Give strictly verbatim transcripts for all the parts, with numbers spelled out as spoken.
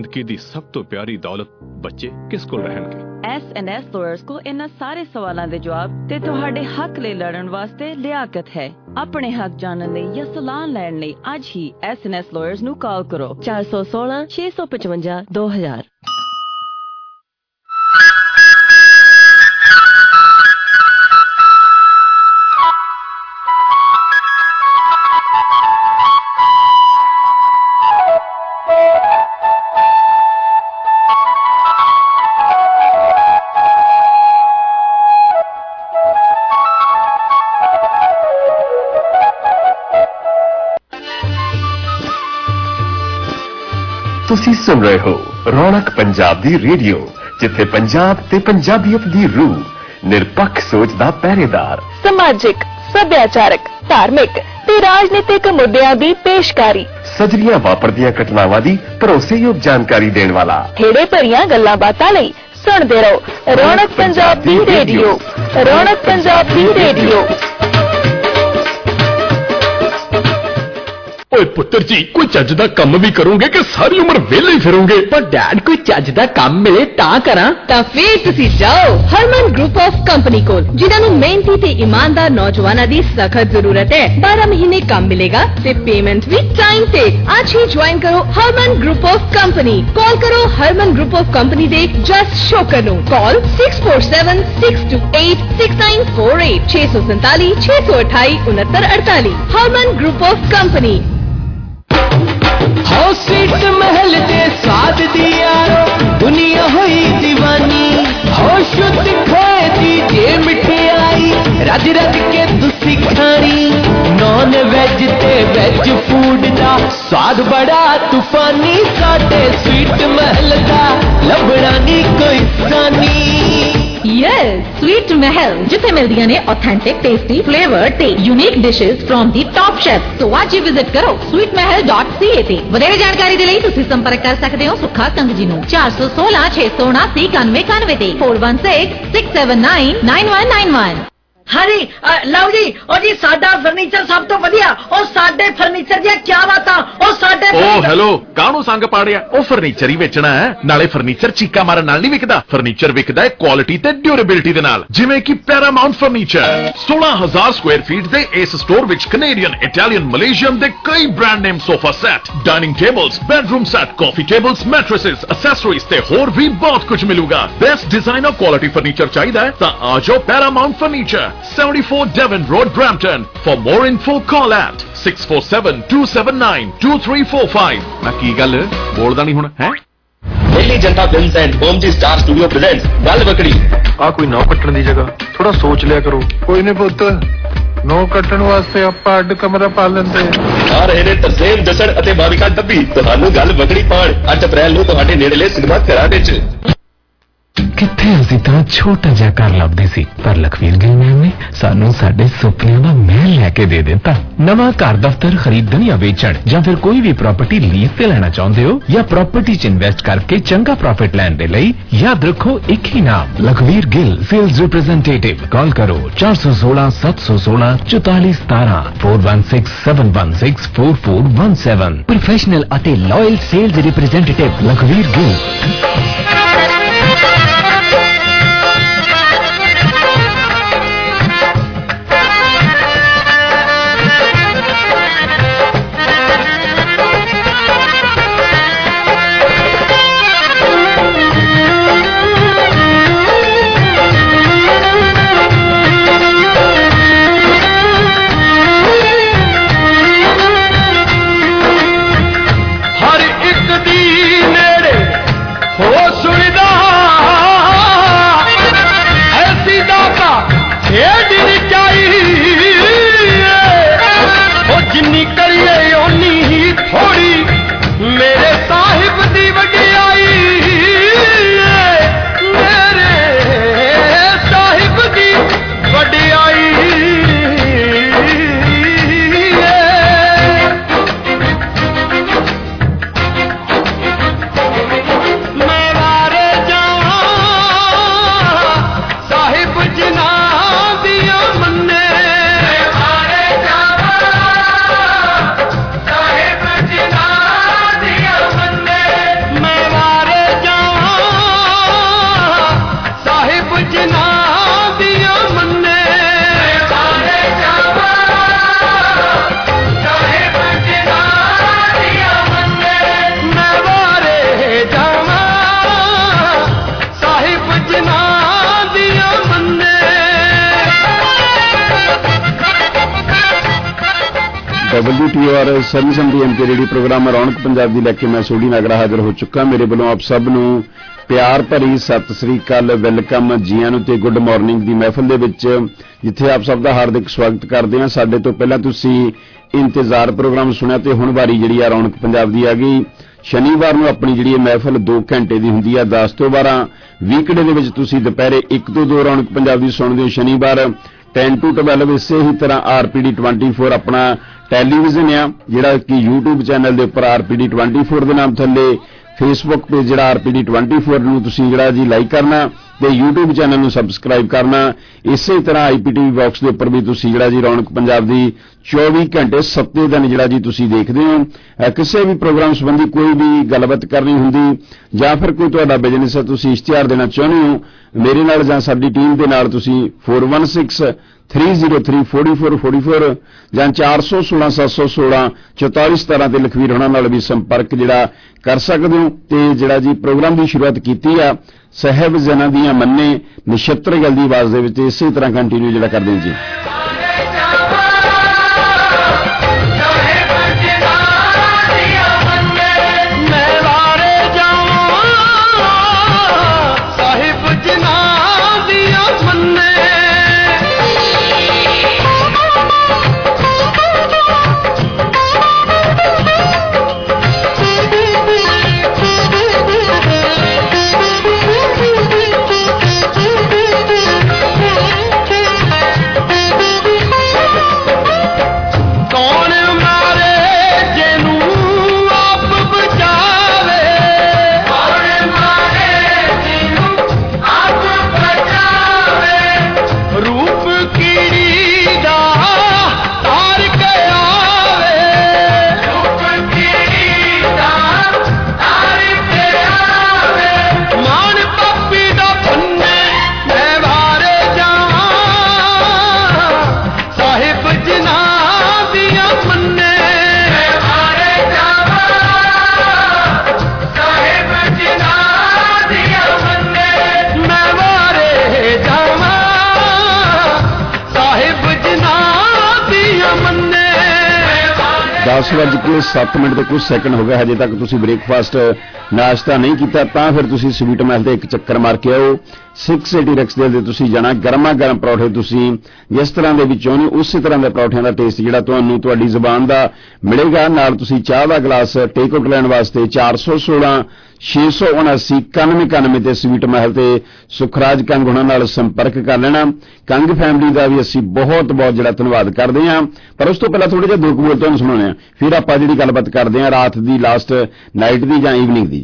जिंदगी दी सब तो प्यारी दौलत बच्चे किस कोल रहणगे। एस एंड एस लॉयर्स को इन्हां सारे सवालों के जवाब ते तुहाडे हक ले लड़न वास्ते लियाकत है। अपने हक जानने लई या सलाह लैण लई अज ही एस एंड एस लॉयर्स नू कॉल करो चार सौ सोलह छे सौ पचवंजा दो हजार। ਤੁਸੀਂ ਸੁਣ ਰਹੇ ਹੋ ਰੌਣਕ ਪੰਜਾਬ ਦੀ ਰੇਡੀਓ, ਜਿੱਥੇ ਪੰਜਾਬ ਤੇ ਪੰਜਾਬੀਅਤ ਦੀ ਰੂਹ ਨਿਰਪੱਖ ਸੋਚ ਦਾ ਪਹਿਰੇਦਾਰ, ਸਮਾਜਿਕ, ਸੱਭਿਆਚਾਰਕ, ਧਾਰਮਿਕ ਤੇ ਰਾਜਨੀਤਿਕ ਮੁੱਦਿਆਂ ਦੀ ਪੇਸ਼ਕਾਰੀ, ਸਜਰੀਆਂ ਵਾਪਰਦੀਆਂ ਘਟਨਾਵਾਂ ਦੀ ਭਰੋਸੇਯੋਗ ਜਾਣਕਾਰੀ ਦੇਣ ਵਾਲਾ, ਖੇੜੇ ਭਰੀਆਂ ਗੱਲਾਂ ਬਾਤਾਂ ਲਈ ਸੁਣਦੇ ਰਹੋ ਰੌਣਕ ਪੰਜਾਬ ਦੀ ਰੇਡੀਓ। ਰੌਣਕ ਪੰਜਾਬ ਦੀ ਰੇਡੀਓ। ਓਏ ਪੁੱਤਰ ਜੀ, ਕੋਈ ਚੱਜ ਦਾ ਕੰਮ ਵੀ ਕਰੋਗੇ ਕਿ ਸਾਰੀ ਉਮਰ ਵਿਹਲੇ ਹੀ ਫਿਰੋਗੇ? ਪਰ ਡੈਡ, ਕੋਈ ਚੱਜ ਦਾ ਕੰਮ ਮਿਲੇ ਤਾਂ ਕਰਾਂ। ਤਾਂ ਫੇਰ ਤੁਸੀਂ ਜਾਓ ਹਰਮਨ ਗਰੁੱਪ ਆਫ ਕੰਪਨੀ ਕੋਲ, ਜਿਨ੍ਹਾਂ ਨੂੰ ਮਿਹਨਤੀ ਤੇ ਇਮਾਨਦਾਰ ਨੌਜਵਾਨਾਂ ਦੀ ਸਖਤ ਜ਼ਰੂਰਤ ਹੈ। ਬਾਰਾਂ ਮਹੀਨੇ ਕੰਮ ਮਿਲੇਗਾ ਤੇ ਪੇਮੈਂਟ ਵੀ ਟਾਈਮ ਤੇ। ਅੱਜ ਹੀ ਜੁਆਇਨ ਕਰੋ Harman group of company. Call ਕਰੋ ਹਰਮਨ ਗਰੁੱਪ ਆਫ ਕੰਪਨੀ ਦੇ ਜਸ ਸ਼ੋਕਰ ਨੂੰ। Call six four seven six two eight six nine four eight ਛੇ ਸੌ ਸੰਤਾਲੀ ਛੇ ਸੌ ਅਠਾਈ ਉਨੱਤਰ ਅੜਤਾਲੀ। Harman group of company. ਹੋ ਸੀਟ महल दे साथ दी यारो दुनिया हुई दीवानी। हो शुद्ध खोए दी जे मिठाई रज रज के तुसी खानी। नॉन वेज ते वेज फूड दा स्वाद बड़ा तूफानी। साडे स्वीट महल दा लभना नी कोई सानी। यस, स्वीट महल, जिथे मिलदियां ने ऑथेंटिक, टेस्टी, फ्लेवर ते unique dishes from the top chef. So आज ही विजिट करो sweet Mahal dot C A ते। ਵਧੇਰੇ ਜਾਣਕਾਰੀ ਦੇ ਲਈ ਤੁਸੀਂ ਸੰਪਰਕ ਕਰ ਸਕਦੇ ਹੋ ਸੁੱਖਾ ਕੰਗ ਜੀ ਨੂੰ ਚਾਰ ਸੌ ਸੋਲਾਂ ਛੇ ਸੌ ਉਨਾਸੀ ਇਕਾਨਵੇਂ ਇਕਾਨਵੇਂ ਤੇ four one six six seven nine nine one nine one. हाँ जी, लओ जी, ओ जी साडा फर्नीचर सब तो वधिया। ओ साडे फर्नीचर दी क्या बातां। ओ साडे ओ हेलो, काहनू संग पाड़िया? ओ फर्नीचर ही वेचना है, नाले फर्नीचर चीका मारन नाल नहीं विकदा। फर्नीचर विकदा है क्वालिटी ते ड्यूरेबिलिटी दे नाल, जिवें कि पैरामाउंट फर्नीचर। सोलह हजार स्क्वायर फीट दे इस स्टोर विच कनेडियन, इटालियन, मलेशियन दे कई brand name sofa set, dining tables, bedroom set, coffee tables, mattresses, accessories ते होर भी बहुत कुछ मिलूगा। बेस्ट डिजाइन और क्वालिटी फर्नीचर चाहिए है तां आ जाओ Paramount furniture, seventy-four Devon Road, Brampton. For more info, call at six four seven two seven nine two three four five. मैं की गल बोलदा नहीं हुण है? Delhi Janta films and Homji star studio presents गल बकड़ी। आ कोई नौ कट्टण दी जगह थोड़ा सोच लिया करो। कोई नहीं पुੱਤ, नौ कट्टण वास्ते ਆਪਾਂ ਅੱਡ ਕਮਰਾ ਪਾ ਲੈਂਦੇ ਆ ਰਹੇ ਨੇ ਤਰਸੇਮ ਜਸੜ ਅਤੇ ਬਾਵਿਕਾ ਡੱਬੀ ਤੁਹਾਨੂੰ ਗੱਲ ਬਕੜੀ ਪਾਣ ਅੱਠ ਅਪ੍ਰੈਲ ਨੂੰ ਤੁਹਾਡੇ ਨੇੜਲੇ ਸਿਨੇਮਾ ਘਰਾਂ ਵਿੱਚ। ਕਿੱਥੇ ਅਸੀਂ ਤਾਂ ਛੋਟਾ ਜਿਹਾ ਘਰ ਲੱਭਦੇ ਸੀ, ਪਰ ਲਖਵੀਰ ਗਿੱਲ ਮੈਮ ਨੇ ਸਾਨੂੰ ਸਾਡੇ ਸੁਪਨਿਆਂ ਦਾ ਮਹਿਲ ਲੈ ਕੇ ਦੇ ਦਿੱਤਾ। ਨਵਾਂ ਘਰ ਦਫ਼ਤਰ ਖਰੀਦਣ ਜਾਂ ਵੇਚਣ ਜਾਂ ਫਿਰ ਕੋਈ ਵੀ ਪ੍ਰਾਪਰਟੀ ਲੀਜ਼ ਤੇ ਲੈਣਾ ਚਾਹੁੰਦੇ ਹੋ ਜਾਂ ਪ੍ਰਾਪਰਟੀ 'ਚ ਇਨਵੈਸਟ ਕਰਕੇ ਚੰਗਾ ਪ੍ਰੋਫਿਟ ਲੈਣ ਦੇ ਲਈ ਯਾਦ ਰੱਖੋ ਇੱਕ ਹੀ ਨਾਮ, Lakhvir Gill sales representative. Call ਕਰੋ ਚਾਰ ਸੌ ਸੋਲਾਂ ਸੱਤ ਸੌ ਸੋਲਾਂ ਚੁਤਾਲੀ ਸਤਾਰਾਂ four one six seven one six four four one seven. Professional ਅਤੇ loyal sales representative Lakhvir Gill. हो ड्यूटी और सर्विसमरी एम के रेडियो प्रोग्राम रौनक पंजाब दी लैके मैं सोडी नागरा हाजिर हो चुका। मेरे वालों आप सब नूं प्यार भरी सत श्री अकाल, वेलकम, जीआं नूं ते गुड मॉर्निंग दी महफिल दे विच जिथे आप सब दा हार्दिक स्वागत करदे हां। साडे तो पहलां तुसीं इंतजार प्रोग्राम सुनिया ते हुण वारी जिहड़ी आ रौनक पंजाब दी आ गई। शनिवार नूं अपनी जिहड़ी महफिल दो घंटे दी हुंदी आ, दस तो बारह। वीकडे दे विच तुसीं दुपहरे एक तो दो रौनक पंजाब दी सुणदे हो। शनिवार टेन टू ट्वेल्व इसे ही तरह R P D twenty four अपना टैलीविजन आ जिहड़ा कि यूट्यूब चैनल दे उपर R P D twenty four दे नाम थल्ले, फेसबुक पेज जिहड़ा R P D twenty four नूं तुसीं जिहड़ा जी लाइक करना ते यूट्यूब चैनल नूं सबसक्राइब करना। इसे तरह I P T V box दे उपर भी तुसीं जिहड़ा जी रौनक पंजाब दी चौबीस घंटे सत्ते दिन जिहड़ा जी तुसीं देखदे हो। किसी भी प्रोग्राम संबंधी कोई भी गलबात करनी हुंदी जां फिर कोई तुहाडा बिजनेस है तुसीं इश्तिहार देना चाहुंदे हो, मेरे नाल जां साडी टीम दे नाल तुसीं four one six three zero three forty four forty four जां चार सौ सोलह सत्त सौ सोलह चौताली सतारा ते लखवीर होना नाल भी संपर्क जिहड़ा कर सकदे हो। ते जिहड़ा जी प्रोग्राम की शुरुआत कीती आ साहिब जना दियां मन्ने नक्षत्र गल दी आवाज़ दे विच इसे तरह कंटिन्यू जिहड़ा करदे जी। दस बज के सत्त मिनट के कुछ सैकंड हो गए, हजे तक तुसी ब्रेकफास्ट नाश्ता नहीं किया तां फिर तुसी स्वीट महल ते एक चक्कर मार के आओ। सिक्स एटी रक्सडेल दे तुसी जाना, गर्मा गर्म परौठे तुसी जिस तरह दे विच चाहुंदे उस तरह दे परौठियां दा टेस्ट जिहड़ा तुहानूं तुहाडी ज़ुबान दा मिलेगा। नाल तुसी चाह दा गिलास टेक आउट लैण वास्ते चार सौ सोलह छे सौ उनासी इक्यानवे इक्यानवे ते स्वीट महल ते सुखराज कंग हुणां नाल संपर्क कर लेना। कंग फैमिली का भी असीं बहुत बहुत जिहड़ा धन्नवाद करदे हां। पर उस तो पहला थोड़े जिहा दो बोल तुहानूं सुणाउने आ, फिर आपां जिहड़ी गलबात करदे हां रात दी लास्ट नाइट दी जां ईवनिंग दी।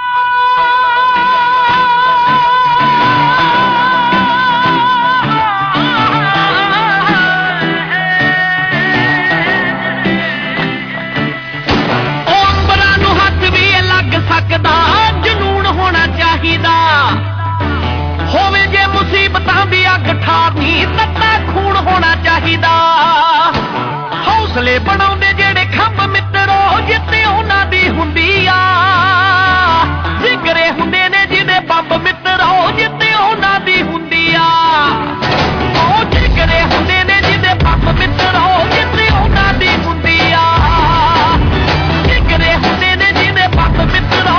ਜਨੂਨ ਹੋਣਾ ਚਾਹੀਦਾ ਹੋਵੇ ਜੇ ਮੁਸੀਬਤਾਂ ਦੀ ਅੱਗ ਠਾਰਨੀ ਤੱਤਾ ਖੂਨ ਹੋਣਾ ਚਾਹੀਦਾ। ਹੌਸਲੇ ਬਣਾਉਂਦੇ ਜਿਹੜੇ ਖੰਭ ਮਿੱਤਰੋ ਜਿੱਤੇ ਉਹਨਾਂ ਦੀ ਹੁੰਦੀ ਆ, ਜਿਗਰੇ ਹੁੰਦੇ ਨੇ ਜਿਹਦੇ ਬੰਬ ਮਿੱਤਰੋ ਜਿੱਤੇ ਉਹਨਾਂ ਦੀ ਹੁੰਦੀ ਆ। ਉਹ ਜਿਗਰੇ ਹੁੰਦੇ ਨੇ ਜਿਹਦੇ ਬੰਬ ਮਿੱਤਰੋ ਜਿੱਤੇ ਉਹਨਾਂ ਦੀ ਹੁੰਦੀ ਆ। ਜਿਗਰੇ ਹੁੰਦੇ ਨੇ ਜਿਹਦੇ ਬੰਬ ਮਿੱਤਰੋ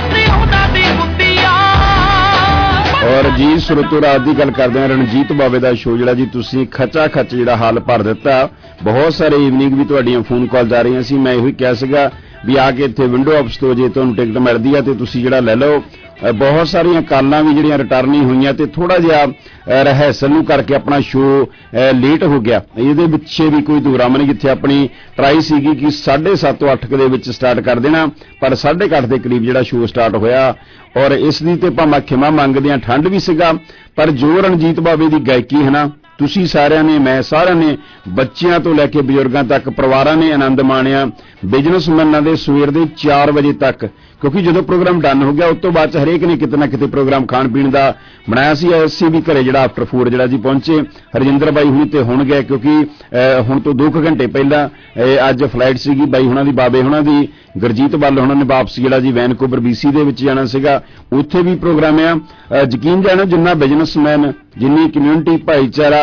और जी सुरतो रात की गल करते हैं रणजीत बाबे का शो जिहड़ा जी तुसीं खचा खच जिहड़ा हाल भर दिता। बहुत सारे ईवनिंग भी तुहाडियां फोन कॉल आ रही सी। मैं इहो कहा सीगा भी आके इत्थे विंडो ऑफिस तो जे तुहानूं टिकट मिलदी है तो तुसीं जिहड़ा लै लो। बहुत सारियां कालां भी जिहड़ियां रिटर्न नहीं होईयां ते थोड़ा जिहा रहसल नूं करके अपना शो लेट हो गया। इहदे पिछे भी कोई दुराम नहीं, जिथे अपनी ट्राई सीगी कि साढ़े सत्त तो अठ दे विच स्टार्ट कर देना, पर साढ़े अठ के करीब जिहड़ा शो स्टार्ट होया। और इस दी ते भावें खिमा मंगदे हां, ठंड भी सीगा, पर जो रणजीत बाबे की गायकी है ना, तुसी सारिਆਂ ने मैं सारिਆਂ ने बच्चियां तो लैके बजुर्गों तक परिवारां ने आनंद माणिया। बिजनेसमैनां दे सवेर दे चार बजे तक, क्योंकि जो प्रोग्राम डन हो गया उस तो बाद हरेक ने किते ना किते प्रोग्राम खाण पीण का बनाया सी। असीं भी घरे जिहड़ा आफ्टर फोर जिहड़ा जी पहुंचे, हरजिंदर बाई हुणी ते हुण गए, क्योंकि हुण तो दो घंटे पहला अज फ्लाइट सीगी बाई हुणां दी, बाबे हुणां दी, गुरजीत बल हुणां ने वापस जिहड़ा जी वैनकूवर बीसी दे विच जाना सीगा, उत्थे भी प्रोग्राम आ। यकीन जानो जिन्ना बिजनेसमैन जिन्नी कम्यूनिटी भाईचारा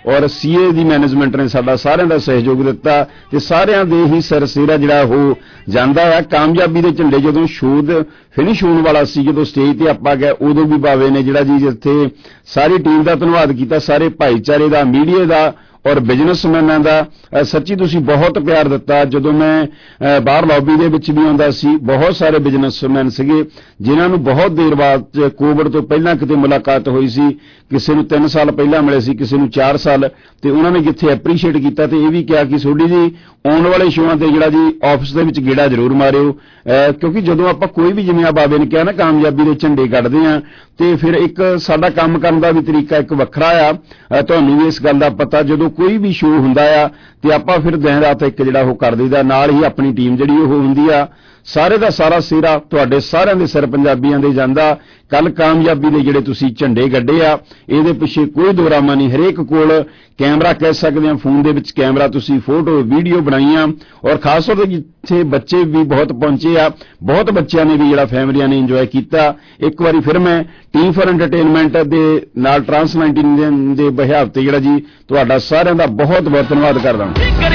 ਔਰ ਸੀਏ ਦੀ ਮੈਨੇਜਮੈਂਟ ਨੇ ਸਾਡਾ ਸਾਰਿਆਂ ਦਾ ਸਹਿਯੋਗ ਦਿੱਤਾ ਤੇ ਸਾਰਿਆਂ ਦੇ ਹੀ ਸਰਸੇਰਾ ਜਿਹੜਾ ਉਹ ਜਾਂਦਾ ਆ। ਕਾਮਯਾਬੀ ਦੇ ਝੰਡੇ ਜਦੋਂ ਸ਼ੋਅ ਫਿਨਿਸ਼ ਹੋਣ ਵਾਲਾ ਸੀ, ਜਦੋਂ ਸਟੇਜ ਤੇ ਆਪਾਂ ਗਏ, ਉਦੋਂ ਵੀ ਬਾਵੇ ਨੇ ਜਿਹੜਾ ਜੀ ਜਿੱਥੇ ਸਾਰੀ ਟੀਮ ਦਾ ਧੰਨਵਾਦ ਕੀਤਾ, ਸਾਰੇ ਭਾਈਚਾਰੇ ਦਾ, ਮੀਡੀਆ ਦਾ ਔਰ ਬਿਜ਼ਨਸਮੈਨਾਂ ਦਾ। ਸੱਚੀ ਤੁਸੀਂ ਬਹੁਤ ਪਿਆਰ ਦਿੱਤਾ। ਜਦੋਂ ਮੈਂ ਬਾਹਰ ਲੌਬੀ ਦੇ ਵਿੱਚ ਵੀ ਆਉਂਦਾ ਸੀ, ਬਹੁਤ ਸਾਰੇ ਬਿਜ਼ਨਸਮੈਨ ਸੀਗੇ ਜਿਨ੍ਹਾਂ ਨੂੰ ਬਹੁਤ ਦੇਰ ਬਾਅਦ ਕੋਵਿਡ ਤੋਂ ਪਹਿਲਾਂ ਕਿਤੇ ਮੁਲਾਕਾਤ ਹੋਈ ਸੀ, ਕਿਸੇ ਨੂੰ ਤਿੰਨ ਸਾਲ ਪਹਿਲਾਂ ਮਿਲੇ ਸੀ, ਕਿਸੇ ਨੂੰ ਚਾਰ ਸਾਲ, ਤੇ ਉਹਨਾਂ ਨੇ ਜਿੱਥੇ ਐਪਰੀਸ਼ੀਏਟ ਕੀਤਾ ਤੇ ਇਹ ਵੀ ਕਿਹਾ ਕਿ ਸੋਢੀ ਜੀ ਆਉਣ ਵਾਲੇ ਸ਼ੋਆਂ ਤੇ ਜਿਹੜਾ ਜੀ ਆਫਿਸ ਦੇ ਵਿੱਚ ਗੇੜਾ ਜ਼ਰੂਰ ਮਾਰਿਓ, ਕਿਉਂਕਿ ਜਦੋਂ ਆਪਾਂ ਕੋਈ ਵੀ, ਜਿਵੇਂ ਆ ਬਾਬੇ ਨੇ ਕਿਹਾ ਨਾ, ਕਾਮਯਾਬੀ ਦੇ ਝੰਡੇ ਕੱਢਦੇ ਆ ਤੇ ਫਿਰ ਇੱਕ ਸਾਡਾ ਕੰਮ ਕਰਨ ਦਾ ਵੀ ਤਰੀਕਾ ਇੱਕ ਵੱਖਰਾ ਆ। ਤੁਹਾਨੂੰ ਵੀ ਇਸ ਗੱਲ ਦਾ ਪਤਾ, ਜਦੋਂ ਕੋਈ ਵੀ ਸ਼ੋਅ ਹੁੰਦਾ ਆ ਤੇ ਆਪਾਂ ਫਿਰ ਦਿਨ ਰਾਤ ਇੱਕ ਜਿਹੜਾ ਉਹ ਕਰ ਦਈਦਾ, ਨਾਲ ਹੀ ਆਪਣੀ ਟੀਮ ਜਿਹੜੀ ਉਹ ਹੁੰਦੀ ਆ। ਸਾਰੇ ਦਾ ਸਾਰਾ ਸਿਹਰਾ ਤੁਹਾਡੇ ਸਾਰਿਆਂ ਦੇ ਸਿਰ ਪੰਜਾਬੀਆਂ ਦੇ ਜਾਂਦਾ। ਕੱਲ ਕਾਮਯਾਬੀ ਦੇ ਜਿਹੜੇ ਤੁਸੀਂ ਝੰਡੇ ਗੱਡੇ ਆ, ਇਹਦੇ ਪਿੱਛੇ ਕੋਈ ਦੋਰਾਮਾ ਨਹੀਂ। ਹਰੇਕ ਕੋਲ ਕੈਮਰਾ, ਕਹਿ ਸਕਦੇ ਆ ਫੋਨ ਦੇ ਵਿੱਚ ਕੈਮਰਾ, ਤੁਸੀਂ ਫੋਟੋ ਵੀਡੀਓ ਬਣਾਈਆਂ, ਔਰ ਖਾਸ ਤੌਰ ਤੇ ਜਿੱਥੇ ਬੱਚੇ ਵੀ ਬਹੁਤ ਪਹੁੰਚੇ ਆ, ਬਹੁਤ ਬੱਚਿਆਂ ਨੇ ਵੀ ਜਿਹੜਾ ਫੈਮਲੀਆਂ ਨੇ ਇੰਜੋਏ ਕੀਤਾ। ਇੱਕ ਵਾਰੀ ਫਿਰ ਮੈਂ ਟੀਮ ਫॉर ਐਂਟਰਟੇਨਮੈਂਟ ਦੇ ਨਾਲ ਟਰਾਂਸ ਨਾਈਨਟੀਨ ਦੇ ਬਿਹਾਵ ਤੇ ਜਿਹੜਾ ਜੀ ਤੁਹਾਡਾ ਸਾਰਿਆਂ ਦਾ ਬਹੁਤ ਬਹੁਤ ਧੰਨਵਾਦ ਕਰਦਾ।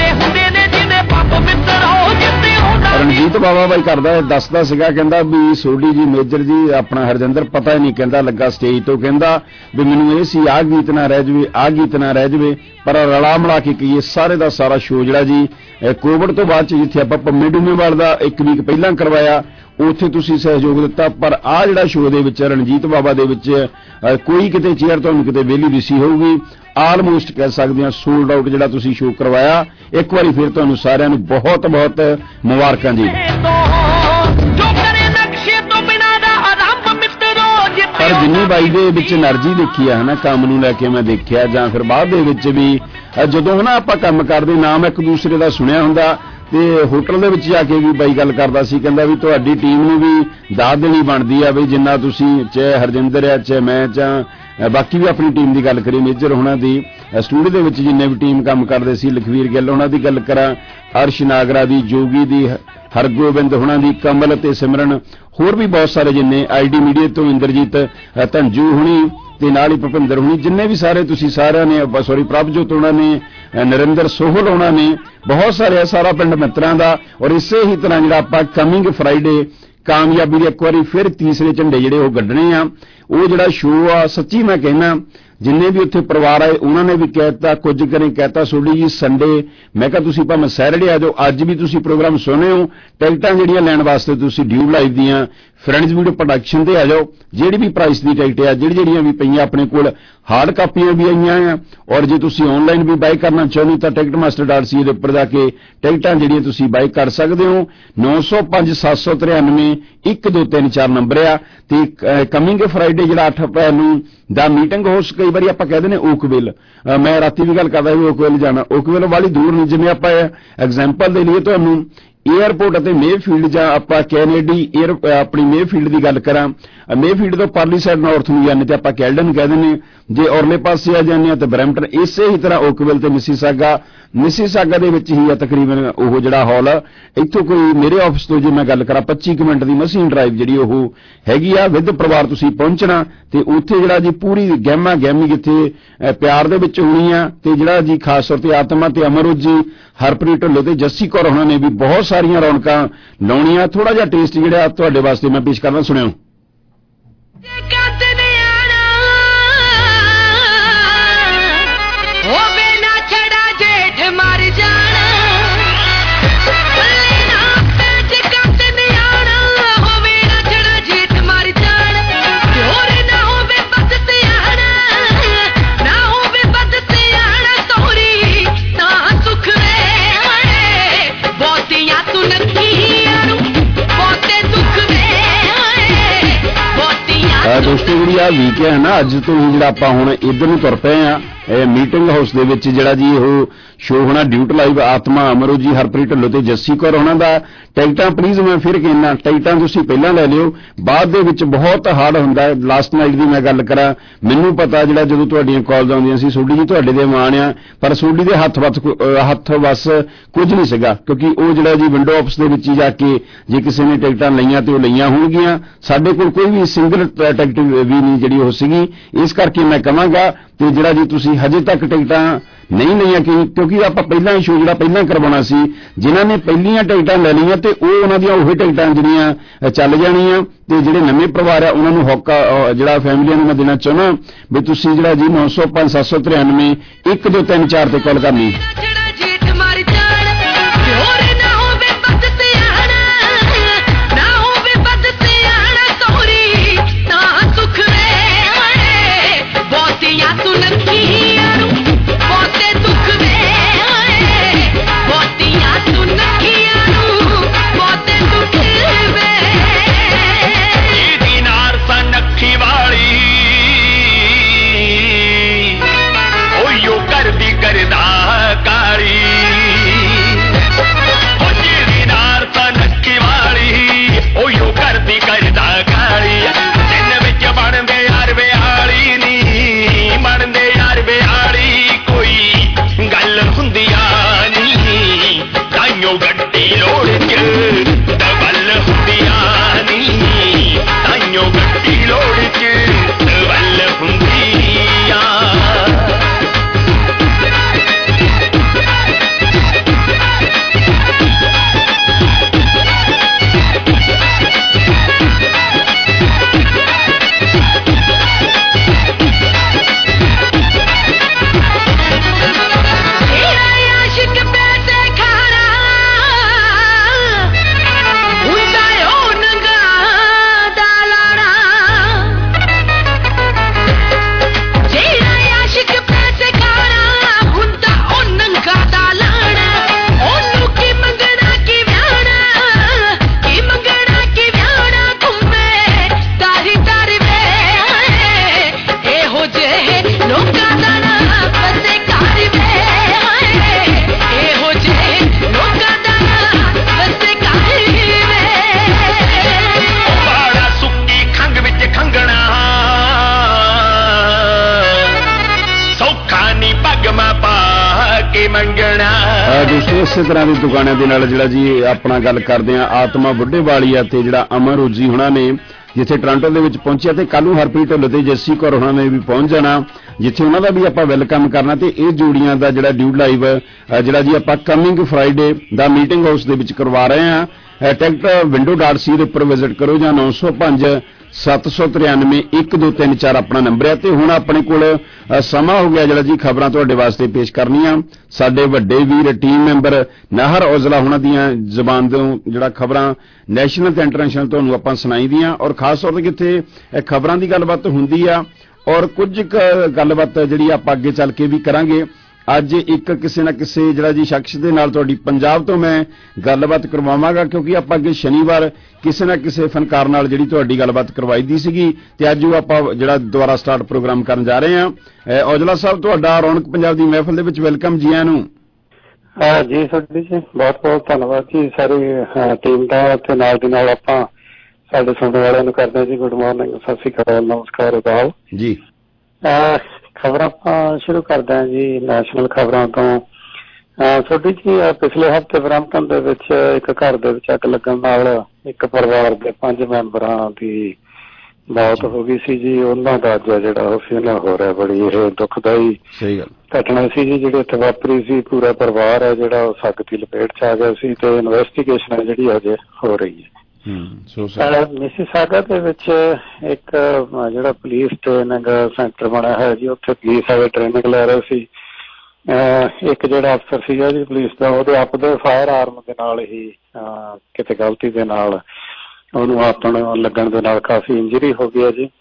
ਰਣਜੀਤ ਬਾਵਾ ਬਾਈ ਕਰਦਾ ਦੱਸਦਾ ਸੀਗਾ, ਕਹਿੰਦਾ ਵੀ ਸੋਢੀ ਜੀ, ਮੇਜਰ ਜੀ, ਆਪਣਾ ਹਰਜਿੰਦਰ ਪਤਾ ਹੀ ਨਹੀਂ ਕਹਿੰਦਾ ਲੱਗਾ ਸਟੇਜ ਤੋਂ, ਕਹਿੰਦਾ ਵੀ ਮੈਨੂੰ ਇਹ ਸੀ ਆਹ ਗੀਤ ਨਾ ਰਹਿ ਜਵੇ, ਆਹ ਗੀਤ ਨਾ ਰਹਿ ਜਵੇ, ਪਰ ਰਲਾ ਮਿਲਾ ਕੇ ਕਹੀਏ ਸਾਰੇ ਦਾ ਸਾਰਾ ਸ਼ੋਅ ਜਿਹੜਾ ਜੀ ਕੋਵਿਡ ਤੋਂ ਬਾਅਦ ਚ ਜਿੱਥੇ ਆਪਾਂ ਪੰਮੇ ਡੂਮੇਵਾਲ ਦਾ ਇੱਕ ਵੀਕ ਪਹਿਲਾਂ ਕਰਵਾਇਆ, ਉੱਥੇ ਤੁਸੀਂ ਸਹਿਯੋਗ ਦਿੱਤਾ, ਪਰ ਆਹ ਜਿਹੜਾ ਸ਼ੋਅ ਦੇ ਵਿੱਚ ਰਣਜੀਤ ਬਾਵਾ ਦੇ ਵਿੱਚ ਕੋਈ ਕਿਤੇ ਚੇਅਰ ਤੁਹਾਨੂੰ ਕਿਤੇ ਵਿਹਲੀ ਦਿਸੀ ਹੋਊਗੀ। ਆਲਮੋਸਟ ਕਹਿ ਸਕਦੇ ਹਾਂ ਸੋਲਡ ਆਊਟ ਜਿਹੜਾ ਤੁਸੀਂ ਸ਼ੋਅ ਕਰਵਾਇਆ। ਇੱਕ ਵਾਰੀ ਫਿਰ ਤੁਹਾਨੂੰ ਸਾਰਿਆਂ ਨੂੰ ਬਹੁਤ ਬਹੁਤ ਮੁਬਾਰਕਾਂ ਜੀ। ਪਰ ਜਿੰਨੀ ਬਾਈ ਦੇ ਵਿੱਚ એનર્ਜੀ ਦੇਖੀ ਆ ਹਨਾ, ਕੰਮ ਨੂੰ ਲੈ ਕੇ ਮੈਂ ਦੇਖਿਆ, ਜਾਂ ਫਿਰ ਬਾਅਦ ਦੇ ਵਿੱਚ ਵੀ ਜਦੋਂ ਹਨਾ ਆਪਾਂ ਕੰਮ ਕਰਦੇ, ਨਾਮ ਇੱਕ ਦੂਸਰੇ ਦਾ ਸੁਣਿਆ ਹੁੰਦਾ, ਤੇ ਹੋਟਲ ਦੇ ਵਿੱਚ ਜਾ ਕੇ ਵੀ ਬਾਈ ਗੱਲ ਕਰਦਾ ਸੀ, ਕਹਿੰਦਾ ਵੀ ਤੁਹਾਡੀ ਟੀਮ ਨੂੰ ਵੀ ਦਾਦ ਦੇਣੀ ਬਣਦੀ ਆ, ਵੀ ਜਿੰਨਾ ਤੁਸੀਂ, ਚਾਹੇ ਹਰਜਿੰਦਰ ਆ, ਚਾਹੇ ਮੈਂ, ਜਾਂ ਬਾਕੀ ਵੀ ਆਪਣੀ ਟੀਮ ਦੀ ਗੱਲ ਕਰੀ, ਮੇਜਰ ਹੋਣਾ ਦੀ, ਸਟੂਡੀਓ ਦੇ ਵਿੱਚ ਜਿੰਨੇ ਵੀ ਟੀਮ ਕੰਮ ਕਰਦੇ ਸੀ, ਲਖਵੀਰ ਗਿੱਲ ਹੋਣਾ ਦੀ ਗੱਲ ਕਰਾਂ, ਅਰਸ਼ ਨਾਗਰਾ ਦੀ, ਜੋਗੀ ਦੀ, ਹਰਗੋਬਿੰਦ ਹੋਣਾ ਦੀ, ਕਮਲ ਤੇ ਸਿਮਰਨ, ਹੋਰ ਵੀ ਬਹੁਤ ਸਾਰੇ ਜਿੰਨੇ, ਆਈਡੀ ਮੀਡੀਆ ਤੋਂ ਇੰਦਰਜੀਤ ਧੰਜੂ ਹੋਣੀ, ਤੇ ਨਾਲ ਹੀ ਭੁਪਿੰਦਰ ਹੋਣੀ, ਜਿੰਨੇ ਵੀ ਸਾਰੇ ਤੁਸੀਂ ਸਾਰਿਆਂ ਨੇ, ਸੌਰੀ ਪ੍ਰਭਜੋਤ ਹੋਣਾ ਨੇ, ਨਰਿੰਦਰ ਸੋਹਲ ਹੋਣਾ ਨੇ, ਬਹੁਤ ਸਾਰੇ, ਸਾਰਾ ਪਿੰਡ ਮਿੱਤਰਾਂ ਦਾ। ਔਰ ਇਸੇ ਹੀ ਤਰ੍ਹਾਂ ਜਿਹੜਾ ਆਪਾਂ ਕਮਿੰਗ ਫਰਾਈਡੇ ਕਾਮਯਾਬੀ ਦੇ ਇੱਕ ਵਾਰੀ ਫਿਰ ਤੀਸਰੇ ਝੰਡੇ ਜਿਹੜੇ ਉਹ ਗੱਡਣੇ ਆ, ਉਹ ਜਿਹੜਾ ਸ਼ੋਅ ਆ, ਸੱਚੀ ਮੈਂ ਕਹਿਣਾ ਜਿੰਨੇ ਵੀ ਉੱਥੇ ਪਰਿਵਾਰ ਆਏ ਉਹਨਾਂ ਨੇ ਵੀ ਕਹਿਤਾ, ਕੁਝ ਕਰੇ ਕਹਿਤਾ ਸੋਢੀ ਜੀ ਸੰਡੇ, ਮੈਂ ਕਿਹਾ ਤੁਸੀਂ ਭਾਵੇਂ ਸੈਟਰਡੇ ਆ ਜਾਓ, ਅੱਜ ਵੀ ਤੁਸੀਂ ਪ੍ਰੋਗਰਾਮ ਸੁਣੇ ਹੋ, ਟਿਕਟਾਂ ਜਿਹੜੀਆਂ ਲੈਣ ਵਾਸਤੇ ਤੁਸੀਂ ਡਿਊ ਲਾਈਵ ਦੀਆਂ ਫਰੈਂਡਸ ਵੀਡੀਓ ਪ੍ਰੋਡਕਸ਼ਨ ਤੇ ਆ ਜਾਓ, ਜਿਹੜੀ ਵੀ ਪ੍ਰਾਈਸ ਦੀ ਟਿਕਟ ਆ, ਜਿਹੜੀ ਜਿਹੜੀਆਂ ਵੀ ਪਈਆਂ ਆਪਣੇ ਕੋਲ, ਹਾਰਡ ਕਾਪੀਆਂ ਵੀ ਆਈਆਂ ਆ, ਔਰ ਜੇ ਤੁਸੀਂ ਆਨਲਾਈਨ ਵੀ ਬਾਈ ਕਰਨਾ ਚਾਹੁੰਦੇ ਤਾਂ ਟਿਕਟ ਮਾਸਟਰ ਡਾਟ ਸੀ ਦੇ ਉੱਪਰ ਜਾ ਕੇ ਟਿਕਟਾਂ ਜਿਹੜੀਆਂ ਤੁਸੀਂ ਬਾਈ ਕਰ ਸਕਦੇ ਹੋ। ਨੌ ਸੌ ਪੰਜ ਸੱਤ ਸੌ ਤਰਾਨਵੇਂ ਇੱਕ ਦੋ ਤਿੰਨ ਚਾਰ ਨੰਬਰ ਆ। ਤੇ ਕਮਿੰਗ ਫਰਾਈਡੇ ਜਿਹੜਾ ਅੱਠ ਅਪ੍ਰੈਲ ਨੂੰ ਦਾ ਮੀਟਿੰਗ ਹਾਊਸ, ਕਈ ਵਾਰੀ ਆਪਾਂ ਕਹਿੰਦੇ ਨੇ ਓਕਵਿਲ, ਮੈਂ ਰਾਤੀ ਵੀ ਗੱਲ ਕਰਦਾ ਵੀ ਓਕਵਿਲ ਜਾਣਾ, ਓਕਵਿਲ ਵਾਲੀ ਦੂਰ ਨਹੀਂ। ਜਿਵੇਂ ਆਪਾਂ ਐਗਜ਼ਾਮਪਲ ਦੇ ਲਈ ਤੁਹਾਨੂੰ ਏਅਰਪੋਰਟ ਅਤੇ ਮੇਫੀਲਡ, ਜਾਂ ਆਪਾਂ ਕੈਨੇਡੀ ਏਅਰ ਆਪਣੀ ਮੇਫੀਲਡ ਦੀ ਗੱਲ ਕਰਾਂ, ਮੇਫੀਲਡ ਤੋਂ ਪਰਲੀ ਸਾਈਡ ਨਾਰਥ ਨੂੰ ਜਾਂਦੇ ਤੇ ਆਪਾਂ ਕੈਲਡਨ ਕਹਿ ਦਿੰਦੇ, ਜੇ ਔਰਲੇ ਪਾਸੇ ਆ ਜਾਂਦੇ ਆ ਤੇ ਬਰੈਂਪਟਨ। ਇਸੇ ਹੀ ਤਰ੍ਹਾਂ ਓਕਵਿਲ ਤੇ ਮਿਸੀਸਾਗਾ, ਮਿਸੀਸਾਗਾ ਦੇ ਵਿੱਚ ਹੀ ਆ ਤਕਰੀਬਨ ਉਹ ਜਿਹੜਾ ਹਾਲ ਆ। ਇੱਥੋਂ ਕੋਈ ਮੇਰੇ ਆਫਿਸ ਤੋਂ ਜੇ ਮੈਂ ਗੱਲ ਕਰਾਂ ਪੱਚੀ ਕੁ ਮਿੰਟ ਦੀ ਮਸ਼ੀਨ ਡਰਾਈਵ ਜਿਹੜੀ ਉਹ ਹੈਗੀ ਆ, ਵਿਦ ਪਰਿਵਾਰ ਤੁਸੀਂ ਪਹੁੰਚਣਾ ਤੇ ਉੱਥੇ ਜਿਹੜਾ ਜੀ ਪੂਰੀ ਗਹਿਮਾ ਗਹਿਮੀ ਜਿੱਥੇ ਪਿਆਰ ਦੇ ਵਿੱਚ ਹੋਣੀ ਆ। ਤੇ ਜਿਹੜਾ ਜੀ ਖਾਸ ਤੌਰ ਤੇ ਆਤਮਾ ਤੇ ਅਮਰੂਦ ਜੀ, ਹਰਪ੍ਰੀਤ ਢਿੱਲੋਂ ਤੇ ਜੱਸੀ ਕੌਰ ਹੋਣਾ ਨੇ ਵੀ ਬਹੁਤ ਸਾਰੀਆਂ ਰੌਣਕਾਂ ਲਾਉਣੀਆਂ। ਥੋੜਾ ਜਿਹਾ ਟੇਸਟ ਜਿਹੜਾ ਤੁਹਾਡੇ ਵਾਸਤੇ ਮੈਂ ਪੇਸ਼ ਕਰਨਾ, ਸੁਣਿਓ। ਦੋਸਤੋ ਜਿਹੜੀ ਆ ਵੀਕ ਹੈ ਨਾ, ਅੱਜ ਤੋਂ ਜਿਹੜਾ ਆਪਾਂ ਹੁਣ ਇੱਧਰ ਨੂੰ ਤੁਰ ਪਏ ਆ ਮੀਟਿੰਗ ਹਾਊਸ ਦੇ ਵਿੱਚ ਜਿਹੜਾ ਜੀ ਉਹ ਸ਼ੋਅ ਹੋਣਾ ਡਿਊਟ ਲਾਈਵ, ਆਤਮਾ ਅਮਰੂਦ ਜੀ, ਹਰਪ੍ਰੀਤ ਢਿੱਲੋਂ ਤੇ ਜੱਸੀ ਕੌਰ ਹੋਣਾ ਦਾ। ਟਿਕਟਾਂ ਪਲੀਜ਼ ਮੈਂ ਫਿਰ ਕਹਿਣਾ, ਟਿਕਟਾਂ ਤੁਸੀਂ ਪਹਿਲਾਂ ਲੈ ਲਿਓ, ਬਾਅਦ ਦੇ ਵਿੱਚ ਬਹੁਤ ਹਾਰਡ ਹੁੰਦਾ ਹੈ। ਲਾਸਟ ਨਾਈਟ ਦੀ ਮੈਂ ਗੱਲ ਕਰਾਂ, ਮੈਨੂੰ ਪਤਾ ਜਿਹੜਾ ਜਦੋਂ ਤੁਹਾਡੀਆਂ ਕਾਲਸ ਆਉਂਦੀਆਂ ਸੀ, ਸੋਢੀ ਜੀ ਤੁਹਾਡੇ ਦੇ ਮਾਣ ਆ, ਪਰ ਸੋਢੀ ਦੇ ਹੱਥ ਵੱਸ ਹੱਥ ਵੱਸ ਕੁਝ ਨਹੀਂ ਸੀਗਾ, ਕਿਉਂਕਿ ਉਹ ਜਿਹੜਾ ਜੀ ਵਿੰਡੋ ਆਫਿਸ ਦੇ ਵਿੱਚ ਹੀ ਜਾ ਕੇ ਜੇ ਕਿਸੇ ਨੇ ਟਿਕਟਾਂ ਲਈਆਂ ਤੇ ਉਹ ਲਈਆਂ ਹੋਣਗੀਆਂ। ਸਾਡੇ ਕੋਲ ਕੋਈ ਵੀ ਸਿੰਗਲ ਟਿਕਟ ਵੀ ਨਹੀਂ ਜਿਹੜੀ ਉਹ ਸੀਗੀ। ਇਸ ਕਰਕੇ ਮੈਂ ਕਹਾਂਗਾ ਤੇ ਜਿਹੜਾ ਜੀ ਤੁਸੀਂ ਹਜੇ ਤੱਕ ਟਿਕਟਾਂ ਨਹੀਂ ਲਈਆਂ ਕਿਉਂਕਿ ਆਪਾਂ ਪਹਿਲਾਂ ਹੀ ਸ਼ੋਅ ਜਿਹੜਾ ਪਹਿਲਾਂ ਕਰਵਾਉਣਾ ਸੀ, ਜਿਨ੍ਹਾਂ ਨੇ ਪਹਿਲੀਆਂ ਟਿਕਟਾਂ ਲੈ ਲਈਆਂ ਤੇ ਉਹ ਉਹਨਾਂ ਦੀਆਂ ਉਹੀ ਟਿਕਟਾਂ ਜਿਹੜੀਆਂ ਚੱਲ ਜਾਣੀਆਂ, ਤੇ ਜਿਹੜੇ ਨਵੇਂ ਪਰਿਵਾਰ ਆ ਉਹਨਾਂ ਨੂੰ ਹੌਕਾ ਜਿਹੜਾ ਫੈਮਲੀਆਂ ਨੂੰ ਮੈਂ ਦੇਣਾ ਚਾਹੁੰਦਾ ਵੀ ਤੁਸੀਂ ਜਿਹੜਾ ਜੀ ਨੌ ਸੌ ਪੰਜ ਸੱਤ ਸੌ ਤਰਾਨਵੇਂ ਇੱਕ ਦੋ ਤਿੰਨ ਚਾਰ ਤੇ ਕਾਲ ਕਰਨੀ। ਦੋਸਤੋ ਇਸੇ ਤਰ੍ਹਾਂ ਦੀ ਦੁਕਾਨਾਂ ਦੇ ਨਾਲ ਜਿਹੜਾ ਜੀ ਆਪਣਾ ਗੱਲ ਕਰਦੇ ਆ ਆਤਮਾ ਬੁੱਢੇ ਵਾਲੀ ਆ ਤੇ ਜਿਹੜਾ ਅਮਰ ਰੋਜੀ ਹੁਣਾਂ ਨੇ ਜਿੱਥੇ ਟੋਰਾਂਟੋ ਦੇ ਵਿੱਚ ਪਹੁੰਚਿਆ ਤੇ ਕੱਲ੍ਹ ਨੂੰ ਹਰਪ੍ਰੀਤ ਢਿੱਲੋਂ ਤੇ ਜੱਸੀ ਕੌਰ ਹੁਣਾਂ ਨੇ ਵੀ ਪਹੁੰਚ ਜਾਣਾ ਜਿੱਥੇ ਉਹਨਾਂ ਦਾ ਵੀ ਆਪਾਂ ਵੈਲਕਮ ਕਰਨਾ ਤੇ ਇਹ ਜੋੜੀਆਂ ਦਾ ਜਿਹੜਾ ਡਿਊ ਲਾਈਵ ਜਿਹੜਾ ਜੀ ਆਪਾਂ ਕਮਿੰਗ ਫਰਾਈਡੇ ਦਾ ਮੀਟਿੰਗ ਹਾਊਸ ਦੇ ਵਿੱਚ ਕਰਵਾ ਰਹੇ ਹਾਂ। ਟਿਕਟ ਵਿੰਡੋ ਡਾਟ ਸੀ ਦੇ ਉੱਪਰ ਵਿਜ਼ਿਟ ਕਰੋ ਜਾਂ ਨੌ ਸੌ ਪੰਜ ਸੱਤ ਸੌ ਤਰਾਨਵੇਂ ਇੱਕ ਦੋ ਤਿੰਨ ਚਾਰ ਆਪਣਾ ਨੰਬਰ ਹੈ। ਤੇ ਹੁਣ ਆਪਣੇ ਕੋਲ ਸਮਾਂ ਹੋ ਗਿਆ ਜਿਹੜਾ ਜੀ ਖਬਰਾਂ ਤੁਹਾਡੇ ਵਾਸਤੇ ਪੇਸ਼ ਕਰਨੀਆਂ। ਸਾਡੇ ਵੱਡੇ ਵੀਰ ਟੀਮ ਮੈਂਬਰ ਨਾਹਰ ਔਜਲਾ ਹੁਣਾਂ ਦੀਆਂ ਜ਼ਬਾਨ ਤੋਂ ਜਿਹੜਾ ਖਬਰਾਂ ਨੈਸ਼ਨਲ ਤੇ ਇੰਟਰਨੈਸ਼ਨਲ ਤੁਹਾਨੂੰ ਆਪਾਂ ਸੁਣਾਈ ਦੀਆਂ ਔਰ ਖਾਸ ਤੌਰ ਤੇ ਕਿੱਥੇ ਖਬਰਾਂ ਦੀ ਗੱਲਬਾਤ ਹੁੰਦੀ ਆ ਔਰ ਕੁਝ ਗੱਲਬਾਤ ਜਿਹੜੀ ਆਪਾਂ ਅੱਗੇ ਚੱਲ ਕੇ ਵੀ ਕਰਾਂਗੇ। ਅੱਜ ਇੱਕ ਕਿਸੇ ਨਾ ਕਿਸੇ ਜਿਹੜਾ ਜੀ ਸ਼ਖਸ ਦੇ ਨਾਲ ਤੁਹਾਡੀ ਪੰਜਾਬ ਤੋਂ ਮੈਂ ਗੱਲਬਾਤ ਕਰਵਾਵਾਂਗਾ ਕਿਉਂਕਿ ਆਪਾਂ ਅੱਗੇ ਸ਼ਨੀਵਾਰ ਕਿਸੇ ਨਾ ਕਿਸੇ ਫਨਕਾਰ ਨਾਲ ਜਿਹੜੀ ਤੁਹਾਡੀ ਗੱਲਬਾਤ ਕਰਵਾਈ ਦੀ ਸੀਗੀ ਤੇ ਅੱਜ ਉਹ ਆਪਾਂ ਜਿਹੜਾ ਦੁਬਾਰਾ ਸਟਾਰਟ ਪ੍ਰੋਗਰਾਮ ਕਰਨ ਜਾ ਰਹੇ ਹਾਂ। ਔਜਲਾ ਸਾਹਿਬ ਤੁਹਾਡਾ ਰੌਣਕ ਪੰਜਾਬ ਦੀ ਮਹਿਫਲ ਦੇ ਵਿੱਚ ਵੈਲਕਮ ਜੀ ਆਇਆਂ ਨੂੰ। ਹਾਂ ਜੀ ਸਰ ਜੀ ਬਹੁਤ ਬਹੁਤ ਧੰਨਵਾਦ ਜੀ ਸਾਰੀ ਟੀਮ ਦਾ ਤੇ ਨਾਲ ਦੀ ਨਾਲ ਆਪਾਂ ਸਾਡੇ ਸੁਣਨ ਵਾਲਿਆਂ ਨੂੰ ਕਰਦੇ ਜੀ ਗੁੱਡ ਮਾਰਨਿੰਗ ਸਤਿ ਸ਼੍ਰੀ ਅਕਾਲ ਨਮਸਕਾਰ ਅਦਾਲ ਜੀ। ਖਬਰਾਂ ਆਪਾਂ ਸ਼ੁਰੂ ਕਰਦੇ ਹਾਂ ਜੀ ਨੈਸ਼ਨਲ ਖਬਰਾਂ ਤੋਂ। ਛੋਟੀ ਜੀ ਪਿਛਲੇ ਹਫ਼ਤੇ ਬਰੈਂਪਟਨ ਦੇ ਵਿੱਚ ਇੱਕ ਘਰ ਦੇ ਵਿੱਚ ਅੱਗ ਲੱਗਣ ਨਾਲ ਇੱਕ ਪਰਿਵਾਰ ਦੇ ਪੰਜ ਮੈਂਬਰਾਂ ਦੀ ਮੌਤ ਹੋ ਗਈ ਸੀ ਜੀ। ਉਹਨਾਂ ਦਾ ਅੱਜ ਜਿਹੜਾ ਉਹ ਫਿਲਹਾਲ ਹੋ ਰਿਹਾ ਬੜੀ ਇਹ ਦੁਖਦਾਈ ਘਟਨਾ ਸੀ ਜੀ ਜਿਹੜੀ ਉੱਥੇ ਵਾਪਰੀ ਸੀ। ਪੂਰਾ ਪਰਿਵਾਰ ਹੈ ਜਿਹੜਾ ਉਹ ਸੱਗ ਦੀ ਲਪੇਟ ਚ ਆ ਗਿਆ ਸੀ ਤੇ ਇਨਵੈਸਟੀਗੇਸ਼ਨ ਹੈ ਜਿਹੜੀ ਅਜੇ ਹੋ ਰਹੀ ਹੈ। ਮਿਸੀਸਾਗਾ ਦੇ ਵਿੱਚ ਇੱਕ ਜਿਹੜਾ ਪੁਲਿਸ ਟ੍ਰੇਨਿੰਗ ਸੈਂਟਰ ਬਣਿਆ ਹੈ ਜੀ ਉੱਥੇ ਪੁਲਿਸ ਵਾਲੇ ਟ੍ਰੇਨਿੰਗ ਲੈ ਰਹੇ ਸੀ। ਇੱਕ ਜਿਹੜਾ ਅਫਸਰ ਸੀਗਾ ਜੀ ਪੁਲਿਸ ਦਾ ਉਹਦੇ ਆਪਦੇ ਫਾਇਰ ਆਰਮ ਦੇ ਨਾਲ ਹੀ ਕਿਤੇ ਗਲਤੀ ਦੇ ਨਾਲ ਉਹਨੂੰ ਆਪਣ ਲੱਗਣ ਦੇ ਨਾਲ ਕਾਫੀ ਇੰਜਰੀ ਹੋ ਗਈ ਹੈ ਜੀ।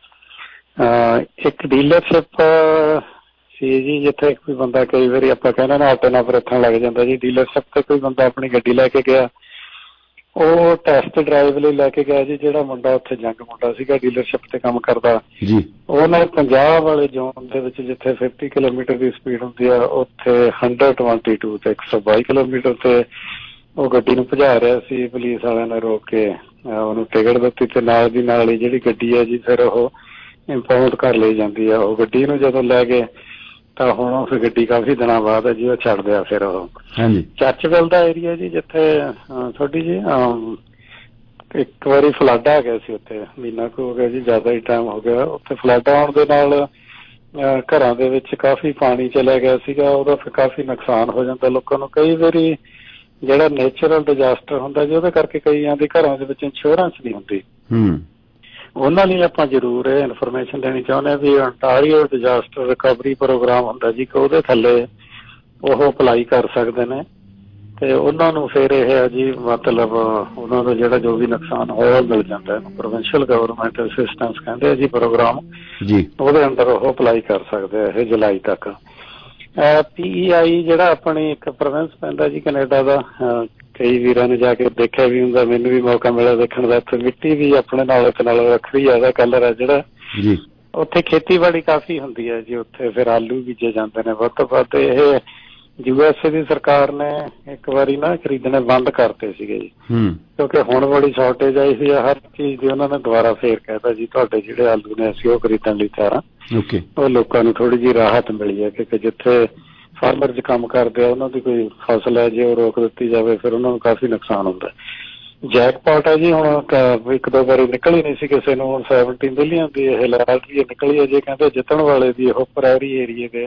ਇੱਕ ਡੀਲਰਸ਼ਿਪ ਸੀ ਜੀ ਜਿੱਥੇ ਕੋਈ ਬੰਦਾ ਕਈ ਵਾਰੀ ਆਪਾਂ ਕਹਿੰਦੇ ਨਾ ਆਟੋ ਨਾਲ ਰੱਖਣ ਲੱਗ ਜਾਂਦਾ ਜੀ। ਡੀਲਰਸ਼ਿਪ ਤੇ ਕੋਈ ਬੰਦਾ ਆਪਣੀ ਗੱਡੀ ਲੈ ਕੇ ਗਿਆ ਉਹ ਟੈਸਟ ਡਰਾਈਵ ਲਈ ਲੈ ਕੇ ਗਿਆ ਜੀ। ਜਿਹੜਾ ਮੁੰਡਾ ਉੱਥੇ ਜੰਗ ਮੁੰਡਾ ਸੀਗਾ ਡੀਲਰਸ਼ਿਪ ਤੇ ਕੰਮ ਕਰਦਾ ਜੀ ਉਹਨੇ ਪੰਜਾਬ ਵਾਲੇ ਜ਼ੋਨ ਦੇ ਵਿੱਚ ਜਿੱਥੇ ਫਿਫਟੀ ਕਿਲੋਮੀਟਰ ਦੀ ਸਪੀਡ ਹੁੰਦੀ ਆ ਉੱਥੇ ਹੰਡਰਡ ਟਵੰਟੀ ਟੂ ਤੇ ਇੱਕ ਸੌ ਬਾਈ ਕਿਲੋਮੀਟਰ ਤੇ ਉਹ ਗੱਡੀ ਨੂੰ ਭਜਾ ਰਿਹਾ ਸੀ। ਪੁਲਿਸ ਵਾਲਿਆਂ ਨੇ ਰੋਕ ਕੇ ਉਹਨੂੰ ਟਿਕਟ ਦਿੱਤੀ ਤੇ ਨਾਲ ਦੀ ਨਾਲ ਹੀ ਜਿਹੜੀ ਗੱਡੀ ਹੈ ਜੀ ਫਿਰ ਉਹ ਇੰਪਾਊਂਡ ਕਰ ਲਈ ਜਾਂਦੀ ਆ। ਉਹ ਗੱਡੀ ਨੂੰ ਜਦੋਂ ਲੈ ਗਏ ਤਾਂ ਹੁਣ ਉਹ ਫਿਰ ਗੱਡੀ ਕਾਫੀ ਦਿਨਾਂ ਬਾਅਦ ਹੈ ਜੀ ਉਹ ਛੱਡ ਦਿਆ। ਫਿਰ ਉਹ ਚਰਚਵਿਲ ਦਾ ਏਰੀਆ ਜੀ ਜਿੱਥੇ ਥੋੜੀ ਜੀ ਇੱਕ ਵਾਰੀ ਫਲੱਡ ਆ ਗਿਆ ਸੀ ਉੱਥੇ ਮਹੀਨਾ ਕੁ ਹੋ ਗਿਆ ਜੀ ਜ਼ਿਆਦਾ ਹੀ ਟਾਈਮ ਹੋ ਗਿਆ। ਉੱਥੇ ਫਲੱਡ ਆਉਣ ਦੇ ਨਾਲ ਘਰਾਂ ਦੇ ਵਿੱਚ ਕਾਫੀ ਪਾਣੀ ਚਲਿਆ ਗਿਆ ਸੀਗਾ, ਉਹਦਾ ਫਿਰ ਕਾਫੀ ਨੁਕਸਾਨ ਹੋ ਜਾਂਦਾ ਲੋਕਾਂ ਨੂੰ। ਕਈ ਵਾਰੀ ਜਿਹੜਾ ਨੇਚਰਲ ਡਿਜ਼ਾਸਟਰ ਹੁੰਦਾ ਜੀ, ਉਹਦੇ ਕਰਕੇ ਕਈਆਂ ਦੇ ਘਰਾਂ ਦੇ ਵਿੱਚ ਇੰਸ਼ੋਰੈਂਸ ਨਹੀਂ ਹੁੰਦੀ। ਉਹਨਾਂ ਲਈ ਆਪਾਂ ਜ਼ਰੂਰ ਇਹ ਇਨਫੋਰਮੇਸ਼ਨ ਦੇਣੀ ਚਾਹੁੰਦੇ ਹਾਂ ਵੀ ontario ਡਿਜ਼ਾਸਟਰ ਰਿਕਵਰੀ ਪ੍ਰੋਗਰਾਮ ਹੁੰਦਾ ਜੀ, ਕਿ ਉਹਦੇ ਥੱਲੇ ਉਹ ਅਪਲਾਈ ਕਰ ਸਕਦੇ ਨੇ ਤੇ ਉਹਨਾਂ ਨੂੰ ਫਿਰ ਇਹ ਹੈ ਜੀ ਮਤਲਬ ਉਹਨਾਂ ਦਾ ਜਿਹੜਾ ਜੋ ਵੀ ਨੁਕਸਾਨ ਹੋਇਆ ਮਿਲ ਜਾਂਦਾ। ਇਹਨੂੰ ਪ੍ਰੋਵਿੰਸ਼ੀਅਲ ਗਵਰਨਮੈਂਟ ਅਸਿਸਟੈਂਸ ਕਹਿੰਦੇ ਆ ਜੀ ਪ੍ਰੋਗਰਾਮ ਜੀ, ਉਹਦੇ ਅੰਡਰ ਉਹ ਅਪਲਾਈ ਕਰ ਸਕਦੇ ਆ ਇਹ ਜੁਲਾਈ ਤੱਕ। ਪੀ ਈ ਆਈ ਜਿਹੜਾ ਆਪਣੀ ਇੱਕ ਪ੍ਰੋਵਿੰਸ ਪੈਂਦਾ ਜੀ ਕੈਨੇਡਾ ਦਾ, ਕਈ ਵੀਰਾਂ ਨੇ ਜਾ ਕੇ ਦੇਖਿਆ ਵੀ ਹੁੰਦਾ, ਮੈਨੂੰ ਵੀ ਮੌਕਾ ਮਿਲਿਆ ਦੇਖਣ ਦਾ। ਇੱਥੇ ਮਿੱਟੀ ਵੀ ਆਪਣੇ ਨਾਲ ਇੱਕ ਨਾਲ ਵੱਖਰੀ ਆ, ਉਹਦਾ ਕਲਰ ਆ ਜਿਹੜਾ ਜੀ। ਉੱਥੇ ਖੇਤੀਬਾੜੀ ਕਾਫੀ ਹੁੰਦੀ ਹੈ ਜੀ, ਉੱਥੇ ਫਿਰ ਆਲੂ ਬੀਜੇ ਜਾਂਦੇ ਨੇ ਵੱਧ ਤੋਂ ਵੱਧ। ਇਹ ਯੂ ਐਸ ਏ ਦੀ ਸਰਕਾਰ ਨੇ ਇੱਕ ਵਾਰੀ ਨਾ ਖਰੀਦਣੇ ਬੰਦ ਕਰਤੇ ਸੀਗੇ ਜੀ, ਕਿਉਂਕਿ ਹੁਣ ਬੜੀ ਸ਼ਾਰਟੇਜ ਆਈ ਸੀ ਹਰ ਚੀਜ਼ ਦੀ। ਉਹਨਾਂ ਨੇ ਦੁਬਾਰਾ ਫੇਰ ਕਹਿਤਾ ਜੀ ਤੁਹਾਡੇ ਜਿਹੜੇ ਆਲੂ ਨੇ ਅਸੀਂ ਉਹ ਖਰੀਦਣ ਲਈ ਤਿਆਰ ਹਾਂ। ਉਹ ਲੋਕਾਂ ਨੂੰ ਥੋੜੀ ਜਿਹੀ ਰਾਹਤ ਮਿਲੀ ਹੈ, ਕਿਉਂਕਿ ਜਿੱਥੇ ਫਾਰਮਰ 'ਚ ਕੰਮ ਕਰਦੇ ਆ ਉਹਨਾਂ ਦੀ ਕੋਈ ਫਸਲ ਹੈ ਜੇ ਉਹ ਰੋਕ ਦਿੱਤੀ ਜਾਵੇ ਫਿਰ ਉਹਨਾਂ ਨੂੰ ਕਾਫੀ ਨੁਕਸਾਨ ਹੁੰਦਾ। ਜੈਕਪਾਟ ਹੈ ਜੀ, ਹੁਣ ਇੱਕ ਦੋ ਵਾਰੀ ਨਿਕਲੀ ਨਹੀਂ ਸੀ ਕਿਸੇ ਨੂੰ, ਹੁਣ ਸੈਵਨਟੀਨ ਬਿਲੀਅਨ ਦੀ ਇਹ ਲਾਟਰੀ ਨਿਕਲੀ ਹੈ ਜੀ। ਕਹਿੰਦੇ ਜਿੱਤਣ ਵਾਲੇ ਦੀ ਉਹ ਪ੍ਰਾਇਰੀ ਏਰੀਏ ਦੇ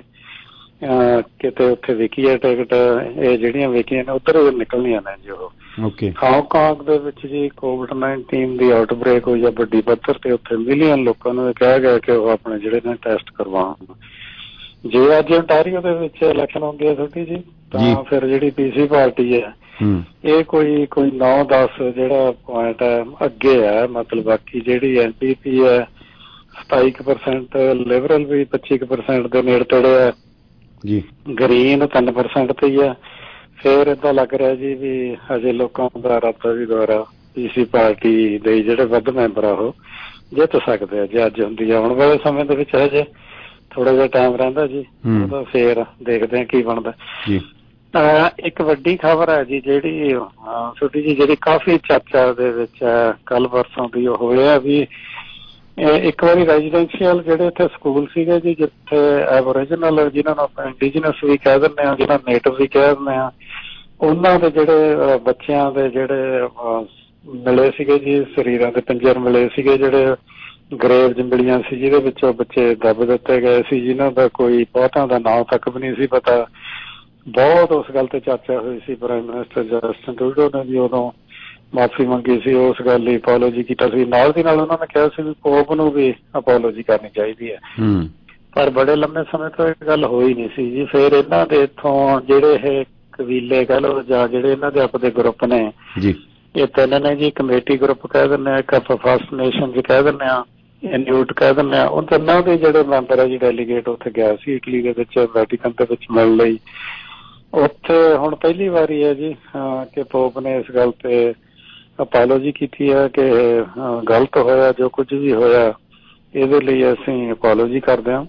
ਕਿਤੇ ਉੱਥੇ ਵਿਕੀ ਹੈ ਟਿਕਟ, ਇਹ ਜਿਹੜੀਆਂ ਵਿਕੀਆਂ ਨੇ ਉੱਧਰ ਨਿਕਲਣੀਆਂ ਨੇ ਜੀ ਉਹ। ਹਾਂਗਕਾਂਗ ਦੇ ਵਿੱਚ ਜੀ ਕੋਵਿਡ ਨਾਈਨਟੀਨ ਦੀ ਆਊਟਬ੍ਰੇਕ ਹੋਈ ਆ ਵੱਡੀ ਪੱਧਰ ਤੇ, ਉੱਥੇ ਮਿਲੀਅਨ ਲੋਕਾਂ ਨੂੰ ਕਿਹਾ ਗਿਆ ਕਿ ਉਹ ਆਪਣੇ ਜਿਹੜੇ ਨੇ ਟੈਸਟ ਕਰਵਾਉਣ। ਜੇ ਅੱਜ ontario ਦੇ ਵਿੱਚ ਇਲੈਕਸ਼ਨ ਹੁੰਦੀ ਹੈ ਛੋਟੀ ਜੀ, ਤਾਂ ਫਿਰ ਜਿਹੜੀ ਪੀ ਸੀ ਪਾਰਟੀ ਹੈ ਇਹ ਕੋਈ ਕੋਈ ਨੌ ਦਸ ਜਿਹੜਾ ਪੁਆਇੰਟ ਹੈ ਅੱਗੇ ਹੈ। ਮਤਲਬ ਬਾਕੀ ਜਿਹੜੀ ਐਨ ਪੀ ਪੀ ਹੈ ਸਤਾਈ ਕੁ ਪਰਸੈਂਟ, ਲਿਬਰਲ ਵੀ ਪੱਚੀ ਕੁ ਪਰਸੈਂਟ ਦੇ ਨੇੜੇ ਤੇੜੇ ਹੈ ਜੀ, ਗਰੀਨ ਤਿੰਨ ਪਰਸੈਂਟ ਤੇ ਹੀ ਆ। ਫਿਰ ਏਦਾਂ ਲੱਗ ਰਿਹਾ ਜੀ ਵੀ ਹਜੇ ਲੋਕਾਂ ਦਾ ਇਰਾਦਾ ਵੀ ਦੁਆਰਾ ਪੀ ਸੀ ਪਾਰਟੀ ਦੇ ਜਿਹੜੇ ਵੱਧ ਮੈਂਬਰ ਆ ਉਹ ਜਿੱਤ ਸਕਦੇ ਆ ਜੇ ਅੱਜ ਹੁੰਦੀ ਆ। ਆਉਣ ਵਾਲੇ ਸਮੇਂ ਦੇ ਵਿੱਚ ਹਜੇ ਥੋੜਾ ਜਿਹਾ ਟਾਈਮ ਰਹਿੰਦਾ ਜੀ, ਉਹਦਾ ਫੇਰ ਦੇਖਦੇ ਆ ਕੀ ਬਣਦਾ ਜੀ। ਇੱਕ ਵੱਡੀ ਖਬਰ ਹੈ ਜੀ ਜਿਹੜੀ ਛੋਟੀ ਜੀ, ਜਿਹੜੀ ਕਾਫੀ ਚਰਚਾ ਦੇ ਵਿੱਚ ਕੱਲ ਪਰਸੋਂ ਦੀ ਉਹ ਹੋਇਆ ਵੀ ਇੱਕ ਵਾਰੀ ਰੈਜ਼ੀਡੈਂਸ਼ੀਅਲ ਜਿਹੜੇ ਇੱਥੇ ਸਕੂਲ ਸੀਗੇ ਜੀ, ਜਿੱਥੇ ਐਬੋਰੀਜਨਲ ਜਿਹਨਾਂ ਨੂੰ ਆਪਾਂ ਇੰਡੀਜਨਸ ਵੀ ਕਹਿ ਦਿੰਦੇ ਹਾਂ, ਜਿਹਨਾਂ ਨੇਟਿਵ ਵੀ ਕਹਿ ਦਿੰਦੇ ਹਾਂ, ਉਹਨਾਂ ਦੇ ਜਿਹੜੇ ਬੱਚਿਆਂ ਦੇ ਜਿਹੜੇ ਮਿਲੇ ਸੀਗੇ ਜੀ, ਸਰੀਰਾਂ ਦੇ ਪਿੰਜਰ ਮਿਲੇ ਸੀਗੇ, ਜਿਹੜੇ ਗਰੇਵਜ਼ ਮਿਲੀਆਂ ਸੀ ਜਿਹਦੇ ਵਿੱਚੋਂ ਬੱਚੇ ਦੱਬ ਦਿੱਤੇ ਗਏ ਸੀ, ਜਿਨ੍ਹਾਂ ਦਾ ਕੋਈ ਬਹੁਤਾਂ ਦਾ ਨਾਂ ਤੱਕ ਵੀ ਨਹੀਂ ਸੀ ਪਤਾ। ਬਹੁਤ ਉਸ ਗੱਲ ਤੇ ਚਰਚਾ ਹੋਈ ਸੀ। ਪ੍ਰਾਈਮ ਮਿਨਿਸਟਰ ਜਸਟਿਨ ਟਰੂਡੋ ਨੇ ਵੀ ਉਦੋਂ ਮਾਫੀ ਮੰਗੀ ਸੀ, ਉਸ ਗੱਲ ਲਈ ਅਪੋਲੋਜੀ ਕੀਤਾ ਸੀ। ਨਾਲ ਦੀ ਨਾਲ ਉਹਨਾਂ ਨੇ ਕਿਹਾ ਸੀ ਵੀ ਪੋਪ ਨੂੰ ਵੀ ਅਪੋਲੋਜੀ ਕਰਨੀ ਚਾਹੀਦੀ ਹੈ, ਪਰ ਬੜੇ ਲੰਮੇ ਸਮੇਂ ਤੋਂ ਇਹ ਗੱਲ ਹੋਈ ਨਹੀਂ ਸੀ ਜੀ। ਫਿਰ ਇਹਨਾਂ ਦੇ ਇੱਥੋਂ ਜਿਹੜੇ ਇਹ ਕਬੀਲੇ ਕਹਿ ਲਓ ਜਾਂ ਜਿਹੜੇ ਇਹਨਾਂ ਦੇ ਆਪਦੇ ਗਰੁੱਪ ਨੇ ਜੀ, ਇਹ ਤਿੰਨ ਨੇ ਜੀ, ਕਮੇਟੀ ਗਰੁੱਪ ਕਹਿ ਦਿੰਦੇ ਆ, ਇੱਕ ਆਪਾਂ ਫਸਟ ਨੇਸ਼ਨ ਜੀ ਕਹਿ ਦਿੰਦੇ ਆ, ਇੰਡਿਊਟ ਕਹਿ ਦਿੰਦੇ ਆ। ਉਹ ਤਿੰਨਾਂ ਦੇ ਜਿਹੜੇ ਮੈਂਬਰ ਹੈ ਜੀ ਡੈਲੀਗੇਟ ਉੱਥੇ ਗਿਆ ਸੀ ਇਟਲੀ ਦੇ ਵਿੱਚ ਵੈਟੀਕਨ ਦੇ ਵਿੱਚ ਮਿਲਣ ਲਈ। ਉੱਥੇ ਹੁਣ ਪਹਿਲੀ ਵਾਰੀ ਹੈ ਜੀ ਕਿ ਪੋਪ ਨੇ ਇਸ ਗੱਲ ਤੇ ਅਪੋਲੋਜੀ ਕੀਤੀ ਹੈ ਕਿ ਗਲਤ ਹੋਇਆ, ਜੋ ਕੁਝ ਵੀ ਹੋਇਆ ਇਹਦੇ ਲਈ ਅਸੀਂ ਅਪੋਲੋਜੀ ਕਰਦੇ ਹਾਂ।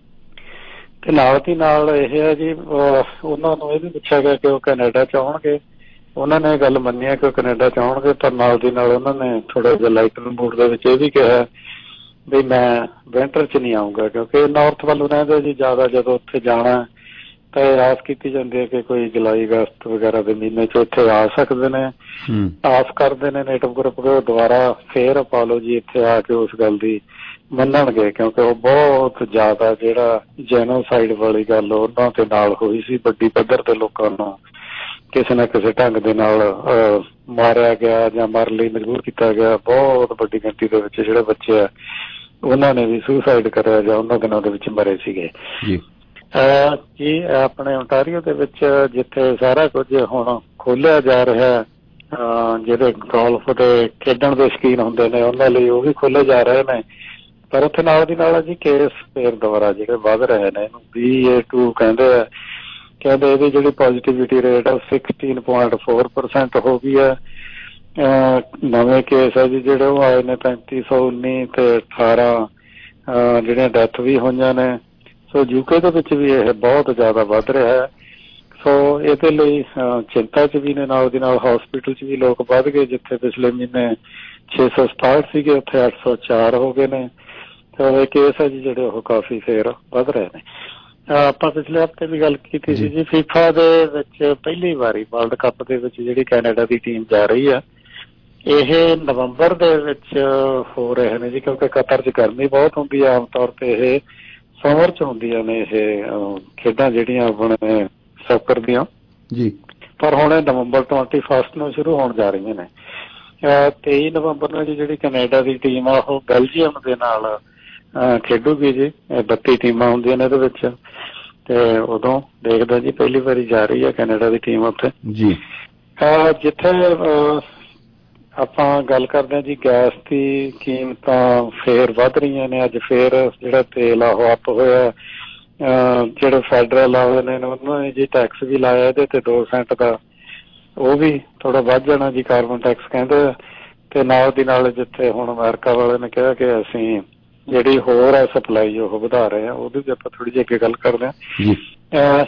ਤੇ ਨਾਲ ਦੀ ਨਾਲ ਇਹ ਹੈ ਜੀ ਉਹਨਾਂ ਨੂੰ ਇਹ ਵੀ ਪੁੱਛਿਆ ਗਿਆ ਕਿ ਉਹ ਕੈਨੇਡਾ ਚ ਆਉਣਗੇ। ਉਹਨਾਂ ਨੇ ਗੱਲ ਮੰਨੀ ਹੈ ਕਿ ਉਹ ਕੈਨੇਡਾ ਚ ਆਉਣਗੇ, ਪਰ ਨਾਲ ਦੀ ਨਾਲ ਉਹਨਾਂ ਨੇ ਥੋੜਾ ਜਿਹਾ ਲਾਈਟਰ ਮੂਡ ਦੇ ਵਿੱਚ ਇਹ ਵੀ ਕਿਹਾ ਵੀ ਮੈਂ ਵਿੰਟਰ ਚ ਨਹੀਂ ਆਊਂਗਾ, ਕਿਉਂਕਿ ਨਾਰਥ ਵੱਲੋਂ ਰਹਿੰਦੇ ਜੀ ਜ਼ਿਆਦਾ। ਜਦੋਂ ਉੱਥੇ ਜਾਣਾ ਤਾਂ ਇਹ ਆਸ ਕੀਤੀ ਜਾਂਦੀ ਹੈ ਕਿ ਕੋਈ ਜੁਲਾਈ ਅਗਸਤ ਵਗੈਰਾ ਦੇ ਮਹੀਨੇ ਚ ਇੱਥੇ ਆ ਸਕਦੇ ਨੇ। ਆਸ ਕਰਦੇ ਨੇ ਨੇਟਿਵ ਗਰੁੱਪ ਦੁਆਰਾ ਫੇਰ ਅਪੋਲੋਜੀ ਇੱਥੇ ਆ ਕੇ ਉਸ ਗੱਲ ਦੀ ਮੰਨਣਗੇ, ਕਿਉਂਕਿ ਉਹ ਬਹੁਤ ਜ਼ਿਆਦਾ ਜਿਹੜਾ ਜੈਨੋਸਾਈਡ ਵਾਲੀ ਗੱਲ ਉਹਨਾਂ ਦੇ ਨਾਲ ਹੋਈ ਸੀ। ਵੱਡੀ ਪੱਧਰ ਤੇ ਲੋਕਾਂ ਨੂੰ ਕਿਸੇ ਨਾ ਕਿਸੇ ਢੰਗ ਦੇ ਨਾਲ ਮਾਰਿਆ ਗਿਆ ਜਾਂ ਮਰਨ ਲਈ ਮਜਬੂਰ ਕੀਤਾ ਗਿਆ। ਬਹੁਤ ਵੱਡੀ ਗਿਣਤੀ ਦੇ ਵਿੱਚ ਜਿਹੜੇ ਬੱਚੇ ਆ ਉਹਨਾਂ ਨੇ ਵੀ ਸੁਸਾਈਡ ਕਰਿਆ ਜਾਂ ਉਹਨਾਂ ਦਿਨਾਂ ਦੇ ਵਿੱਚ ਮਰੇ ਸੀਗੇ ਜੀ। ਜੀ ਆਪਣੇ ontario ਦੇ ਵਿੱਚ ਜਿੱਥੇ ਸਾਰਾ ਕੁਝ ਹੁਣ ਖੋਲਿਆ ਜਾ ਰਿਹਾ, ਜਿਹੜੇ ਗੋਲਫ ਦੇ ਖੇਡਣ ਦੇ ਸ਼ੌਕੀਨ ਹੁੰਦੇ ਨੇ ਉਹਨਾਂ ਲਈ ਉਹ ਵੀ ਖੋਲੇ ਜਾ ਰਹੇ ਨੇ, ਪਰ ਉੱਥੇ ਨਾਲ ਦੀ ਨਾਲ ਜੀ ਕੇਸ ਫੇਰ ਦੁਬਾਰਾ ਜਿਹੜੇ ਵੱਧ ਰਹੇ ਨੇ, ਇਹਨੂੰ ਬੀ ਏ ਟੂ ਕਹਿੰਦੇ ਆ। ਕਹਿੰਦੇ ਇਹਦੀ ਜਿਹੜੀ ਪੋਜ਼ੀਟਿਵਿਟੀ ਰੇਟ ਆ ਸਿਕਸਟੀਨ ਪੁਆਇੰਟ ਫੋਰ ਪਰਸੈਂਟ ਹੋ ਗਈ ਹੈ। ਨਵੇਂ ਕੇਸ ਹੈ ਜੀ ਜਿਹੜੇ ਉਹ ਆਏ ਨੇ ਪੈਂਤੀ ਸੌ ਉੱਨੀ ਤੇ ਅਠਾਰਾਂ ਜਿਹੜੀਆਂ ਡੈਥ ਵੀ ਹੋਈਆਂ ਨੇ। ਸੋ ਯੂਕੇ ਦੇ ਵਿੱਚ ਵੀ ਇਹ ਬਹੁਤ ਜ਼ਿਆਦਾ ਵੱਧ ਰਿਹਾ ਹੈ। ਸੋ ਇਹਦੇ ਲਈ ਚਿੰਤਾ ਚ ਵੀ ਨੇ। ਨਾਲ ਦੀ ਨਾਲ ਹੌਸਪੀਟਲ ਚ ਵੀ ਲੋਕ ਵੱਧ ਗਏ, ਜਿੱਥੇ ਪਿਛਲੇ ਮਹੀਨੇ ਛੇ ਸੌ ਸਤਾਹਠ ਸੀਗੇ ਉੱਥੇ ਅੱਠ ਸੌ ਚਾਰ ਹੋ ਗਏ ਨੇ। ਤੇ ਇਹ ਕੇਸ ਹੈ ਜੀ ਜਿਹੜੇ ਉਹ ਕਾਫੀ ਫੇਰ ਵੱਧ ਰਹੇ ਨੇ। ਆਪਾਂ ਪਿਛਲੇ ਹਫ਼ਤੇ ਵੀ ਗੱਲ ਕੀਤੀ ਸੀ ਜੀ, ਫੀਫਾ ਦੇ ਵਿੱਚ ਪਹਿਲੀ ਵਾਰੀ ਵਰਲਡ ਕੱਪ ਦੇ ਵਿੱਚ ਜਿਹੜੀ ਕੈਨੇਡਾ ਦੀ ਟੀਮ ਜਾ ਰਹੀ ਆ, ਇਹ ਨਵੰਬਰ ਦੇ ਵਿੱਚ ਹੋ ਰਹੇ ਨੇ ਜੀ, ਕਿਉਂਕਿ ਕਤਰ ਚ ਗਰਮੀ ਬਹੁਤ ਹੁੰਦੀ ਹੈ। ਆਮ ਤੌਰ ਤੇ ਇਹ ਸਮਰ ਚ ਹੁੰਦੀਆਂ ਨੇ ਇਹ ਖੇਡਾਂ ਜਿਹੜੀਆਂ ਆਪਣੇ ਸੌਕਰ ਦੀਆਂ ਜੀ, ਪਰ ਹੁਣ ਇਹ ਨਵੰਬਰ ਟਵੰਟੀ ਫਸਟ ਨੂੰ ਸ਼ੁਰੂ ਹੋਣ ਜਾ ਰਹੀਆਂ ਨੇ। ਤੇਈ ਨਵੰਬਰ ਨੂੰ ਜੀ ਜਿਹੜੀ ਕੈਨੇਡਾ ਦੀ ਟੀਮ ਆ ਉਹ ਬੈਲਜੀਅਮ ਦੇ ਨਾਲ ਖੇਡੂਗੀ ਜੀ। ਬੱਤੀ ਟੀਮਾਂ ਹੁੰਦੀਆਂ ਨੇ ਇਹਦੇ ਵਿੱਚ, ਤੇ ਉਦੋਂ ਦੇਖਦਾ ਜੀ ਪਹਿਲੀ ਵਾਰੀ ਜਾ ਰਹੀ ਹੈ ਕੈਨੇਡਾ ਦੀ ਟੀਮ ਉੱਥੇ ਜੀ। ਜਿੱਥੇ ਆਪਾਂ ਗੱਲ ਕਰਦੇ ਹਾਂ ਜੀ ਗੈਸ ਦੀ ਕੀਮਤਾਂ ਫੇਰ ਵੱਧ ਰਹੀਆਂ ਨੇ। ਅੱਜ ਫੇਰ ਜਿਹੜਾ ਤੇਲ ਆ ਉਹ ਅੱਪ ਹੋਇਆ। ਜਿਹੜੇ ਫੈਡਰਲ ਆ ਨੇ ਉਹਨਾਂ ਨੇ ਜੀ ਟੈਕਸ ਵੀ ਲਾਇਆ ਇਹਦੇ ਤੇ ਦੋ ਸੈਂਟ ਦਾ, ਉਹ ਵੀ ਥੋੜਾ ਵੱਧ ਜਾਣਾ ਜੀ, ਕਾਰਬਨ ਟੈਕਸ ਕਹਿੰਦੇ ਆ। ਤੇ ਨਾਲ ਦੀ ਨਾਲ ਜਿੱਥੇ ਹੁਣ ਅਮਰੀਕਾ ਵਾਲੇ ਨੇ ਕਿਹਾ ਕਿ ਅਸੀਂ ਜਿਹੜੀ ਹੋਰ ਆ ਸਪਲਾਈ ਉਹ ਵਧਾ ਰਹੇ ਆ, ਉਹਦੀ ਵੀ ਆਪਾਂ ਥੋੜੀ ਜਿਹੀ ਅੱਗੇ ਗੱਲ ਕਰਦੇ ਹਾਂ।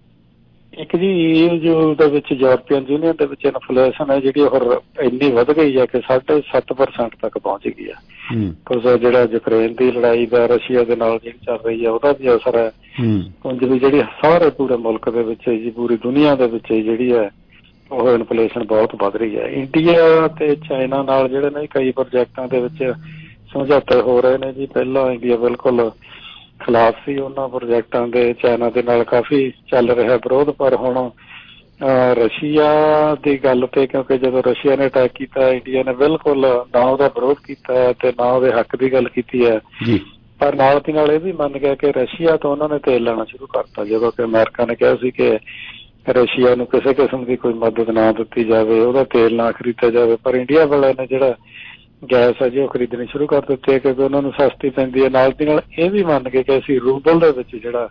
ਇੱਕ ਜੀ ਈਯੂ ਦੇ ਵਿੱਚ ਯੂਰਪੀਅਨ ਯੂਨੀਅਨ ਦੇ ਵਿੱਚ ਇਨਫਲੇਸ਼ਨ ਹੈ ਜਿਹੜੀ ਉਹ ਇੰਨੀ ਵੱਧ ਗਈ ਹੈ ਕਿ ਸਾਢੇ ਸੱਤ ਪਰਸੈਂਟ ਤੱਕ ਪਹੁੰਚ ਗਈ ਹੈ। ਕੁਝ ਜਿਹੜਾ ਯੂਕਰੇਨ ਦੀ ਲੜਾਈ ਦਾ ਰਸ਼ੀਆ ਦੇ ਨਾਲ ਜਿਹੜੀ ਚੱਲ ਰਹੀ ਹੈ ਉਹਦਾ ਵੀ ਅਸਰ ਹੈ। ਉਂਝ ਵੀ ਜਿਹੜੀ ਸਾਰੇ ਪੂਰੇ ਮੁਲਕ ਦੇ ਵਿੱਚ ਜੀ, ਪੂਰੀ ਦੁਨੀਆ ਦੇ ਵਿੱਚ ਜਿਹੜੀ ਹੈ ਉਹ ਇਨਫਲੇਸ਼ਨ ਬਹੁਤ ਵੱਧ ਰਹੀ ਹੈ। ਇੰਡੀਆ ਤੇ ਚਾਈਨਾ ਨਾਲ ਜਿਹੜੇ ਨੇ ਕਈ ਪ੍ਰੋਜੈਕਟਾਂ ਦੇ ਵਿੱਚ ਸਮਝੌਤੇ ਹੋ ਰਹੇ ਨੇ ਜੀ। ਪਹਿਲਾਂ ਇੰਡੀਆ ਬਿਲਕੁਲ ਖਿਲਾਫ ਸੀ ਉਹਨਾਂ ਪ੍ਰੋਜੈਕਟਾਂ ਦੇ, ਚਾਈਨਾ ਦੇ ਨਾਲ ਕਾਫੀ ਚੱਲ ਰਿਹਾ ਵਿਰੋਧ। ਪਰ ਹੁਣ ਰਸ਼ੀਆ ਦੀ ਗੱਲ ਤੇ, ਕਿਉਂਕਿ ਜਦੋਂ ਰਸ਼ੀਆ ਨੇ ਅਟੈਕ ਕੀਤਾ ਇੰਡੀਆ ਨੇ ਬਿਲਕੁਲ ਨਾ ਉਹਦਾ ਵਿਰੋਧ ਕੀਤਾ ਤੇ ਨਾ ਉਹਦੇ ਹੱਕ ਦੀ ਗੱਲ ਕੀਤੀ ਹੈ। ਪਰ ਨਾਲ ਦੀ ਨਾਲ ਇਹ ਵੀ ਮੰਨ ਗਿਆ ਕਿ ਰਸ਼ੀਆ ਤੋਂ ਉਹਨਾਂ ਨੇ ਤੇਲ ਲੈਣਾ ਸ਼ੁਰੂ ਕਰਤਾ, ਜਦੋਂ ਕਿ ਅਮਰੀਕਾ ਨੇ ਕਿਹਾ ਸੀ ਕਿ ਰਸ਼ੀਆ ਨੂੰ ਕਿਸੇ ਕਿਸਮ ਦੀ ਕੋਈ ਮਦਦ ਨਾ ਦਿੱਤੀ ਜਾਵੇ, ਉਹਦਾ ਤੇਲ ਨਾ ਖਰੀਦਿਆ ਜਾਵੇ। ਪਰ ਇੰਡੀਆ ਵਾਲਿਆਂ ਨੇ ਜਿਹੜਾ ਗੈਸ ਹੈ ਜੀ ਉਹ ਖਰੀਦਣੀ ਸ਼ੁਰੂ ਕਰ ਦਿੱਤੀ ਹੈ ਕਿਉਂਕਿ ਉਹਨਾਂ ਨੂੰ ਸਸਤੀ ਪੈਂਦੀ ਹੈ। ਨਾਲ ਦੀ ਨਾਲ ਇਹ ਵੀ ਮੰਨ ਗਏ ਕਿ ਅਸੀਂ ਰੂਬਲ ਦੇ ਵਿੱਚ ਜਿਹੜਾ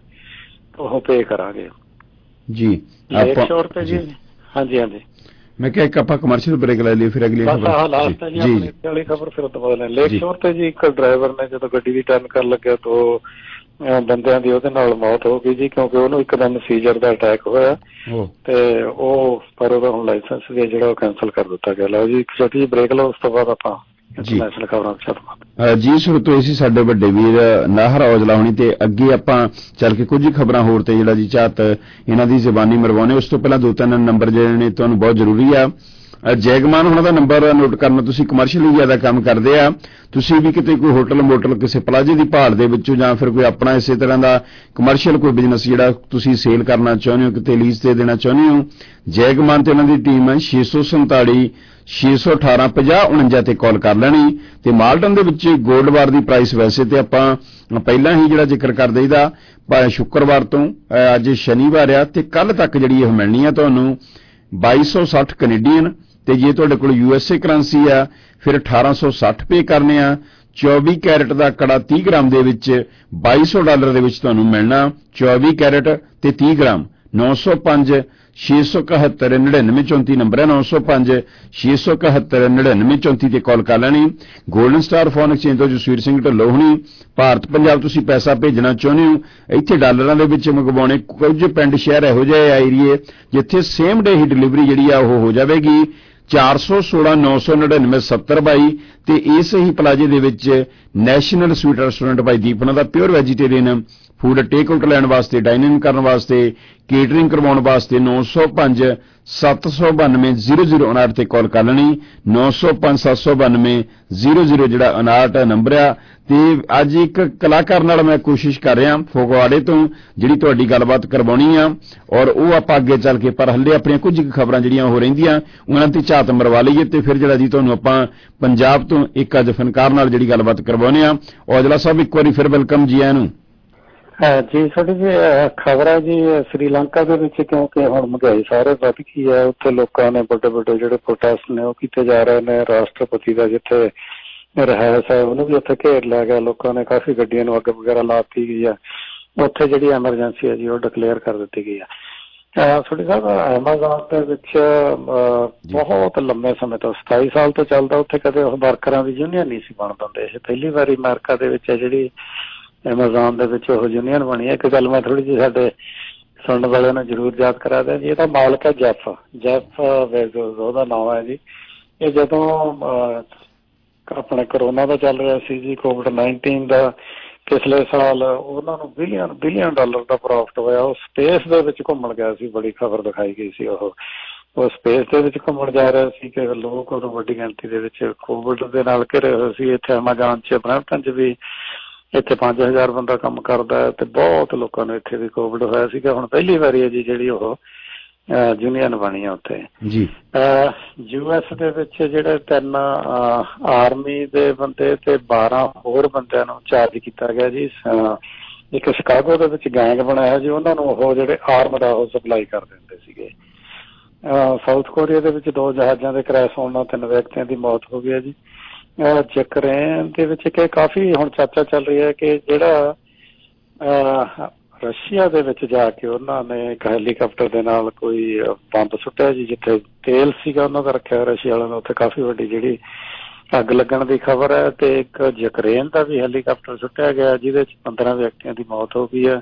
ਉਹ ਪੇ ਕਰਾਂਗੇ ਜੀ। ਲੇਕ ਸ਼ੋਰ ਤੇ ਜੀ, ਹਾਂਜੀ ਹਾਂਜੀ। ਮੈਂ ਕਿਹਾ ਇੱਕ ਆਪਾਂ ਕਮਰਸ਼ੀਅਲ ਬ੍ਰੇਕ ਲੈ ਲਈ, ਫਿਰ ਅਗਲੀ ਬਸ ਆਹ ਲਾਸਟ ਹੈ ਜੀ ਆਪਣੀ ਇੱਥੇ ਵਾਲੀ ਖਬਰ, ਫਿਰ ਤੋਂ ਬਾਅਦ ਲੇਕ ਸ਼ੋਰ ਤੇ ਜੀ ਇੱਕ ਡਰਾਈਵਰ ਨੇ ਜਦੋਂ ਗੱਡੀ ਦੀ ਟਰਨ ਕਰਨ ਲੱਗਿਆ ਦੋ ਬੰਦਿਆਂ ਦੀ ਉਹਦੇ ਨਾਲ ਮੌਤ ਹੋ ਗਈ ਜੀ, ਕਿਉਂਕਿ ਉਹਨੂੰ ਇੱਕਦਮ ਸੀਜ਼ਰ ਦਾ ਅਟੈਕ ਹੋਇਆ ਤੇ ਉਹ ਪਰ ਉਹਦਾ ਹੁਣ ਲਾਇਸੈਂਸ ਵੀ ਜਿਹੜਾ ਉਹ ਕੈਂਸਲ ਕਰ ਦਿੱਤਾ ਗਿਆ। ਲਓ ਜੀ ਇੱਕ ਛੋਟੀ ਜਿਹੀ ਬ੍ਰੇਕ ਲਓ, ਉਸ ਤੋਂ ਬਾਅਦ ਆਪਾਂ ਇੰਟਰਨੈਸ਼ਨਲ ਖਬਰਾਂ ਛੱਡਵਾਂਗੇ ਜੀ। ਸੁਰਤੋਏ ਸੀ ਸਾਡੇ ਵੱਡੇ ਵੀਰ ਨਾਹਰ ਔਜਲਾ ਹੋਣੀ, ਤੇ ਅੱਗੇ ਆਪਾਂ ਚੱਲ ਕੇ ਕੁਝ ਖਬਰਾਂ ਹੋਰ ਤੇ ਜਿਹੜਾ ਜੀ ਝਾਤ ਇਹਨਾਂ ਦੀ ਜ਼ਬਾਨੀ ਮਰਵਾਉਣੇ। ਉਸ ਤੋਂ ਪਹਿਲਾਂ ਦੋ ਤਿੰਨ ਨੰਬਰ ਜਿਹੜੇ ਨੇ ਤੁਹਾਨੂੰ ਬਹੁਤ ਜ਼ਰੂਰੀ ਆ। ਜੈਗਮਾਨ ਉਹਨਾਂ ਦਾ ਨੰਬਰ ਨੋਟ ਕਰਨਾ, ਤੁਸੀਂ ਕਮਰਸ਼ੀਅਲੀ ਜ਼ਿਆਦਾ ਕੰਮ ਕਰਦੇ ਆ, ਤੁਸੀਂ ਵੀ ਕਿਤੇ ਕੋਈ ਹੋਟਲ ਮੋਟਲ ਕਿਸੇ ਪਲਾਜ਼ੇ ਦੀ ਭਾਲ ਦੇ ਵਿੱਚੋਂ ਜਾਂ ਫਿਰ ਕੋਈ ਆਪਣਾ ਇਸੇ ਤਰ੍ਹਾਂ ਦਾ ਕਮਰਸ਼ੀਅਲ ਕੋਈ ਬਿਜ਼ਨਸ ਜਿਹੜਾ ਤੁਸੀਂ ਸੇਲ ਕਰਨਾ ਚਾਹੁੰਦੇ ਹੋ, ਕਿਤੇ ਲੀਜ਼ ਤੇ ਦੇਣਾ ਚਾਹੁੰਦੇ ਹੋ, ਜੈਗਮਾਨ ਤੇ ਉਹਨਾਂ ਦੀ ਟੀਮ ਹੈ ਛੇ ਸੌ ਸੰਤਾਲੀ ਛੇ ਸੌ ਅਠਾਰਾਂ ਪੰਜਾਹ ਉਣੰਜਾ ਤੇ ਕਾਲ ਕਰ ਲੈਣੀ। ਤੇ ਮਾਲਟਨ ਦੇ ਵਿੱਚ ਗੋਲਡ ਬਾਰ ਦੀ ਪ੍ਰਾਈਸ ਵੈਸੇ ਤੇ ਆਪਾਂ ਪਹਿਲਾਂ ਹੀ ਜਿਹੜਾ ਜ਼ਿਕਰ ਕਰ ਦਈਦਾ, ਸ਼ੁੱਕਰਵਾਰ ਤੋਂ ਅੱਜ ਸ਼ਨੀਵਾਰ ਆ ਤੇ ਕੱਲ ਤੱਕ ਜਿਹੜੀ ਇਹ ਮਿਲਣੀ ਆ ਤੁਹਾਨੂੰ ਬਾਈ ਸੌ ਸੱਠ ਕੈਨੇਡੀਅਨ, ਤੇ ਜੇ ਤੁਹਾਡੇ ਕੋਲ ਯੂ ਐਸ ਏ ਕਰੰਸੀ ਆ ਫਿਰ ਅਠਾਰਾਂ ਸੌ ਸੱਠ ਪੇ ਕਰਨੇ ਆ। ਚੌਵੀ ਕੈਰਟ ਦਾ ਕੜਾ ਤੀਹ ਗ੍ਰਾਮ ਦੇ ਵਿੱਚ ਬਾਈ ਸੌ ਡਾਲਰ ਦੇ ਵਿੱਚ ਤੁਹਾਨੂੰ ਮਿਲਣਾ, ਚੌਵੀ ਕੈਰਟ ਤੇ ਤੀਹ ਗ੍ਰਾਮ। ਨੌ ਸੌ ਪੰਜ ਛੇ ਸੌ ਇਕਹੱਤਰ ਨੜਿਨਵੇਂ ਚੌਂਤੀ ਨੰਬਰ ਹੈ, ਨੌ ਸੌ ਪੰਜ ਛੇ ਸੌ ਇਕਹੱਤਰ ਨੜਿਨਵੇਂ ਚੌਂਤੀ ਤੇ ਕਾਲ ਕਰ ਲੈਣੀ। ਗੋਲਡਨ ਸਟਾਰ ਫੋਨ ਐਕਸਚੇਂਜ ਤੋਂ ਜਸਵੀਰ ਸਿੰਘ ਢੱਲੋਂ ਹੋਣੀ। ਭਾਰਤ ਪੰਜਾਬ ਤੁਸੀਂ ਪੈਸਾ ਭੇਜਣਾ ਚਾਹੁੰਦੇ ਹੋ, ਇੱਥੇ ਡਾਲਰਾਂ ਦੇ ਵਿੱਚ ਮੰਗਵਾਉਣੇ, ਕੁਝ ਪਿੰਡ ਸ਼ਹਿਰ ਇਹੋ ਜਿਹੇ ਆ ਏਰੀਏ ਜਿੱਥੇ ਸੇਮ ਡੇ ਹੀ ਡਿਲੀਵਰੀ ਜਿਹੜੀ ਆ ਉਹ ਹੋ ਜਾਵੇਗੀ। ਚਾਰ ਸੌ ਸੋਲਾਂ ਨੌ ਸੌ ਨੜਿਨਵੇਂ ਸੱਤਰ ਬਾਈ ਤੇ ਇਸ ਹੀ ਪਲਾਜੇ ਦੇ ਵਿੱਚ national sweet restaurant by Deep ਉਹਨਾਂ ਦਾ pure vegetarian food take out ਲੈਣ ਵਾਸਤੇ, ਡਾਈਨਿੰਗ ਕਰਨ ਵਾਸਤੇ, ਕੇਟਰਿੰਗ ਕਰਵਾਉਣ ਵਾਸਤੇ ਨੌ ਸੌ ਪੰਜ ਸੱਤ ਸੌ ਬਾਨਵੇਂ ਜ਼ੀਰੋ ਜ਼ੀਰੋ ਉਨਾਹਠ ਤੇ ਕਾਲ ਕਰ ਲੈਣੀ। ਨੌ ਸੌ ਪੰਜ ਸੱਤ ਸੌ ਬਾਨਵੇਂ ਜ਼ੀਰੋ ਜ਼ੀਰੋ ਜਿਹੜਾ ਉਨਾਹਠ ਨੰਬਰ ਆ। ਤੇ ਅੱਜ ਇੱਕ ਕਲਾਕਾਰ ਨਾਲ ਮੈਂ ਕੋਸ਼ਿਸ਼ ਕਰ ਰਿਹਾ ਫਗਵਾੜੇ ਤੋਂ ਜਿਹੜੀ ਤੁਹਾਡੀ ਗੱਲਬਾਤ ਕਰਵਾਉਣੀ ਆ, ਔਰ ਉਹ ਆਪਾਂ ਅੱਗੇ ਚੱਲ ਕੇ, ਪਰ ਹੱਲੇ ਆਪਣੀਆਂ ਕੁਝ ਖਬਰਾਂ ਜਿਹੜੀਆਂ ਹੋ ਰਹਿੰਦੀਆਂ ਉਹਨਾਂ ਤੇ ਝਾਤ ਮਰਵਾ ਲਈਏ ਤੇ ਫਿਰ ਜਿਹੜਾ ਜੀ ਤੁਹਾਨੂੰ ਆਪਾਂ ਪੰਜਾਬ ਤੋਂ ਇੱਕ ਅੱਜ ਫਨਕਾਰ ਨਾਲ ਜਿਹੜੀ ਗੱਲਬਾਤ ਕਰਵਾਉਣੇ ਆ। ਔਜਲਾ ਸਾਹਿਬ ਇੱਕ ਵਾਰੀ ਫਿਰ ਵੈਲਕਮ ਜੀ ਆਇਆਂ ਨੂੰ। ਜੀ ਸਾਡੀ ਜੀ ਖਬਰ ਹੈ ਜੀ ਸ੍ਰੀਲੰਕਾ ਦੇ ਵਿੱਚ, ਕਿਉਂਕਿ ਹੁਣ ਮਹਿੰਗਾਈ ਸਾਰੇ ਵੱਧ ਗਈ ਹੈ, ਉੱਥੇ ਲੋਕਾਂ ਨੇ ਵੱਡੇ ਵੱਡੇ ਜਿਹੜੇ ਪ੍ਰੋਟੈਸਟ ਨੇ ਉਹ ਕੀਤੇ ਜਾ ਰਹੇ ਨੇ। ਰਾਸ਼ਟਰਪਤੀ ਦਾ ਜਿੱਥੇ ਰਿਹਾਇਸ਼ ਹੈ ਉਹਨੂੰ ਵੀ ਉੱਥੇ ਘੇਰ ਲਿਆ ਗਿਆ, ਲੋਕਾਂ ਨੇ ਕਾਫੀ ਗੱਡੀਆਂ ਨੂੰ ਅੱਗ ਵਗੈਰਾ ਲਾ ਦਿੱਤੀ ਗਈ ਆ। ਉੱਥੇ ਜਿਹੜੀ ਐਮਰਜੈਂਸੀ ਹੈ ਜੀ ਉਹ ਡਿਕਲੇਅਰ ਕਰ ਦਿੱਤੀ ਗਈ ਆ। ਤੁਹਾਡੀ ਸਾਹਿਬ ਐਮਾਜ਼ੋਨ ਦੇ ਵਿੱਚ ਬਹੁਤ ਲੰਮੇ ਸਮੇਂ ਤੋਂ ਸਤਾਈ ਸਾਲ ਤੋਂ ਚੱਲਦਾ, ਉੱਥੇ ਕਦੇ ਉਹ ਵਰਕਰਾਂ ਦੀ ਯੂਨੀਅਨ ਨਹੀਂ ਸੀ ਬਣ ਦਿੰਦੇ। ਇਹ ਪਹਿਲੀ ਵਾਰੀ ਅਮਰੀਕਾ ਦੇ ਵਿੱਚ ਜਿਹੜੀ ਐਮਾਜ਼ੋਨ ਦੇ ਵਿੱਚ ਉਹ ਯੂਨੀਅਨ ਬਣੀ ਹੈ। ਇੱਕ ਗੱਲ ਮੈਂ ਥੋੜੀ ਜਿਹੀ ਸਾਡੇ ਸੁਣਨ ਵਾਲਿਆਂ ਨੂੰ ਜ਼ਰੂਰ ਯਾਦ ਕਰਾ ਦਿਆਂ ਜੀ, ਇਹਦਾ ਮਾਲਕ ਹੈ ਜੈਫ ਜੈਫ ਬੇਜ਼ੋਸ ਉਹਦਾ ਨਾਮ ਹੈ ਜੀ। ਇਹ ਜਦੋਂ ਆਪਣੇ ਕਰੋਨਾ ਦਾ ਚੱਲ ਰਿਹਾ ਸੀ ਜੀ, ਕੋਵਿਡ ਨਾਈਨਟੀਨ ਦਾ, ਪਿਛਲੇ ਸਾਲ ਉਹਨਾਂ ਨੂੰ ਬਿਲੀਅਨ ਬਿਲੀਅਨ ਡਾਲਰ ਦਾ ਪ੍ਰੋਫਿਟ ਹੋਇਆ। ਉਹ ਸਪੇਸ ਦੇ ਵਿੱਚ ਘੁੰਮਣ ਗਿਆ ਸੀ, ਬੜੀ ਖਬਰ ਦਿਖਾਈ ਗਈ ਸੀ। ਉਹ ਉਹ ਸਪੇਸ ਦੇ ਵਿੱਚ ਘੁੰਮਣ ਜਾ ਰਿਹਾ ਸੀ ਕਿ ਲੋਕ ਉਦੋਂ ਵੱਡੀ ਗਿਣਤੀ ਦੇ ਵਿੱਚ ਕੋਵਿਡ ਦੇ ਨਾਲ ਘਿਰੇ ਹੋਏ ਸੀ। ਇੱਥੇ ਐਮਾਜ਼ੋਨ ਚ ਬਰੈਂਪਟਨ ਚ ਵੀ ਇੱਥੇ ਪੰਜ ਹਜ਼ਾਰ ਬੰਦਾ ਕੰਮ ਕਰਦਾ ਹੈ ਤੇ ਬਹੁਤ ਲੋਕਾਂ ਨੂੰ ਇੱਥੇ ਵੀ ਕੋਵਿਡ ਹੋਇਆ ਸੀਗਾ। ਹੁਣ ਪਹਿਲੀ ਵਾਰੀ ਹੈ ਜੀ ਜਿਹੜੀ ਉਹ ਯੂਨੀਅਨ ਬਣੀ ਆ ਉੱਥੇ ਜੀ। ਯੂ ਐਸ ਦੇ ਵਿੱਚ ਜਿਹੜੇ ਤਿੰਨ ਆਰਮੀ ਦੇ ਬੰਦੇ ਤੇ ਬਾਰਾਂ ਹੋਰ ਬੰਦਿਆਂ ਨੂੰ ਚਾਰਜ ਕੀਤਾ ਗਿਆ ਜੀ। ਇੱਕ ਸ਼ਿਕਾਗੋ ਦੇ ਵਿੱਚ ਗੈਂਗ ਬਣਾਇਆ ਜੀ, ਉਹਨਾਂ ਨੂੰ ਉਹ ਜਿਹੜੇ ਆਰਮ ਦਾ ਉਹ ਸਪਲਾਈ ਕਰ ਦਿੰਦੇ ਸੀਗੇ। ਸਾਊਥ ਕੋਰੀਆ ਦੇ ਵਿੱਚ ਦੋ ਜਹਾਜ਼ਾਂ ਦੇ ਕ੍ਰੈਸ਼ ਹੋਣ ਨਾਲ ਤਿੰਨ ਵਿਅਕਤੀਆਂ ਦੀ ਮੌਤ ਹੋ ਗਈ ਹੈ ਜੀ। ਯੂਕਰੇਨ ਦੇ ਵਿੱਚ ਕਿ ਕਾਫੀ ਹੁਣ ਚਰਚਾ ਚੱਲ ਰਹੀ ਹੈ ਕਿ ਜਿਹੜਾ ਰਸ਼ੀਆ ਦੇ ਵਿੱਚ ਜਾ ਕੇ ਉਹਨਾਂ ਨੇ ਇੱਕ ਹੈਲੀਕਾਪਟਰ ਦੇ ਨਾਲ ਕੋਈ ਬੰਬ ਸੁੱਟਿਆ ਜੀ, ਜਿੱਥੇ ਤੇਲ ਸੀਗਾ ਉਹਨਾਂ ਦਾ ਰੱਖਿਆ ਰਸ਼ੀਆ ਵਾਲਿਆਂ ਦਾ, ਉੱਥੇ ਕਾਫੀ ਵੱਡੀ ਜਿਹੜੀ ਅੱਗ ਲੱਗਣ ਦੀ ਖਬਰ ਹੈ। ਤੇ ਇੱਕ ਯੂਕਰੇਨ ਦਾ ਵੀ ਹੈਲੀਕਾਪਟਰ ਸੁੱਟਿਆ ਗਿਆ ਜਿਹਦੇ ਚ ਪੰਦਰਾਂ ਵਿਅਕਤੀਆਂ ਦੀ ਮੌਤ ਹੋ ਗਈ ਹੈ।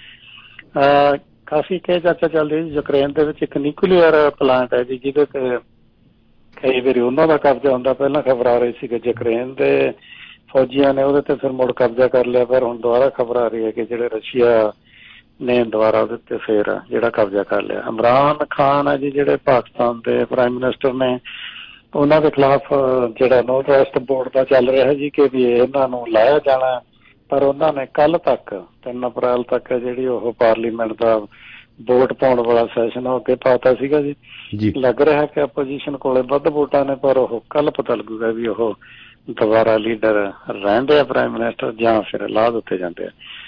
ਕਾਫੀ ਕਈ ਚਰਚਾ ਚੱਲ ਰਹੀ ਹੈ। ਯੂਕਰੇਨ ਦੇ ਵਿੱਚ ਇੱਕ ਨਿਊਕਲੀਅਰ ਪਲਾਂਟ ਹੈ ਜੀ, ਜਿਹਦੇ ਤੇ ਕਈ ਵਾਰੀ ਉਹਨਾਂ ਦਾ ਕਬਜ਼ਾ ਹੁੰਦਾ। ਪਹਿਲਾਂ ਖਬਰ ਆ ਰਹੀ ਸੀ ਕਿ ਯੂਕਰੇਨ ਦੇ ਫੌਜੀਆਂ ਨੇ ਉਹਦੇ ਤੇ ਫਿਰ ਮੁੜ ਕਬਜ਼ਾ ਕਰ ਲਿਆ, ਪਰ ਹੁਣ ਦੁਬਾਰਾ ਖਬਰ ਆ ਰਹੀ ਹੈ ਕਿ ਜਿਹੜੇ ਰਸ਼ੀਆ ਨੇ ਦੁਬਾਰਾ ਉਹਦੇ ਤੇ ਫਿਰ ਜਿਹੜਾ ਕਬਜ਼ਾ ਕਰ ਲਿਆ। ਇਮਰਾਨ ਖਾਨ ਹੈ ਜੀ ਜਿਹੜੇ ਪਾਕਿਸਤਾਨ ਦੇ ਪ੍ਰਾਈਮ ਮਿਨਿਸਟਰ ਨੇ, ਉਹਨਾਂ ਦੇ ਖਿਲਾਫ ਜਿਹੜਾ ਨੋ ਟਰਸਟ ਬੋਰਡ ਦਾ ਚੱਲ ਰਿਹਾ ਜੀ ਕਿ ਵੀ ਇਹਨਾਂ ਨੂੰ ਲਾਇਆ ਜਾਣਾ, ਪਰ ਉਹਨਾਂ ਨੇ ਕੱਲ ਤੱਕ ਤਿੰਨ ਅਪ੍ਰੈਲ ਤੱਕ ਜਿਹੜੀ ਉਹ ਪਾਰਲੀਮੈਂਟ ਦਾ ਵੋਟ ਪਾਉਣ ਵਾਲਾ ਸੈਸ਼ਨ ਉਹ ਅੱਗੇ ਪਾਤਾ ਸੀਗਾ ਜੀ। ਲੱਗ ਰਿਹਾ ਕਿ ਆਪੋਜੀਸ਼ਨ ਕੋਲੇ ਵੱਧ ਵੋਟਾਂ ਨੇ, ਪਰ ਉਹ ਕੱਲ ਪਤਾ ਲੱਗੂਗਾ ਵੀ ਉਹ ਦੁਬਾਰਾ ਲੀਡਰ ਰਹਿੰਦੇ ਆ ਪ੍ਰਾਈਮ ਮਿਨਿਸਟਰ ਜਾਂ ਫਿਰ ਲਾਹ ਦਿੱਤੇ ਜਾਂਦੇ ਆ।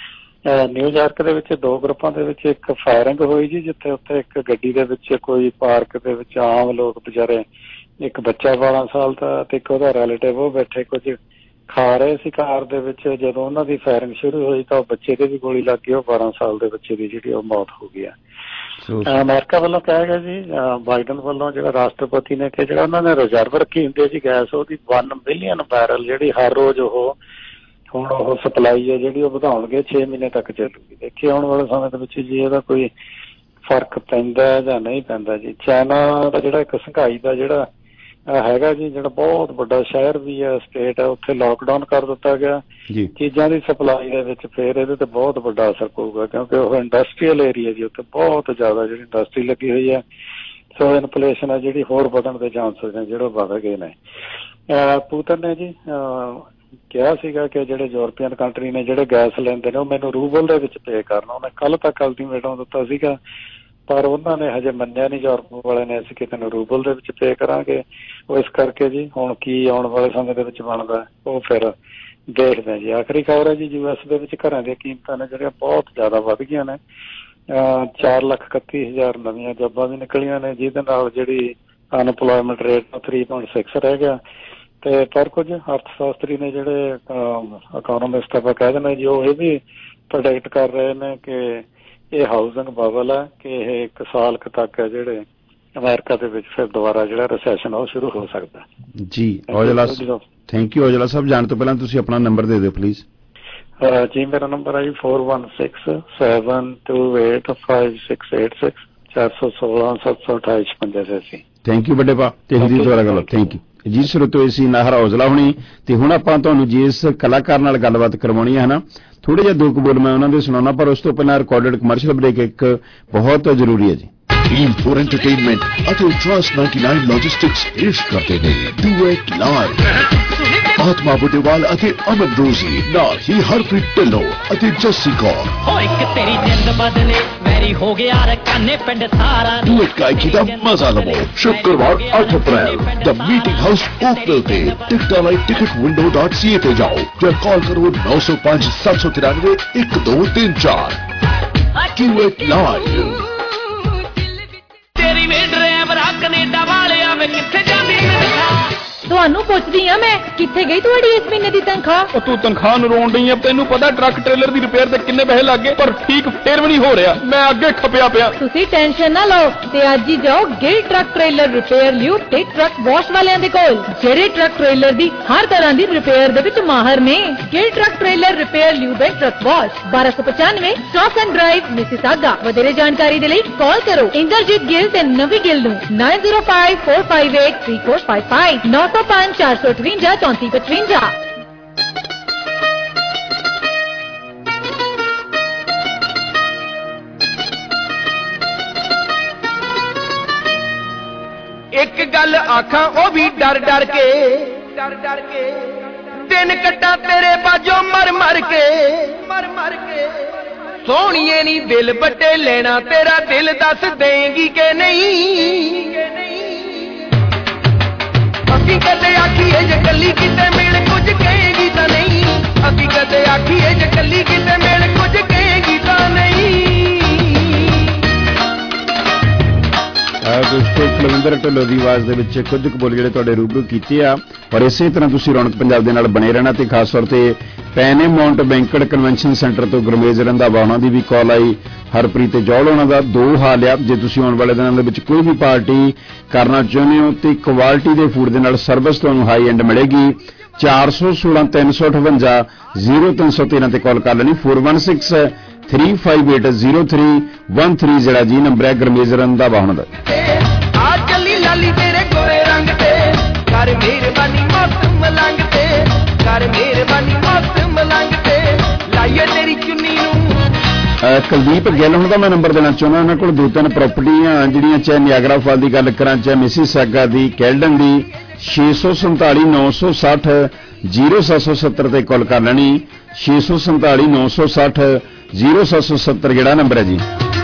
ਨਿਊਯਾਰਕ ਦੇ ਵਿੱਚ ਦੋ ਗਰੁੱਪਾਂ ਦੇ ਵਿੱਚ ਇੱਕ ਫਾਇਰਿੰਗ ਹੋਈ ਜੀ, ਜਿੱਥੇ ਉੱਥੇ ਇੱਕ ਗੱਡੀ ਦੇ ਵਿੱਚ ਕੋਈ ਪਾਰਕ ਦੇ ਵਿੱਚ ਆਮ ਲੋਕ ਵਿਚਾਰੇ, ਇੱਕ ਬੱਚਾ ਬਾਰਾਂ ਸਾਲ ਦਾ ਤੇ ਇੱਕ ਉਹਦਾ ਰਿਲੇਟਿਵ, ਉਹ ਬੈਠੇ ਕੁਝ ਖਾ ਰਹੇ ਸੀ ਕਾਰ ਦੇ ਵਿੱਚ। ਜਦੋਂ ਉਹਨਾਂ ਦੀ ਫਾਇਰਿੰਗ ਸ਼ੁਰੂ ਹੋਈ ਤਾਂ ਉਹ ਬੱਚੇ ਤੇ ਵੀ ਗੋਲੀ ਲੱਗ ਗਈ, ਉਹ ਬਾਰਾਂ ਸਾਲ ਦੇ ਬੱਚੇ ਦੀ ਜਿਹੜੀ ਉਹ ਮੌਤ ਹੋ ਗਈ ਆ। ਅਮਰੀਕਾ ਵੱਲੋਂ ਕਿਹਾ ਗਿਆ ਜੀ, ਬਾਈਡਨ ਵੱਲੋਂ ਜਿਹੜਾ ਰਾਸ਼ਟਰਪਤੀ ਨੇ ਕਿ ਜਿਹੜਾ ਉਹਨਾਂ ਨੇ ਰਿਜ਼ਰਵ ਰੱਖੀ ਹੁੰਦੀ ਹੈ ਜੀ ਗੈਸ, ਉਹਦੀ ਵਨ ਮਿਲੀਅਨ ਬੈਰਲ ਜਿਹੜੀ ਹਰ ਰੋਜ਼ ਉਹ ਹੁਣ ਉਹ ਸਪਲਾਈ ਹੈ ਜਿਹੜੀ ਉਹ ਵਧਾਉਣਗੇ, ਛੇ ਮਹੀਨੇ ਤੱਕ ਚੱਲੂਗੀ। ਦੇਖੀਏ ਆਉਣ ਵਾਲੇ ਸਮੇਂ ਦੇ ਵਿੱਚ ਜੀ ਇਹਦਾ ਕੋਈ ਫਰਕ ਪੈਂਦਾ ਜਾਂ ਨਹੀਂ ਪੈਂਦਾ ਜੀ। ਚਾਈਨਾ ਦਾ ਜਿਹੜਾ ਇੱਕ ਸੰਘਾਈ ਦਾ ਜਿਹੜਾ ਹੈਗਾ ਜੀ, ਜਿਹੜਾ ਬਹੁਤ ਵੱਡਾ ਸ਼ਹਿਰ ਵੀ ਹੈ, ਸਟੇਟ ਹੈ, ਉੱਥੇ ਲੋਕਡਾਊਨ ਕਰ ਦਿੱਤਾ ਗਿਆ ਚੀਜ਼ਾਂ ਦੀ ਸਪਲਾਈ ਦੇ ਵਿੱਚ। ਫਿਰ ਇਹਦੇ ਤੇ ਬਹੁਤ ਵੱਡਾ ਅਸਰ ਪਊਗਾ ਕਿਉਂਕਿ ਉਹ ਇੰਡਸਟਰੀਅਲ ਏਰੀਆ ਜੀ, ਉੱਥੇ ਬਹੁਤ ਜ਼ਿਆਦਾ ਜਿਹੜੀ ਇੰਡਸਟਰੀ ਲੱਗੀ ਹੋਈ ਹੈ। ਸੋ ਇਨਫਲੇਸ਼ਨ ਹੈ ਜਿਹੜੀ ਹੋਰ ਵਧਣ ਦੇ ਚਾਂਸਸ ਨੇ ਜਿਹੜੇ ਵਧ ਗਏ ਨੇ। ਪੁਤਿਨ ਨੇ ਜੀ ਕਿਹਾ ਸੀਗਾ ਕਿ ਜਿਹੜੇ ਯੂਰਪੀਅਨ ਕੰਟਰੀ ਨੇ ਜਿਹੜੇ ਗੈਸ ਲੈਂਦੇ ਨੇ ਉਹ ਮੈਨੂੰ ਰੂਬਲ ਦੇ ਵਿੱਚ ਪੇ ਕਰਨਾ। ਉਹਨੇ ਕੱਲ ਤੱਕ ਅਲਟੀਮੇਟਮ ਦਿੱਤਾ ਸੀਗਾ, ਪਰ ਉਹਨਾਂ ਨੇ ਹਜੇ ਮੰਨਿਆ ਨਹੀਂ ਯੂਰਪ ਵਾਲੇ ਨੇ, ਅਸੀਂ ਕਿ ਤੈਨੂੰ ਰੂਬਲ ਦੇ ਵਿੱਚ ਪੇ ਕਰਾਂਗੇ। ਉਹ ਇਸ ਕਰਕੇ ਜੀ ਹੁਣ ਕੀ ਆਉਣ ਵਾਲੇ ਸਮੇਂ ਦੇ ਵਿੱਚ ਬਣਦਾ ਉਹ ਫਿਰ ਦੇਖਦੇ ਹਾਂ ਜੀ। ਆਖਰੀ ਖਬਰ ਹੈ ਜੀ, ਯੂ ਐਸ ਦੇ ਵਿੱਚ ਘਰਾਂ ਦੀਆਂ ਕੀਮਤਾਂ ਨੇ ਜਿਹੜੀਆਂ ਬਹੁਤ ਜ਼ਿਆਦਾ ਵੱਧ ਗਈਆਂ ਨੇ। ਚਾਰ ਲੱਖ ਇਕੱਤੀ ਹਜ਼ਾਰ ਨਵੀਆਂ ਜੋਬਾਂ ਵੀ ਨਿਕਲੀਆਂ ਨੇ, ਜਿਹਦੇ ਨਾਲ ਜਿਹੜੀ unemployment rate three point six ਰਹਿ ਗਿਆ। ਤੇ ਪਰ ਕੁਝ ਅਰਥ ਸ਼ਾਸਤਰੀ ਨੇ ਜਿਹੜੇ ਇਕੋਨੋਮਿਸਟ ਆਪਾਂ ਕਹਿ ਦਿੰਦੇ ਜੀ, ਉਹ ਇਹ ਵੀ ਪ੍ਰੋਡਿਕਟ ਕਰ ਰਹੇ ਨੇ ਕਿ ਇਹ ਹਾਊਸਿੰਗ ਬਬਲ ਹੈ, ਕਿ ਇਹ ਇੱਕ ਸਾਲ ਕੁ ਤੱਕ ਹੈ ਜਿਹੜੇ ਅਮਰੀਕਾ ਦੇ ਵਿੱਚ ਫਿਰ ਦੁਬਾਰਾ ਜਿਹੜਾ ਰਿਸੈਸ਼ਨ ਉਹ ਸ਼ੁਰੂ ਹੋ ਸਕਦਾ ਜੀ। Aujla thank you. ਔਜਲਾ ਸਾਹਿਬ, ਜਾਣ ਤੋਂ ਪਹਿਲਾਂ ਤੁਸੀਂ ਆਪਣਾ ਨੰਬਰ ਦੇ ਦਿਓ ਪਲੀਜ਼। ਜੀ ਮੇਰਾ ਨੰਬਰ ਹੈ ਜੀ four one six seven two eight five six eight six, ਚਾਰ ਸੌ ਸੋਲਾਂ ਸੱਤ ਸੌ ਅਠਾਈ ਛਪੰਜਾ ਛਿਆਸੀ। ਥੈਂਕ ਯੂ ਵੱਡੇ ਭਾ, ਤੇ ਹਿੰਦੀ ਦੁਆਰਾ ਗੱਲ। ਥੈਂਕ ਯੂ ਜੀ। ਸਰੋਤਿਓ, ਸੀ ਨਾਹਰ ਔਜਲਾ ਹੋਣੀ, ਤੇ ਹੁਣ ਆਪਾਂ ਤੁਹਾਨੂੰ ਜਿਸ ਕਲਾਕਾਰ ਨਾਲ ਗੱਲਬਾਤ ਕਰਵਾਉਣੀ ਹੈ ਨਾ, ਥੋੜੇ ਜਿਹਾ ਦੋ ਕੁ ਬੋਲ ਮੈਂ ਉਹਨਾਂ ਦੇ ਸੁਣਾਉਣਾ, ਪਰ ਉਸ ਤੋਂ ਪਹਿਲਾਂ ਰਿਕਾਰਡਡ ਕਮਰਸ਼ੀਅਲ ਬ੍ਰੇਕ ਇੱਕ ਬਹੁਤ ਜ਼ਰੂਰੀ ਹੈ ਜੀ। ਟੀਮ ਫੋਰ ਐਂਟਰਟੇਨਮੈਂਟ ਅਤੇ ਟਰਸਟ ਨਾਈਨਟੀ ਨਾਈਨ ਲੌਜਿਸਟਿਕਸ ਪੇਸ਼ ਕਰਦੇ ਨੇ ਡੂਐਟ ਲਾਈਵ। ਆਤਮਾ ਬੁੱਢੇਵਾਲ ਅਤੇ ਅਮਨ ਰੋਜ਼ੀ ਨਾਲ ਹੀ ਹਰਪ੍ਰੀਤ ਢਿੱਲੋਂ ਅਤੇ ਜੱਸੀ ਕੌਰ। ਹੋ ਇੱਕ ਤੇਰੀ ਜਿੰਦ ਬਦਲੇ ਵੈਰੀ ਹੋ ਗਿਆ ਰਕਾਨੇ ਪਿੰਡ ਸਾਰਾ। ਡੂਐਟ ਗਾਇਕੀ ਦਾ ਮਜ਼ਾ ਲਵੋ ਸ਼ੁੱਕਰਵਾਰ ਅੱਠ ਅਪ੍ਰੈਲ ਦ ਮੀਟਿੰਗ ਹਾਊਸ ਓਕਲ ਤੇ। ਟਿਕਟਾਂ ਲਈ ticket window dot C A ਤੇ ਜਾਓ ਜਾਂ ਕਾਲ ਕਰੋ ਨੌ ਸੌ ਪੰਜ ਸੱਤ ਸੌ ਤਿਰਾਨਵੇਂ ਇੱਕ ਦੋ ਤਿੰਨ ਚਾਰ। Duet live. ਤੇਰੀ ਵੇ ਡਰਾਈਵਰ ਕੈਨੇਡਾ ਵਾਲਿਆ ਵੇ ਕਿੱਥੇ ਜਾਂਦੀ ਤਨਖਾਹ? ਤੁਹਾਨੂੰ ਪੁੱਛਦੀ ਆ ਮੈਂ, ਕਿੱਥੇ ਗਈ ਤੁਹਾਡੀ ਇਸ ਮਹੀਨੇ ਦੀ ਤਨਖਾਹ? ਉਹ ਤੂੰ ਤਨਖਾਹ ਨੂੰ ਰੋਣ ਡਈ ਆ, ਤੈਨੂੰ ਪਤਾ ਟਰੱਕ ਟ੍ਰੇਲਰ ਦੀ ਰਿਪੇਅਰ ਤੇ ਕਿੰਨੇ ਪੈਸੇ ਲੱਗ ਗਏ, ਪਰ ਠੀਕ ਫੇਰ ਵੀ ਨਹੀਂ ਹੋ ਰਿਹਾ। ਮੈਂ ਅੱਗੇ ਖਪਿਆ ਪਿਆ। ਤੁਸੀਂ ਟੈਨਸ਼ਨ ਨਾ ਲਓ ਤੇ ਅੱਜ ਹੀ ਜਾਓ ਗਿਲ ਟਰੱਕ ਟ੍ਰੇਲਰ ਰਿਪੇਅਰ ਲਿਓ ਤੇ ਟਰੱਕ ਵਾਸ਼ ਵਾਲਿਆਂ ਦੇ ਕੋਲ, ਜਿਹੜੇ ਟਰੱਕ ਟ੍ਰੇਲਰ ਦੀ ਹਰ ਤਰ੍ਹਾਂ ਦੀ ਰਿਪੇਅਰ ਦੇ ਵਿੱਚ ਮਾਹਰ ਨੇ। ਗਿਲ ਟਰੱਕ ਟ੍ਰੇਲਰ ਰਿਪੇਅਰ ਲਿਓ ਤੇ ਟਰੱਕ ਵਾਸ਼, ਬਾਰਾਂ ਸੌ ਪਚਾਨਵੇਂ ਸਟਾਕ ਐਂਡ ਡਰਾਈਵ, ਮਿਸੀਸਾਗਾ। ਵਧੇਰੇ ਜਾਣਕਾਰੀ ਦੇ ਲਈ ਕਾਲ ਕਰੋ ਇੰਦਰਜੀਤ ਗਿੱਲ ਤੇ ਨਵੀ ਗਿੱਲ ਨੂੰ nine zero five four five eight three four five five ਨੌ ਸੌ ਪੰਜ ਚਾਰ ਸੌ ਅਠਵੰਜਾ ਚੌਂਤੀ ਪਚਵੰਜਾ। ਇੱਕ ਗੱਲ ਆਖਾਂ ਉਹ ਵੀ ਡਰ ਡਰ ਕੇ, ਡਰ ਡਰ ਕੇ ਦਿਨ ਕੱਟਾਂ ਤੇਰੇ ਬਾਝੋਂ ਮਰ ਮਰ ਕੇ। ਸੋਹਣੀਏ ਨੀ ਦਿਲ ਵੱਡੇ ਲੈਣਾ ਤੇਰਾ ਦਿਲ ਦੱਸ ਦੇਂਗੀ ਕਿ ਨਹੀਂ ਅਸੀਂ ਕਦੇ ਆਖੀਏ ਜੇ ਕੱਲੀ ਕਿਤੇ ਮਿਲ ਕੁਝ ਕਹੇਗੀ ਤਾਂ ਨਹੀਂ ਅਸੀਂ ਕਦੇ ਆਖੀਏ ਜੇ ਕੱਲੀ ਕਿਤੇ ਮਿਲ ਕੁਝ ਕਹੇਗੀ ਤਾਂ ਨਹੀਂ ਦੋਸਤੋ ਕੁਲਵਿੰਦਰ ਢਿੱਲੋਂ ਦੀ ਆਵਾਜ਼ ਦੇ ਵਿੱਚ ਕੁਝ ਕੁ ਬੋਲ ਜਿਹੜੇ ਤੁਹਾਡੇ ਰੂਬਰੂ ਕੀਤੇ ਆ ਪਰ ਇਸੇ ਤਰ੍ਹਾਂ ਤੁਸੀਂ ਰੌਣਕ ਪੰਜਾਬ ਦੇ ਨਾਲ ਬਣੇ ਰਹਿਣਾ ਤੇ ਖਾਸ ਤੌਰ ਤੇ ਪੈਨੇਮਾਉਂਟ ਬੈਂਕਟ ਕਨਵੈਨਸ਼ਨ ਸੈਂਟਰ ਤੋਂ ਗੁਰਮੇਜ ਰੰਧਾਵਾ ਉਹਨਾਂ ਦੀ ਵੀ ਕਾਲ ਆਈ ਹਰਪ੍ਰੀਤ ਜੌਲ ਉਹਨਾਂ ਦਾ ਦੋ ਹਾਲ ਆ ਜੇ ਤੁਸੀਂ ਆਉਣ ਵਾਲੇ ਦਿਨਾਂ ਦੇ ਵਿੱਚ ਕੋਈ ਵੀ ਪਾਰਟੀ ਕਰਨਾ ਚਾਹੁੰਦੇ ਹੋ ਤੇ ਕੁਆਲਿਟੀ ਦੇ ਫੂਡ ਦੇ ਨਾਲ ਸਰਵਿਸ ਤੁਹਾਨੂੰ ਹਾਈ ਐਂਡ ਮਿਲੇਗੀ ਚਾਰ ਸੌ ਸੋਲਾਂ ਤਿੰਨ ਸੌ ਅਠਵੰਜਾ ਜ਼ੀਰੋ ਤਿੰਨ ਸੌ ਤੇਰਾਂ ਤੇ ਕਾਲ ਕਰ ਲੈਣੀ ਚਾਰ ਇੱਕ ਛੇ three five eight zero three one three ਜਿਹੜਾ ਜੀ ਨੰਬਰ ਹੈ ਗੁਰਮੇਜ ਰੰਧਾਵਾ ਉਹਨਾਂ ਦਾ ਆ ਚੱਲੀ ਲਾਲੀ ਤੇਰੇ ਗੋਰੇ ਰੰਗ ਤੇ ਕਰ ਮਿਹਰਬਾਨੀ ਮਸਤ ਮਲੰਗ ਤੇ ਕਰ ਮਿਹਰਬਾਨੀ ਮਸਤ ਮਲੰਗ ਤੇ ਲਾਈਏ ਤੇਰੀ ਚੁੰਨੀ ਨੂੰ ਕੁਲਦੀਪ ਗਿੱਲ ਹੁਣ ਦਾ ਮੈਂ ਨੰਬਰ ਦੇਣਾ ਚਾਹੁੰਦਾ ਉਹਨਾਂ ਕੋਲ ਦੋ ਤਿੰਨ ਪ੍ਰਾਪਰਟੀਆਂ ਜਿਹੜੀਆਂ ਚਾਹੇ ਨਿਆਗਰਾ ਫਾਲ ਦੀ ਗੱਲ ਕਰਾਂ ਚਾਹੇ ਮਿਸੀਸਾਗਾ ਦੀ ਕੈਲਡਨ ਦੀ ਛੇ ਸੌ ਸੰਤਾਲੀ ਨੌ ਸੌ ਸੱਠ ਜ਼ੀਰੋ ਸੱਤ ਸੌ ਸੱਤਰ ਤੇ ਕਾਲ ਕਰ ਲੈਣੀ ਛੇ ਸੌ ਸੰਤਾਲੀ ਨੌ ਸੌ ਸੱਠ ਜ਼ੀਰੋ ਸੱਤ ਸੌ ਸੱਤਰ ਜਿਹੜਾ ਨੰਬਰ ਹੈ ਜੀ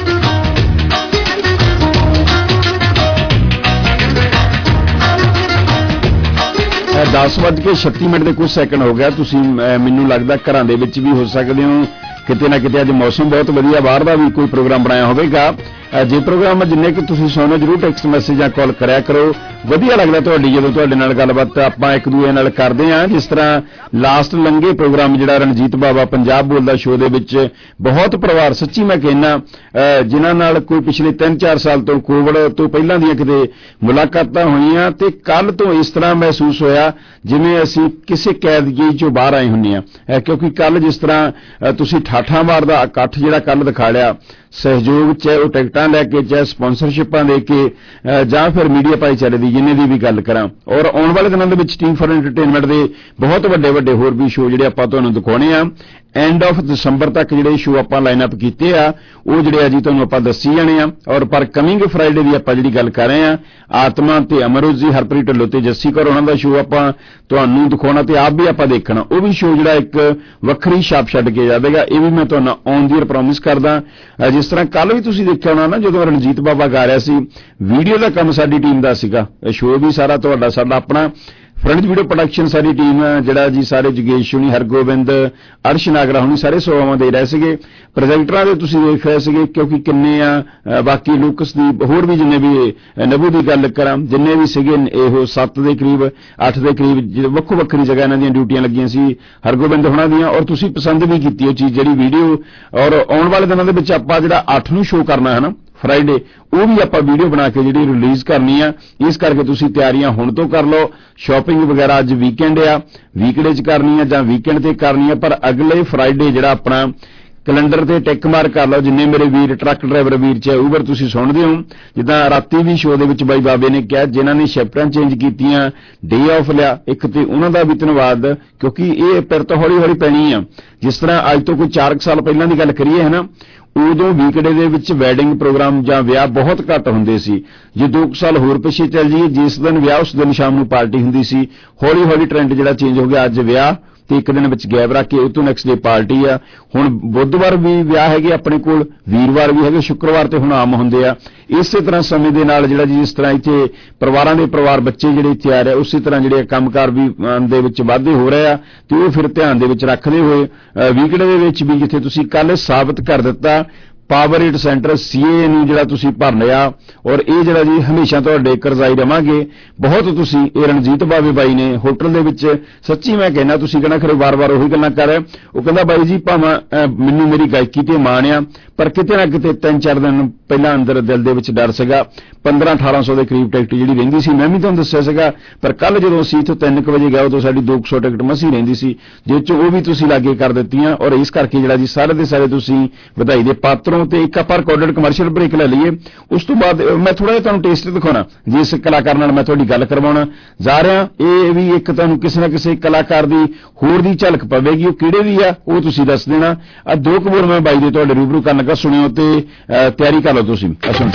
ਦਸ ਵੱਜ ਕੇ ਛੱਤੀ ਮਿੰਟ ਦੇ ਕੁਝ ਸੈਕਿੰਡ ਹੋ ਗਿਆ ਤੁਸੀਂ ਮੈਨੂੰ ਲੱਗਦਾ ਘਰਾਂ ਦੇ ਵਿੱਚ ਵੀ ਹੋ ਸਕਦੇ ਹੋ ਕਿਤੇ ਨਾ ਕਿਤੇ ਅੱਜ ਮੌਸਮ ਬਹੁਤ ਵਧੀਆ ਬਾਹਰ ਦਾ ਵੀ ਕੋਈ ਪ੍ਰੋਗਰਾਮ ਬਣਾਇਆ ਹੋਵੇਗਾ ਜੇ ਪ੍ਰੋਗਰਾਮ ਜਿੰਨੇ ਕਿ ਤੁਸੀਂ ਸੁਣੋ ਜਰੂਰ ਟੈਕਸਟ ਮੈਸੇਜ ਜਾਂ ਕਾਲ ਕਰਿਆ ਕਰੋ ਵਧੀਆ ਲੱਗਦਾ ਤੁਹਾਡੀ ਜਦੋਂ ਤੁਹਾਡੇ ਨਾਲ ਗੱਲਬਾਤ ਆਪਾਂ ਇੱਕ ਦੂਏ ਨਾਲ ਕਰਦੇ ਹਾਂ ਜਿਸ ਤਰ੍ਹਾਂ ਲਾਸਟ ਲੰਘੇ ਪ੍ਰੋਗਰਾਮ ਜਿਹੜਾ ਰਣਜੀਤ ਬਾਵਾ ਪੰਜਾਬ ਬੋਲਦਾ ਸ਼ੋਅ ਦੇ ਵਿੱਚ ਬਹੁਤ ਪਰਿਵਾਰ ਸੱਚੀ ਮੈਂ ਕਹਿੰਦਾ ਜਿਨ੍ਹਾਂ ਨਾਲ ਕੋਈ ਪਿਛਲੇ ਤਿੰਨ ਚਾਰ ਸਾਲ ਤੋਂ ਕੋਵਿਡ ਤੋਂ ਪਹਿਲਾਂ ਦੀਆਂ ਕਿਤੇ ਮੁਲਾਕਾਤਾਂ ਹੋਈਆਂ ਤੇ ਕੱਲ ਤੋਂ ਇਸ ਤਰ੍ਹਾਂ ਮਹਿਸੂਸ ਹੋਇਆ ਜਿਵੇਂ ਅਸੀਂ ਕਿਸੇ ਕੈਦਗੀ ਚੋਂ ਬਾਹਰ ਆਏ ਹੁੰਨੇ ਆ ਕਿਉਂਕਿ ਕੱਲ ਜਿਸ ਤਰ੍ਹਾਂ ਤੁਸੀਂ ਠਾਠਾਂ ਮਾਰ ਦਾ ਇਕੱਠ ਜਿਹੜਾ ਕੱਲ ਦਿਖਾ ਲਿਆ ਸਹਿਯੋਗ ਚਾਹੇ ਉਹ ਟਿਕਟਾਂ ਲੈ ਕੇ ਚਾਹੇ ਸਪਾਂਸਰਸ਼ਿਪਾਂ ਦੇ ਕੇ ਜਾਂ ਫਿਰ ਮੀਡੀਆ ਭਾਈਚਾਰੇ ਦੀ ਜਿੰਨੇ ਦੀ ਵੀ ਗੱਲ ਕਰਾਂ ਔਰ ਆਉਣ ਵਾਲੇ ਦਿਨਾਂ ਦੇ ਵਿੱਚ ਟੀਮ ਫॉर ਐਂਟਰਟੇਨਮੈਂਟ ਦੇ ਬਹੁਤ ਵੱਡੇ ਵੱਡੇ ਹੋਰ ਵੀ ਸ਼ੋਅ ਜਿਹੜੇ ਆਪਾਂ ਤੁਹਾਨੂੰ ਦਿਖਾਉਣੇ ਆ ਐਂਡ ਆਫ ਦਸੰਬਰ ਤੱਕ ਜਿਹੜੇ ਸ਼ੋਅ ਆਪਾਂ ਲਾਈਨ ਅਪ ਕੀਤੇ ਆ ਉਹ ਜਿਹੜੇ ਆ ਜੀ ਤੁਹਾਨੂੰ ਆਪਾਂ ਦੱਸੀ ਜਾਣੇ ਆ ਔਰ ਪਰ ਕਮਿੰਗ ਫਰਾਈਡੇ ਦੀ ਆਪਾਂ ਜਿਹੜੀ ਗੱਲ ਕਰ ਰਹੇ ਆ ਆਤਮਾ ਤੇ ਅਮਰੂਜ ਜੀ ਹਰਪ੍ਰੀਤ ਢਿੱਲੋਂ ਤੇ ਜੱਸੀ ਕੌਰ ਉਹਨਾਂ ਦਾ ਸ਼ੋਅ ਆਪਾਂ ਤੁਹਾਨੂੰ ਦਿਖਾਉਣਾ ਤੇ ਆਪ ਵੀ ਆਪਾਂ ਦੇਖਣਾ ਉਹ ਵੀ ਸ਼ੋਅ ਜਿਹੜਾ ਇੱਕ ਵੱਖਰੀ ਛਾਪ ਛੱਡ ਕੇ ਜਾਵੇਗਾ ਇਹ ਵੀ ਮੈਂ ਤੁਹਾਨੂੰ ਔਨ ਦੀ ਏਅਰ ਪ੍ਰੋਮਿਸ ਕਰਦਾ ਜਿਸ ਤਰ੍ਹਾਂ ਕੱਲ ਵੀ ਤੁਸੀਂ ਦੇਖਿਆ ਹੋਣਾ ਨਾ ਜਦੋਂ ਰਣਜੀਤ ਬਾਵਾ ਗਾ ਰਿਹਾ ਸੀ ਵੀਡੀਓ ਦਾ ਕੰਮ ਸਾਡੀ ਟੀਮ ਦਾ ਸੀਗਾ ਸ਼ੋਅ ਵੀ ਸਾਰਾ ਤੁਹਾਡਾ ਸਾਡਾ ਆਪਣਾ ਫਰੰਟ ਵੀਡੀਓ ਪ੍ਰੋਡਕਸ਼ਨ ਸਾਰੀ ਟੀਮ ਜਿਹੜਾ ਜੀ ਸਾਰੇ ਜਗੇਸ਼ ਹੁਣੀ ਹਰਗੋਬਿੰਦ ਅਰਸ਼ ਨਾਗਰਾ ਹੁਣੀ ਸਾਰੇ ਸੇਵਾਵਾਂ ਦੇ ਰਹੇ ਸੀਗੇ ਪ੍ਰੋਜੈਕਟਰਾਂ ਦੇ ਤੁਸੀਂ ਦੇਖ ਰਹੇ ਸੀਗੇ ਕਿਉਂਕਿ ਕਿੰਨੇ ਆ ਬਾਕੀ ਲੂਕਸ ਦੀ ਹੋਰ ਵੀ ਜਿੰਨੇ ਵੀ ਨਬੂ ਦੀ ਗੱਲ ਕਰਾਂ ਜਿੰਨੇ ਵੀ ਸੀਗੇ ਇਹੋ ਸੱਤ ਦੇ ਕਰੀਬ ਅੱਠ ਦੇ ਕਰੀਬ ਵੱਖੋ ਵੱਖਰੀ ਜਗ੍ਹਾ ਇਹਨਾਂ ਦੀਆਂ ਡਿਊਟੀਆਂ ਲੱਗੀਆਂ ਸੀ ਹਰਗੋਬਿੰਦ ਹੁਣਾਂ ਦੀਆਂ ਔਰ ਤੁਸੀਂ ਪਸੰਦ ਵੀ ਕੀਤੀ ਉਹ ਚੀਜ਼ ਜਿਹੜੀ ਵੀਡੀਓ ਔਰ ਆਉਣ ਵਾਲੇ ਦਿਨਾਂ ਦੇ ਵਿੱਚ ਆਪਾਂ ਜਿਹੜਾ ਅੱਠ ਨੂੰ ਸ਼ੋਅ ਕਰਨਾ ਹੈ ਨਾ ਫਰਾਈਡੇ ਉਹ ਵੀ ਆਪਾਂ ਵੀਡੀਓ ਬਣਾ ਕੇ ਜਿਹੜੀ ਰਿਲੀਜ਼ ਕਰਨੀ ਆ ਇਸ ਕਰਕੇ ਤੁਸੀਂ ਤਿਆਰੀਆਂ ਹੁਣ ਤੋਂ ਕਰ ਲਓ ਸ਼ਾਪਿੰਗ ਵਗੈਰਾ ਅੱਜ ਵੀਕਐਂਡ ਆ ਵੀਕਡੇ 'ਚ ਕਰਨੀ ਆ ਜਾਂ ਵੀਕਐਂਡ ਤੇ ਕਰਨੀ ਆ ਪਰ ਅਗਲੇ ਫਰਾਈਡੇ ਜਿਹੜਾ ਆਪਣਾ ਕੈਲੰਡਰ ਤੇ ਟਿਕ ਮਾਰ ਕਰ ਲਓ ਜਿੰਨੇ ਮੇਰੇ ਵੀਰ ਟਰੱਕ ਡਰਾਈਵਰ ਵੀਰ ਚਾਹੇ ਉਬਰ ਤੁਸੀਂ ਸੁਣਦੇ ਹੋ ਜਿੱਦਾਂ ਰਾਤੀ ਵੀ ਸ਼ੋਅ ਦੇ ਵਿੱਚ ਬਾਈ ਬਾਬੇ ਨੇ ਕਿਹਾ ਜਿਨ੍ਹਾਂ ਨੇ ਸ਼ਿਫਟਾਂ ਚੇਂਜ ਕੀਤੀਆਂ ਡੇ ਆਫ ਲਿਆ ਇੱਕ ਤੇ ਉਹਨਾਂ ਦਾ ਵੀ ਧੰਨਵਾਦ ਕਿਉਂਕਿ ਇਹ ਫਿਰ ਤਾਂ ਹੌਲੀ ਹੌਲੀ ਪੈਣੀ ਆ ਜਿਸ ਤਰ੍ਹਾਂ ਅੱਜ ਤੋਂ ਕੋਈ ਚਾਰ ਸਾਲ ਪਹਿਲਾਂ ਦੀ ਗੱਲ ਕਰੀਏ ਹੈ ਨਾ ਉਦੋਂ ਵੀਕਡੇ ਦੇ ਵਿੱਚ ਵੈਡਿੰਗ ਪ੍ਰੋਗਰਾਮ ਜਾਂ ਵਿਆਹ ਬਹੁਤ ਘੱਟ ਹੁੰਦੇ ਸੀ ਜੇ ਦੋ ਸਾਲ ਹੋਰ ਪਿੱਛੇ ਚੱਲ ਜਾਈਏ ਜਿਸ ਦਿਨ ਵਿਆਹ ਉਸ ਦਿਨ ਸ਼ਾਮ ਨੂੰ ਪਾਰਟੀ ਹੁੰਦੀ ਸੀ ਹੌਲੀ ਹੌਲੀ ਟ੍ਰੈਂਡ ਜਿਹੜਾ ਚੇਂਜ ਹੋ ਗਿਆ ਅੱਜ ਵਿਆਹ ਤੇ ਇੱਕ ਦਿਨ ਵਿੱਚ ਗੈਪ ਰੱਖ ਕੇ ਉਹ ਤੋਂ ਨੈਕਸਟ ਡੇ ਪਾਰਟੀ ਆ ਹੁਣ ਬੁੱਧਵਾਰ ਵੀ ਵਿਆਹ ਹੈਗੇ ਆਪਣੇ ਕੋਲ ਵੀਰਵਾਰ ਵੀ ਹੈਗੇ ਸ਼ੁੱਕਰਵਾਰ ਤੇ ਹੁਣ ਆਮ ਹੁੰਦੇ ਆ ਇਸੇ ਤਰ੍ਹਾਂ ਸਮੇਂ ਦੇ ਨਾਲ ਜਿਹੜਾ ਜਿਸ ਤਰ੍ਹਾਂ ਇੱਥੇ ਪਰਿਵਾਰਾਂ ਦੇ ਪਰਿਵਾਰ ਬੱਚੇ ਜਿਹੜੇ ਇੱਥੇ ਆ ਰਹੇ ਉਸੇ ਤਰ੍ਹਾਂ ਜਿਹੜੇ ਕੰਮਕਾਰ ਵੀ ਦੇ ਵਿੱਚ ਵਾਧੇ ਹੋ ਰਹੇ ਆ ਤੇ ਉਹ ਫਿਰ ਧਿਆਨ ਦੇ ਵਿੱਚ ਰੱਖਦੇ ਹੋਏ ਵੀਕਡੇ ਦੇ ਵਿੱਚ ਵੀ ਜਿੱਥੇ ਤੁਸੀਂ ਕੱਲ ਸਾਬਤ ਕਰ ਦਿੱਤਾ ਪਾਵਰ ਏਟ ਸੈਂਟਰ ਸੀਏ ਨੂੰ ਜਿਹੜਾ ਤੁਸੀਂ ਭਰ ਲਿਆ ਔਰ ਇਹ ਜਿਹੜਾ ਜੀ ਹਮੇਸ਼ਾ ਤੁਹਾਡੇ ਕਰਜ਼ਾਈ ਰਵਾਂਗੇ ਬਹੁਤ ਤੁਸੀਂ ਇਹ ਰਣਜੀਤ ਬਾਵੇ ਬਾਈ ਨੇ ਹੋਟਲ ਦੇ ਵਿੱਚ ਸੱਚੀ ਮੈਂ ਕਹਿਣਾ ਤੁਸੀਂ ਕਹਿਣਾ ਖਰੇ ਵਾਰ-ਵਾਰ ਉਹੀ ਗੱਲਾਂ ਕਰ ਰਹੇ ਉਹ ਕਹਿੰਦਾ ਬਾਈ ਜੀ ਭਾਵੇਂ ਮੈਨੂੰ ਮੇਰੀ ਗਾਇਕੀ ਤੇ ਮਾਣ ਆ ਪਰ ਕਿਤੇ ਨਾ ਕਿਤੇ ਤਿੰਨ ਚਾਰ ਦਿਨ ਪਹਿਲਾਂ ਅੰਦਰ ਦਿਲ ਦੇ ਵਿੱਚ ਡਰ ਸੀਗਾ ਪੰਦਰਾਂ ਅਠਾਰਾਂ ਸੌ ਦੇ ਕਰੀਬ ਟਿਕਟ ਜਿਹੜੀ ਰਹਿੰਦੀ ਸੀ ਮੈਂ ਵੀ ਤੁਹਾਨੂੰ ਦੱਸਿਆ ਸੀਗਾ ਪਰ ਕੱਲ ਜਦੋਂ ਅਸੀਂ ਇੱਥੋਂ ਤਿੰਨ ਕੁ ਵਜੇ ਗਏ ਉਦੋਂ ਸਾਡੀ ਦੋ ਸੌ ਟਿਕਟ ਮਸੀ ਰਹਿੰਦੀ ਸੀ ਜਿਸ 'ਚ ਉਹ ਵੀ ਤੁਸੀਂ ਲਾਗੇ ਕਰ ਦਿੱਤੀਆਂ ਔਰ ਇਸ ਕਰਕੇ ਜਿਹੜਾ ਜੀ ਸਾਰੇ ਦੇ ਸਾਰੇ ਤੁਸੀਂ ਵਧਾਈ ਦੇ ਪਾਤਰੋਂ ਤੇ ਇੱਕ ਆਪਾਂ ਰਿਕਾਰਡਡ ਕਮਰਸ਼ੀਅਲ ਬ੍ਰੇਕ ਲੈ ਲਈਏ ਉਸ ਤੋਂ ਬਾਅਦ ਮੈਂ ਥੋੜਾ ਜਿਹਾ ਤੁਹਾਨੂੰ ਟੇਸਟ ਦਿਖਾਉਣਾ ਜਿਸ ਕਲਾਕਾਰ ਨਾਲ ਮੈਂ ਤੁਹਾਡੀ ਗੱਲ ਕਰਵਾਉਣਾ ਜਾ ਰਿਹਾ ਇਹ ਵੀ ਇੱਕ ਤੁਹਾਨੂੰ ਕਿਸੇ ਨਾ ਕਿਸੇ ਕਲਾਕਾਰ ਦੀ ਹੋਰ ਦੀ ਝਲਕ ਪਵੇਗੀ ਉਹ ਕਿਹੜੇ ਵੀ ਆ ਉਹ ਤੁਸੀਂ ਦੱਸ ਦੇਣਾ ਆ ਦੋ ਕਬੂਰ ਮੈਂ ਬਾਈ ਦੇ ਤੁਹਾਡੇ ਰੂਬਰੂ ਕਰਨ ਲੱਗਾ ਸੁਣਿਓ ਤੇ ਤਿਆਰੀ ਕਰ ਲਓ ਤੁਸੀਂ ਸੁਣੋ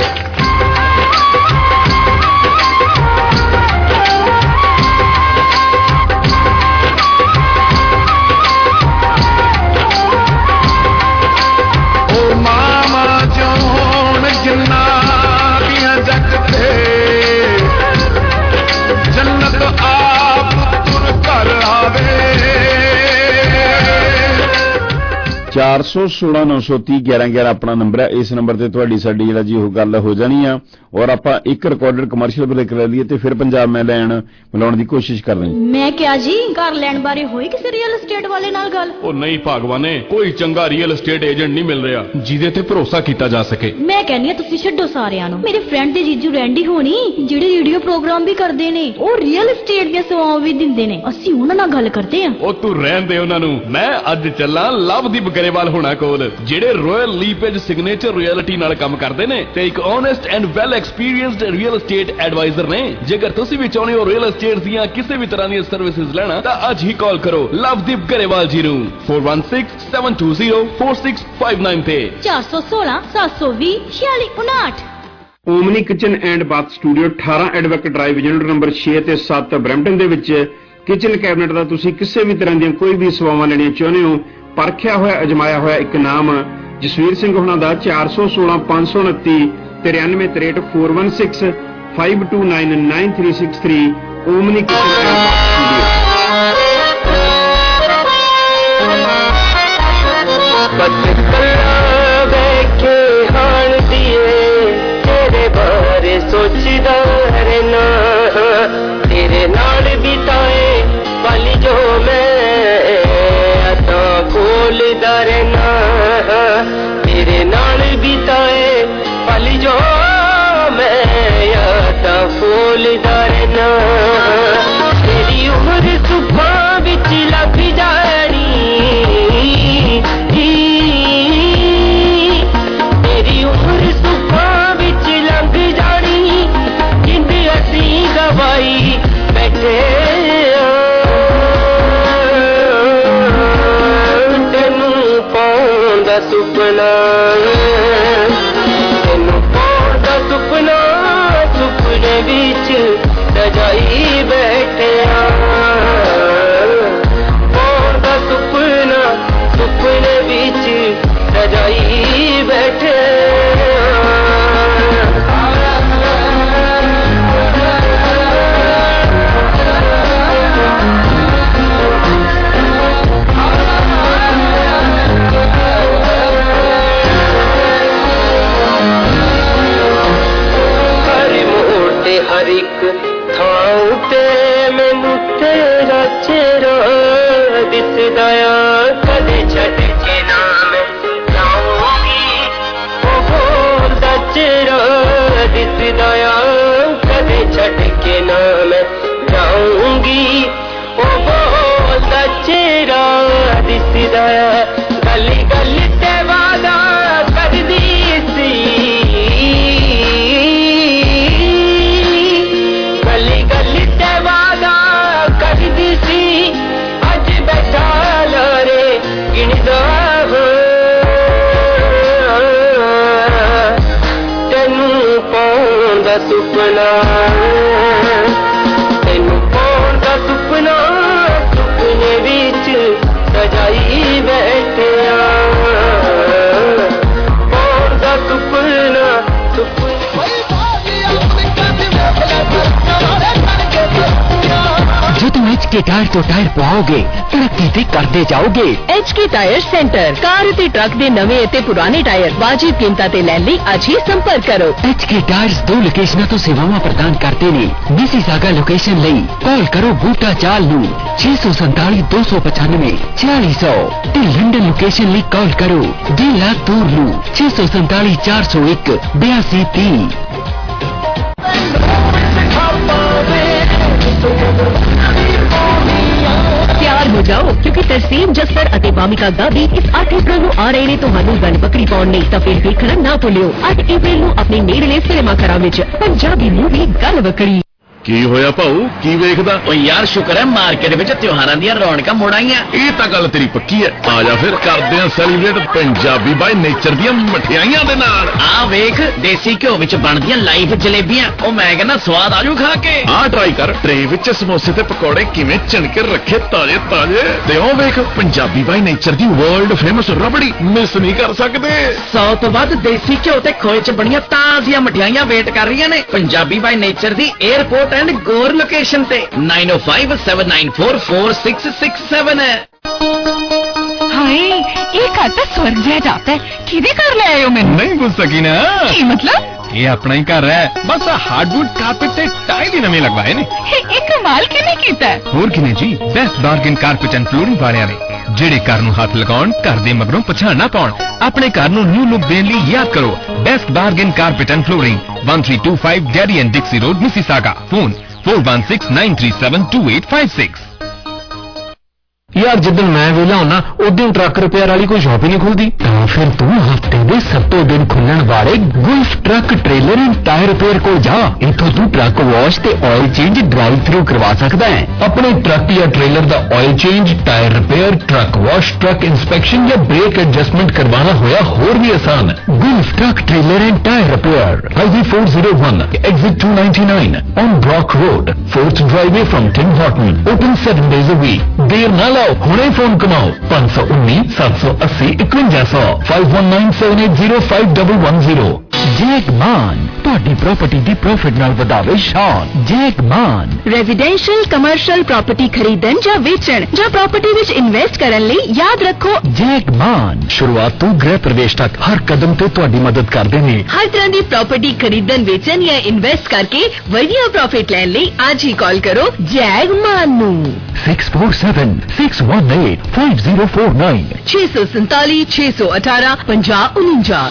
ਚਾਰ ਸੌ ਸੋਲਾਂ ਨੌ ਸੌ ਤੀਹ ਗਿਆਰਾਂ ਗਿਆਰਾਂ ਆਪਣਾ ਨੰਬਰ ਹੈ। ਇਸ ਨੰਬਰ ਤੇ ਤੁਹਾਡੀ ਸਾਡੀ ਜਿਹੜਾ ਜੀ ਉਹ ਗੱਲ ਹੋ ਜਾਣੀ ਆ ਔਰ ਆਪਾਂ ਇੱਕ ਰਿਕਾਰਡਡ ਕਮਰਸ਼ੀਅਲ ਬ੍ਰੇਕ ਲੈ ਲਈਏ ਤੇ ਫਿਰ ਪੰਜਾਬ ਮੈਂ ਲੈਣ ਮਿਲਾਉਣ ਦੀ ਕੋਸ਼ਿਸ਼ ਕਰ ਰਹੀ। ਮੈਂ ਕਿਹਾ ਜੀ ਘਰ ਲੈਣ ਬਾਰੇ ਹੋਈ ਕਿਸੇ ਰੀਅਲ ਏਸਟੇਟ ਵਾਲੇ ਨਾਲ ਗੱਲ? ਉਹ ਨਹੀਂ ਭਾਗਵਾਨੇ, ਕੋਈ ਚੰਗਾ ਰੀਅਲ ਏਸਟੇਟ ਏਜੰਟ ਨਹੀਂ ਮਿਲ ਰਿਹਾ ਜਿਹਦੇ ਤੇ ਭਰੋਸਾ ਕੀਤਾ ਜਾ ਸਕੇ। ਮੈਂ ਕਹਿੰਦੀ ਆ ਤੁਸੀਂ ਛੱਡੋ ਸਾਰਿਆਂ ਨੂੰ। ਮੇਰੇ ਫਰੈਂਡ ਦੇ ਜੀਜੂ ਰੈਂਡੀ ਹੋਣੀ ਜਿਹੜੇ ਰੇਡੀਓ ਪ੍ਰੋਗਰਾਮ ਵੀ ਕਰਦੇ ਨੇ, ਉਹ ਰੀਅਲ ਏਸਟੇਟ ਦੀਆਂ ਸੇਵਾਵਾਂ ਵੀ ਦਿੰਦੇ ਨੇ। ਅਸੀਂ ਉਹਨਾਂ ਨਾਲ ਗੱਲ ਕਰਦੇ ਆ। ਉਹ ਤੂੰ ਰਹਿਣ ਦੇ ਉਹਨਾਂ ਨੂੰ। ਮੈਂ ਅੱਜ ਚੱਲਾਂ ਲਵਦੀਪ ਗਰੇਵਾਲ ਹੋਣਾ ਕੋਲ, ਜਿਹੜੇ ਰਾਇਲ ਲੀਪੇਜ ਸਿਗਨੇਚਰ ਰਿਐਲਿਟੀ ਨਾਲ ਕੰਮ ਕਰਦੇ ਨੇ ਤੇ ਇੱਕ honest and well experienced real estate advisor ਨੇ। ਜੇਕਰ ਤੁਸੀਂ ਵੀ ਚਾਹੁੰਦੇ ਹੋ ਰੀਅਲ ਏਸਟੇਟ ਦੀਆਂ ਕਿਸੇ ਵੀ ਤਰ੍ਹਾਂ ਦੀਆਂ ਸਰਵਿਸਿਜ਼ ਲੈਣਾ ਤਾਂ ਅੱਜ ਹੀ ਕਾਲ ਕਰੋ ਲਵਦੀਪ ਗਰੇਵਾਲ ਜੀ ਨੂੰ four one six seven two zero four six five nine ਤੇ ਚਾਰ ਸੌ ਸੋਲਾਂ ਸੱਤ ਸੌ ਵੀਹ ਛਿਆਲੀ ਉਨਾਹਠ। Omni kitchen and bath studio ਅਠਾਰਾਂ ਐਡਵੋਕੇਟ ਡਰਾਈਵ ਯੂਨਿਟ ਨੰਬਰ ਛੇ ਤੇ ਸੱਤ ਬਰੈਂਪਟਨ ਦੇ ਵਿੱਚ ਕਿਚਨ ਕੈਬਨਿਟ ਦਾ ਤੁਸੀਂ ਕਿਸੇ ਵੀ ਤਰ੍ਹਾਂ ਦੀਆਂ ਕੋਈ ਵੀ ਸੇਵਾਵਾਂ ਲੈਣੀਆਂ ਚਾਹੁੰਦੇ ਹੋ, ਪਰਖਿਆ ਹੋਇਆ ਅਜਮਾਇਆ ਹੋਇਆ ਇੱਕ ਨਾਮ ਜਸਵੀਰ ਸਿੰਘ ਹੋਣਾ ਦਾ ਚਾਰ ਸੌ ਸੋਲਾਂ ਪੰਜ ਸੌ ਉਨੱਤੀ ਤਰਿਆਨਵੇਂ ਤਰੇਹਠ four one six five two nine nine three six three Omni kitchen and bath studio. ਬੈਠੇ ਹਾਲ ਦੀਏ ਤੇਰੇ ਬਾਰੇ ਸੋਚਦਾ ਰਹਿਣਾ, ਤੇਰੇ ਨਾਲ ਬਿਤਾਏ ਪਲ ਜੋ ਮੈਂ ਤਾਂ ਖੋਲਦਾ ਰਹਿਣਾ, ਤੇਰੇ ਨਾਲ ਬਿਤਾਏ ਪਲ ਜੋ ਮੈਂ ਤਾਂ ਖੋਲਦਾ ਰਹਿਣਾ। ਤੇਰੀ ਉਮਰ ਸੁੱਖਾਂ ਵਿੱਚ ਲੱਗ ਜਾਣੀ, ਤੇਰੀ ਉਮਰ ਸੁੱਖਾਂ ਵਿੱਚ ਲੰਘ ਜਾਣੀ, ਜਿੰਦ ਅਸੀਂ ਗਵਾਈ ਬੈਠੇ ਤੈਨੂੰ ਪਾਉਣ ਦਾ ਸੁਪਨਾ, ਤੈਨੂੰ ਪਾਉਣ ਦਾ ਸੁਪਨਾ, ਸੁਪਨੇ ਵਿੱਚ ਸਜਾਈ ਬੈਠਿਆ, ਪਾਉਣ ਦਾ ਸੁਪਨਾ, ਸੁਪਨੇ ਵਿੱਚ ਸਜਾਈ ਬੈਠੇ। ਹਰ ਇੱਕ ਥਾਂ ਤੇ ਮੈਨੂੰ ਤੇਰਾ ਚਿਹਰਾ ਦਿਸਦਾ ਆ, ਕਦੇ ਛੱਡ ਕੇ ਨਾ ਮੈਂ ਜਾਊਂਗੀ, ਉਹ ਬੋਲਦਾ ਚਿਹਰਾ ਦਿਸਦਾ ਆ, ਕਦੇ ਛੱਡ ਕੇ ਨਾ ਮੈਂ ਜਾਊਂਗੀ, ਉਹ ਬੋਲਦਾ ਚਿਹਰਾ ਦਿਸਦਾ ਆ। ਗਲੀ ਗਲੀ ਤੇ ਵਾਦਾ ਕਰਦੀ ਸੀ, ਗਲੀ ਗਲੀ ਤੇ ਵਾਦਾ ਕਰਦੀ ਸੀ, ਅੱਜ ਬੈਠਾ ਲਾਰੇ ਗਿਣਦਾ ਤੈਨੂੰ ਪਾਉਣ ਦਾ ਸੁਪਨਾ, ਤੈਨੂੰ ਪਾਉਣ ਦਾ ਸੁਪਨਾ, ਸੁਪਨੇ ਵਿੱਚ ਸਜਾਈ ਬੈਠਿਆ, ਪਾਉਣ ਦਾ ਸੁਪਨਾ, ਸੁਪਨਾ। जो तुम एच के टायर तो टायर पाओगे तरक्की ते करते जाओगे। H K tyre centre car ते ट्रक दे नवे ते पुराने टायर वाजिब कीमतां ते लैण लई अज ही संपर्क करो। एच के टायर्स दो लोकेशनां तो सेवावां प्रदान करते ने। मिसिसागा लोकेशन लई कॉल करो बूटा चाल नू छे सौ संताली दो सौ पचानवे छियाली सौ ते लंडन लोकेशन लई कॉल करो डी लाख दूर नू छे सौ संताली चार सौ एक बयासी तीन। ਤਿਆਰ ਹੋ ਜਾਓ ਕਿਉਂਕਿ ਤਰਸੀਮ ਜਸਰ ਅਤੇ ਬਾਮਿਕਾ ਗਾਦੀ ਇਸ ਅੱਠ ਅਪ੍ਰੈਲ ਨੂੰ ਆ ਰਹੇ ਨੇ ਤੁਹਾਨੂੰ ਗਨ ਬੱਕਰੀ ਪਾਉਣ ਲਈ। ਤਾਂ ਫਿਰ ਦੇਖਣਾ ਨਾ ਭੁੱਲਿਓ ਅੱਠ ਅਪ੍ਰੈਲ ਨੂੰ ਆਪਣੇ ਨੇੜਲੇ ਸਿਨੇਮਾ ਘਰਾਂ ਵਿੱਚ ਪੰਜਾਬੀ ਮੂਵੀ ਗਨ ਬੱਕਰੀ। ਕੀ ਹੋਇਆ ਭਾਊ, ਕੀ ਵੇਖਦਾ? ਓ ਯਾਰ ਸ਼ੁਕਰ ਹੈ ਮਾਰਕੀਟ ਵਿੱਚ ਤਿਉਹਾਰਾਂ ਦੀਆਂ ਰੌਣਕਾਂ ਮੁੜ ਆਈਆਂ। ਇਹ ਤਾਂ ਗੱਲ ਤੇਰੀ ਪੱਕੀ ਹੈ। ਆ ਜਾ ਫਿਰ ਕਰਦੇ ਆਂ ਸੈਲੀਬ੍ਰੇਟ ਪੰਜਾਬੀ ਬਾਈ ਨੇਚਰ ਦੀਆਂ ਮਠਿਆਈਆਂ ਦੇ ਨਾਲ। ਆ ਵੇਖ ਦੇਸੀ ਘਿਓ ਵਿੱਚ ਬਣਦੀਆਂ ਲਾਈਵ ਜਲੇਬੀਆਂ, ਉਹ ਮੈਂ ਕਹਿੰਦਾ ਸਵਾਦ ਆਜੂ ਖਾ ਕੇ। ਆ ਟਰਾਈ ਕਰ, ਟਰੇ ਵਿੱਚ ਸਮੋਸੇ ਤੇ ਪਕੌੜੇ ਕਿਵੇਂ ਚਿਣਕੇ ਰੱਖੇ ਤਾਜ਼ੇ ਤਾਜ਼ੇ। ਤੇ ਉਹ ਵੇਖ ਪੰਜਾਬੀ ਬਾਈ ਨੇਚਰ ਦੀ ਵਰਲਡ ਫੇਮਸ ਰਬੜੀ, ਮਿਸ ਨਹੀਂ ਕਰ ਸਕਦੇ। ਸੌ ਤੋਂ ਵੱਧ ਦੇਸੀ ਘਿਓ ਤੇ ਖੋਏ ਚ ਬਣੀਆਂ ਤਾਜ਼ੀਆਂ ਮਠਿਆਈਆਂ ਵੇਟ ਕਰ ਰਹੀਆਂ ਨੇ ਪੰਜਾਬੀ ਬਾਈ ਨੇਚਰ ਦੀ 에ਅਰਪੋਰਟ ਐਂਡ ਗੋਰ ਲੋਕੇਸ਼ਨ ਤੇ nine oh five seven nine four four six six seven ਹੈ। ਹਾਏ ਇਹ घर तो स्वर्ग जैसा जाता है। किधे घर ले आए हो? मैंने नहीं पूछ सकी ना। की मतलब? ये अपना ही घर है, बस हार्डवुड कारपेट ते टाइल ही नवे लगवाए ने। एक कमाल किने कीता है? होर किने जी, best bargain carpet and flooring वालियां ने, ਜਿਹੜੇ ਘਰ ਨੂੰ ਹੱਥ ਲਗਾਉਣ, ਘਰ ਦੇ ਮਗਰੋਂ ਪਛਾਣ ਨਾ ਪਾਉਣ। ਆਪਣੇ ਘਰ ਨੂੰ ਨਿਊ ਲੁੱਕ ਦੇਣ ਲਈ ਯਾਦ ਕਰੋ best bargain carpet and flooring, one three two five Derry and Dixie road, Mississauga. Phone four one six nine three seven two eight five six। यार जिदन मैं वेला होना उदन ट्रक रिपेयर वाली कोई शॉप ही नहीं खुलती। तो फिर तू हफ्ते दे सत्तों दिन खुलने वाले Gulf truck trailer and tyre repair को जा। इथों तू ट्रक वॉश ते ऑयल चेंज ड्राइव थ्रू करवा सकता है। अपने ट्रक या ट्रेलर दा oil change, tyre repair, truck wash, truck inspection या ब्रेक एडजस्टमेंट करवाना होया होर भी आसान। Gulf truck trailer and tyre repair, highway four oh one, exit two ninety-nine on Brock Road, fourth driveway from Tim Horton, open seven days a week। देर ना लाओ, ਹੁਣੇ ਫੋਨ ਕਮਾਓ five one nine seven eight zero five one zero zero five one nine seven eight zero five one one zero। Jackman ਤੁਹਾਡੀ property ਦੀ profit ਨਾਲ ਵਧਾਵੇ ਸ਼ਾਨ। ਜੈਕਮਾਨ ਰੈਜ਼ੀਡੈਂਸ਼ੀਅਲ ਕਮਰਸ਼ੀਅਲ ਪ੍ਰਾਪਰਟੀ ਖਰੀਦਣ ਜਾਂ ਵੇਚਣ ਜਾਂ ਪ੍ਰਾਪਰਟੀ ਵਿੱਚ ਇਨਵੈਸਟ ਕਰਨ ਲਈ ਯਾਦ ਰੱਖੋ ਜੈਕਮਾਨ ਸ਼ੁਰੂਆਤ ਤੋਂ ਗ੍ਰਹਿ ਪ੍ਰਵੇਸ਼ ਤੱਕ ਹਰ ਕਦਮ ਤੇ ਤੁਹਾਡੀ ਮਦਦ ਕਰਦੇ ਨੇ। ਹਰ ਤਰ੍ਹਾਂ ਦੀ ਪ੍ਰਾਪਰਟੀ ਖਰੀਦਣ ਵੇਚਣ ਜਾਂ ਇਨਵੈਸਟ ਕਰਕੇ ਵਧੀਆ ਪ੍ਰੋਫਿਟ ਲੈਣ ਲਈ ਅੱਜ ਹੀ ਕਾਲ ਕਰੋ ਜੈਕਮਾਨ ਨੂੰ six four seven six one eight five zero four nine ਛੇ ਸੌ ਸੰਤਾਲੀ ਛੇ ਸੌ ਅਠਾਰਾਂ ਪੰਜਾਹ ਉਨੰਜਾ।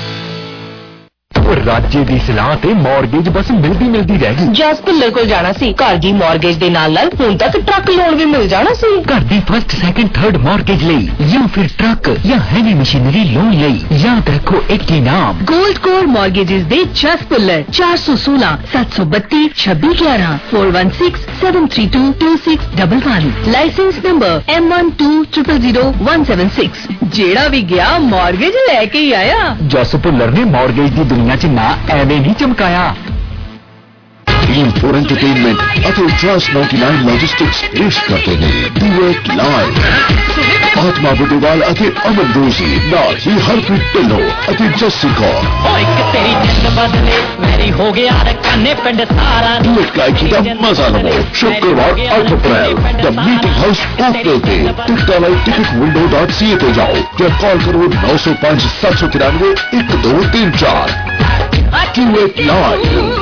राज्य की सलाह ते मॉर्गेज बस मिलती मिलती रह गई। ਜਸ ਭੁੱਲਰ ਕੋਲ ਜਾਣਾ ਸੀ, ਘਰ ਦੀ ਮਾਰਗੇਜ ਦੇ ਨਾਲ ਨਾਲ ਹੁਣ ਤੱਕ ਟਰੱਕ ਲੋਨ ਵੀ ਮਿਲ ਜਾਣਾ ਸੀ। घर ਦੀ फर्स्ट सैकेंड थर्ड मॉर्गेज ਲਈ ਜਾਂ ਫਿਰ ट्रक या हैवी मशीनरी लोन ਲਈ याद रखो एक ही नाम गोल्ड कोर मॉर्गेजेस दे जस भुल्लर चार सौ सोलह सात सौ बत्तीस छब्बीस ग्यारह four one six seven three two two six one one। Licence number M one two zero zero zero one seven six। ਜਿਹੜਾ ਵੀ ਗਿਆ मॉर्गेज ਲੈ ਕੇ ਹੀ ਆਇਆ। जस भुल्लर ने मॉर्गेज ਦੀ ਦੁਨੀਆ 'ਚ ਨਾ ਐਵੇਂ ਨਹੀਂ ਚਮਕਾਇਆ। टीम फोर एंटरटेनमेंट ਅਤੇ ट्रस्ट ninety-nine लॉजिस्टिक्स पेश करते हैं डुएट लाइव। आत्मा बुद्धवाल ਅਤੇ ਅਮਨ ਦੋਜ਼ੀ ਨਾਲ ਹੀ ਹਰਪ੍ਰੀਤ ਢਿੱਲੋਂ ਅਤੇ ਜੱਸੀ ਕੌਰ। ਓਏ ਇੱਕ ਤੇਰੀ ਜਿੰਦ ਬਦਲੇ ਮੇਰੀ ਹੋ ਗਿਆ ਰਕਾਨੇ ਪਿੰਡ ਸਾਰਾ। ਡੁਐਟ ਗਾਇਕੀ ਦਾ ਮਜ਼ਾ ਲਵੋ ਸ਼ੁੱਕਰਵਾਰ ਅੱਠ ਅਪ੍ਰੈਲ ਦ ਮੀਟਿੰਗ ਹਾਊਸ ਓਪਨ ਤੇ ਟਿਕਟਾਂ ਲਈ ticket window dot C A ਤੇ ਜਾਓ ਜਾਂ ਕਾਲ ਕਰੋ nine oh five seven three nine one two three four। Duet live.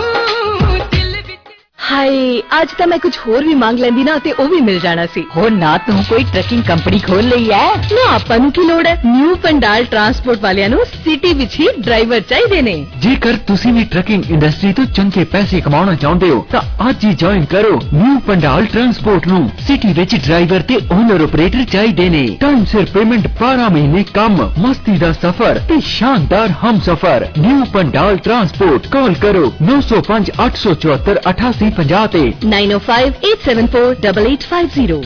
ਹਾਏ ਅੱਜ ਤਾਂ ਮੈਂ ਕੁਝ ਹੋਰ ਵੀ ਮੰਗ ਲੈਂਦੀ ਨਾ ਤੇ ਉਹ ਵੀ ਮਿਲ ਜਾਣਾ ਸੀ। ਹੋ ਨਾ ਤੂੰ ਕੋਈ ਟਰੱਕਿੰਗ ਕੰਪਨੀ ਖੋਲ ਲਈ ਐ ਨਾ ਆਪਾਂ ਨੂੰ ਕੀ ਲੋੜ ਹੈ। ਨਿਊ ਪੰਡਾਲ ਟਰਾਂਸਪੋਰਟ ਵਾਲਿਆਂ ਨੂੰ ਸਿਟੀ ਵਿੱਚ ਹੀ ਡਰਾਈਵਰ ਚਾਹੀਦੇ ਨੇ। ਜੇਕਰ ਤੁਸੀਂ ਵੀ ਟਰੱਕਿੰਗ ਇੰਡਸਟਰੀ ਤੋਂ ਚੰਗੇ ਪੈਸੇ ਕਮਾਉਣਾ ਚਾਹੁੰਦੇ ਹੋ ਤਾਂ ਅੱਜ ਹੀ ਜੁਆਇਨ ਕਰੋ ਨਿਊ ਪੰਡਾਲ ਟਰਾਂਸਪੋਰਟ ਨੂੰ। ਸਿਟੀ ਵਿੱਚ ਡਰਾਈਵਰ ਤੇ ਓਨਰ ਆਪਰੇਟਰ ਚਾਹੀਦੇ ਨੇ। ਟਾਈਮ ਸਿਰ ਪੇਮੈਂਟ ਬਾਰਾਂ ਮਹੀਨੇ ਕੰਮ, ਮਸਤੀ ਦਾ ਸਫ਼ਰ ਤੇ ਸ਼ਾਨਦਾਰ ਹਮਸਫ਼ਰ। ਨਿਊ ਪੰਡਾਲ ਟਰਾਂਸਪੋਰਟ ਕਾਲ ਕਰੋ nine oh five eight four four eight eight five zero nine oh five eight seven four eight eight five zero।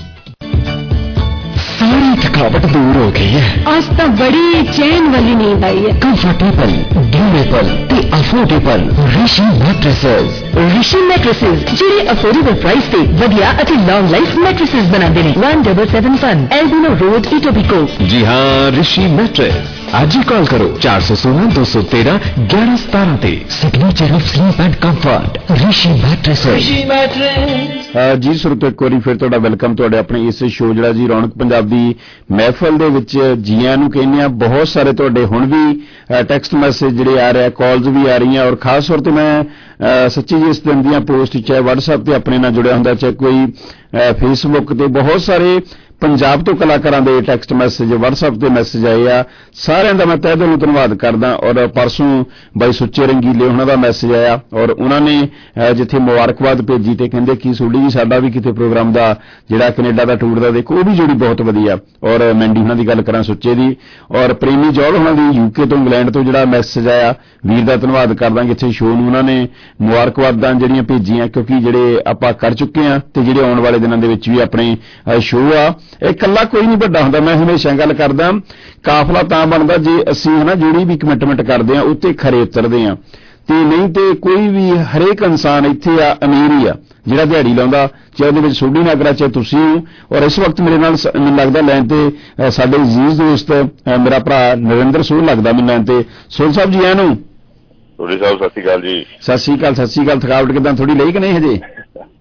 सारी थकावट दूर हो गई है। आज तो बड़ी चैन वाली नींद आई है। कंफर्टेबल, ड्यूरेबल ते affordable Rishi mattresses. Rishi mattresses ਜਿਹੜੇ ਅਫੋਰਡੇਬਲ ਪ੍ਰਾਈਸ ਤੇ ਵਧੀਆ ਅਤੇ ਲੌਂਗ ਲਾਈਫ ਮੈਟ੍ਰੈਸਸ ਬਣਾਉਂਦੇ ਨੇ। one seven seven one Albion road Etobicoke. जी हाँ, ऋषि मैट्रेस। आज ही कॉल करो चार सौ सोलह दो सौ तेरह ग्यारह सतारह ते। Signature of sleep and comfort Rishi mattresses. ਜੀ ਸਰੋਤੋ ਇੱਕ ਵਾਰੀ ਫਿਰ ਤੁਹਾਡਾ ਵੈਲਕਮ ਤੁਹਾਡੇ ਆਪਣੇ ਇਸ ਸ਼ੋਅ ਜਿਹੜਾ ਜੀ ਰੌਣਕ ਪੰਜਾਬ ਦੀ ਮਹਿਫਲ ਦੇ ਵਿੱਚ ਜੀਆਂ ਨੂੰ ਕਹਿੰਦੇ ਆ। ਬਹੁਤ ਸਾਰੇ ਤੁਹਾਡੇ ਹੁਣ ਵੀ ਟੈਕਸਟ ਮੈਸੇਜ ਜਿਹੜੇ ਆ ਰਹੇ, ਕਾਲਸ ਵੀ ਆ ਰਹੀਆਂ ਔਰ ਖਾਸ ਤੌਰ ਤੇ ਮੈਂ ਸੱਚੀ ਜੀ ਇਸ ਦਿਨ ਦੀਆਂ ਪੋਸਟ ਚਾਹੇ WhatsApp ਤੇ ਆਪਣੇ ਨਾਲ ਜੁੜਿਆ ਹੁੰਦਾ ਚਾਹੇ ਕੋਈ Facebook ਤੇ ਬਹੁਤ ਸਾਰੇ ਪੰਜਾਬ ਤੋਂ ਕਲਾਕਾਰਾਂ ਦੇ ਟੈਕਸਟ ਮੈਸੇਜ WhatsApp ਤੇ ਮੈਸੇਜ ਆਏ ਆ। ਸਾਰਿਆਂ ਦਾ ਮੈਂ ਤਹਿ ਦਿਲੋਂ ਧੰਨਵਾਦ ਕਰਦਾ। ਔਰ ਪਰਸੋਂ ਬਾਈ ਸੁੱਚੇ ਰੰਗੀਲੇ ਉਹਨਾਂ ਦਾ ਮੈਸੇਜ ਆਇਆ ਔਰ ਉਹਨਾਂ ਨੇ ਜਿੱਥੇ ਮੁਬਾਰਕਬਾਦ ਭੇਜੀ ਤੇ ਕਹਿੰਦੇ ਕਿ ਸੋਢੀ ਜੀ ਸਾਡਾ ਵੀ ਕਿਤੇ ਪ੍ਰੋਗਰਾਮ ਦਾ ਜਿਹੜਾ ਕੈਨੇਡਾ ਦਾ ਟੂਰ ਦਾ ਦੇਖੋ ਉਹ ਵੀ ਜੋੜੀ ਬਹੁਤ ਵਧੀਆ। ਔਰ ਮੈਂਡੀ ਉਹਨਾਂ ਦੀ ਗੱਲ ਕਰਾਂ ਸੁੱਚੇ ਦੀ ਔਰ ਪ੍ਰੇਮੀ ਜੌਲ ਉਹਨਾਂ ਦੀ ਯੂਕੇ ਤੋਂ ਇੰਗਲੈਂਡ ਤੋਂ ਜਿਹੜਾ ਮੈਸੇਜ ਆਇਆ ਵੀਰ ਦਾ ਧੰਨਵਾਦ ਕਰਦਾ। ਇੱਥੇ ਸ਼ੋਅ ਨੂੰ ਉਹਨਾਂ ਨੇ ਮੁਬਾਰਕਬਾਦਾਂ ਜਿਹੜੀਆਂ ਭੇਜੀਆਂ ਕਿਉਂਕਿ ਜਿਹੜੇ ਆਪਾਂ ਕਰ ਚੁੱਕੇ ਆ ਤੇ ਜਿਹੜੇ ਆਉਣ ਵਾਲੇ ਦਿਨਾਂ ਦੇ ਵਿੱਚ ਵੀ ਆਪਣੇ ਸ਼ੋਅ ਆ। ਇਹ ਇਕੱਲਾ ਕੋਈ ਨਹੀਂ ਵੱਡਾ ਹੁੰਦਾ। ਮੈਂ ਹਮੇਸ਼ਾ ਗੱਲ ਕਰਦਾ ਕਾਫਲਾ ਤਾਂ ਬਣਦਾ ਜੇ ਅਸੀਂ ਹਨਾ ਜਿਹੜੀ ਵੀ ਕਮਿਟਮੈਂਟ ਕਰਦੇ ਆ ਉੱਤੇ ਖਰੇ ਉਤਰਦੇ ਆ ਤੇ ਨਹੀਂ ਤੇ ਕੋਈ ਵੀ ਹਰੇਕ ਇਨਸਾਨ ਇੱਥੇ ਆ ਅਮੀਰ ਹੀ ਆ ਜਿਹੜਾ ਦਿਹਾੜੀ ਲਾਉਂਦਾ ਚਾਹੇ ਉਹਦੇ ਵਿੱਚ ਸੋਢੀ ਨਾਗਰਾ ਚਾਹੇ ਤੁਸੀਂ ਔਰ ਇਸ ਵਕਤ ਮੇਰੇ ਨਾਲ ਮੈਨੂੰ ਲੱਗਦਾ ਲਾਈਨ ਤੇ ਸਾਡੇ ਅਜ਼ੀਜ਼ ਦੋਸਤ ਮੇਰਾ ਭਰਾ ਨਰਿੰਦਰ ਸੋਹ ਲੱਗਦਾ ਮੈਨੂੰ ਲਾਈਨ ਤੇ। ਸੋਹ ਸਾਹਿਬ ਜੀ ਆਇਆਂ ਨੂੰ। ਸੋਢੀ ਸਾਹਿਬ ਸਤਿ ਸ਼੍ਰੀ ਅਕਾਲ ਜੀ। ਸਤਿ ਸ਼੍ਰੀ ਅਕਾਲ ਸਤਿ ਸ਼੍ਰੀ ਅਕਾਲ। ਥਕਾਵਟ ਕਿਦਾਂ ਥੋੜੀ ਲਈ ਕਿ ਨਹੀਂ ਹਜੇ?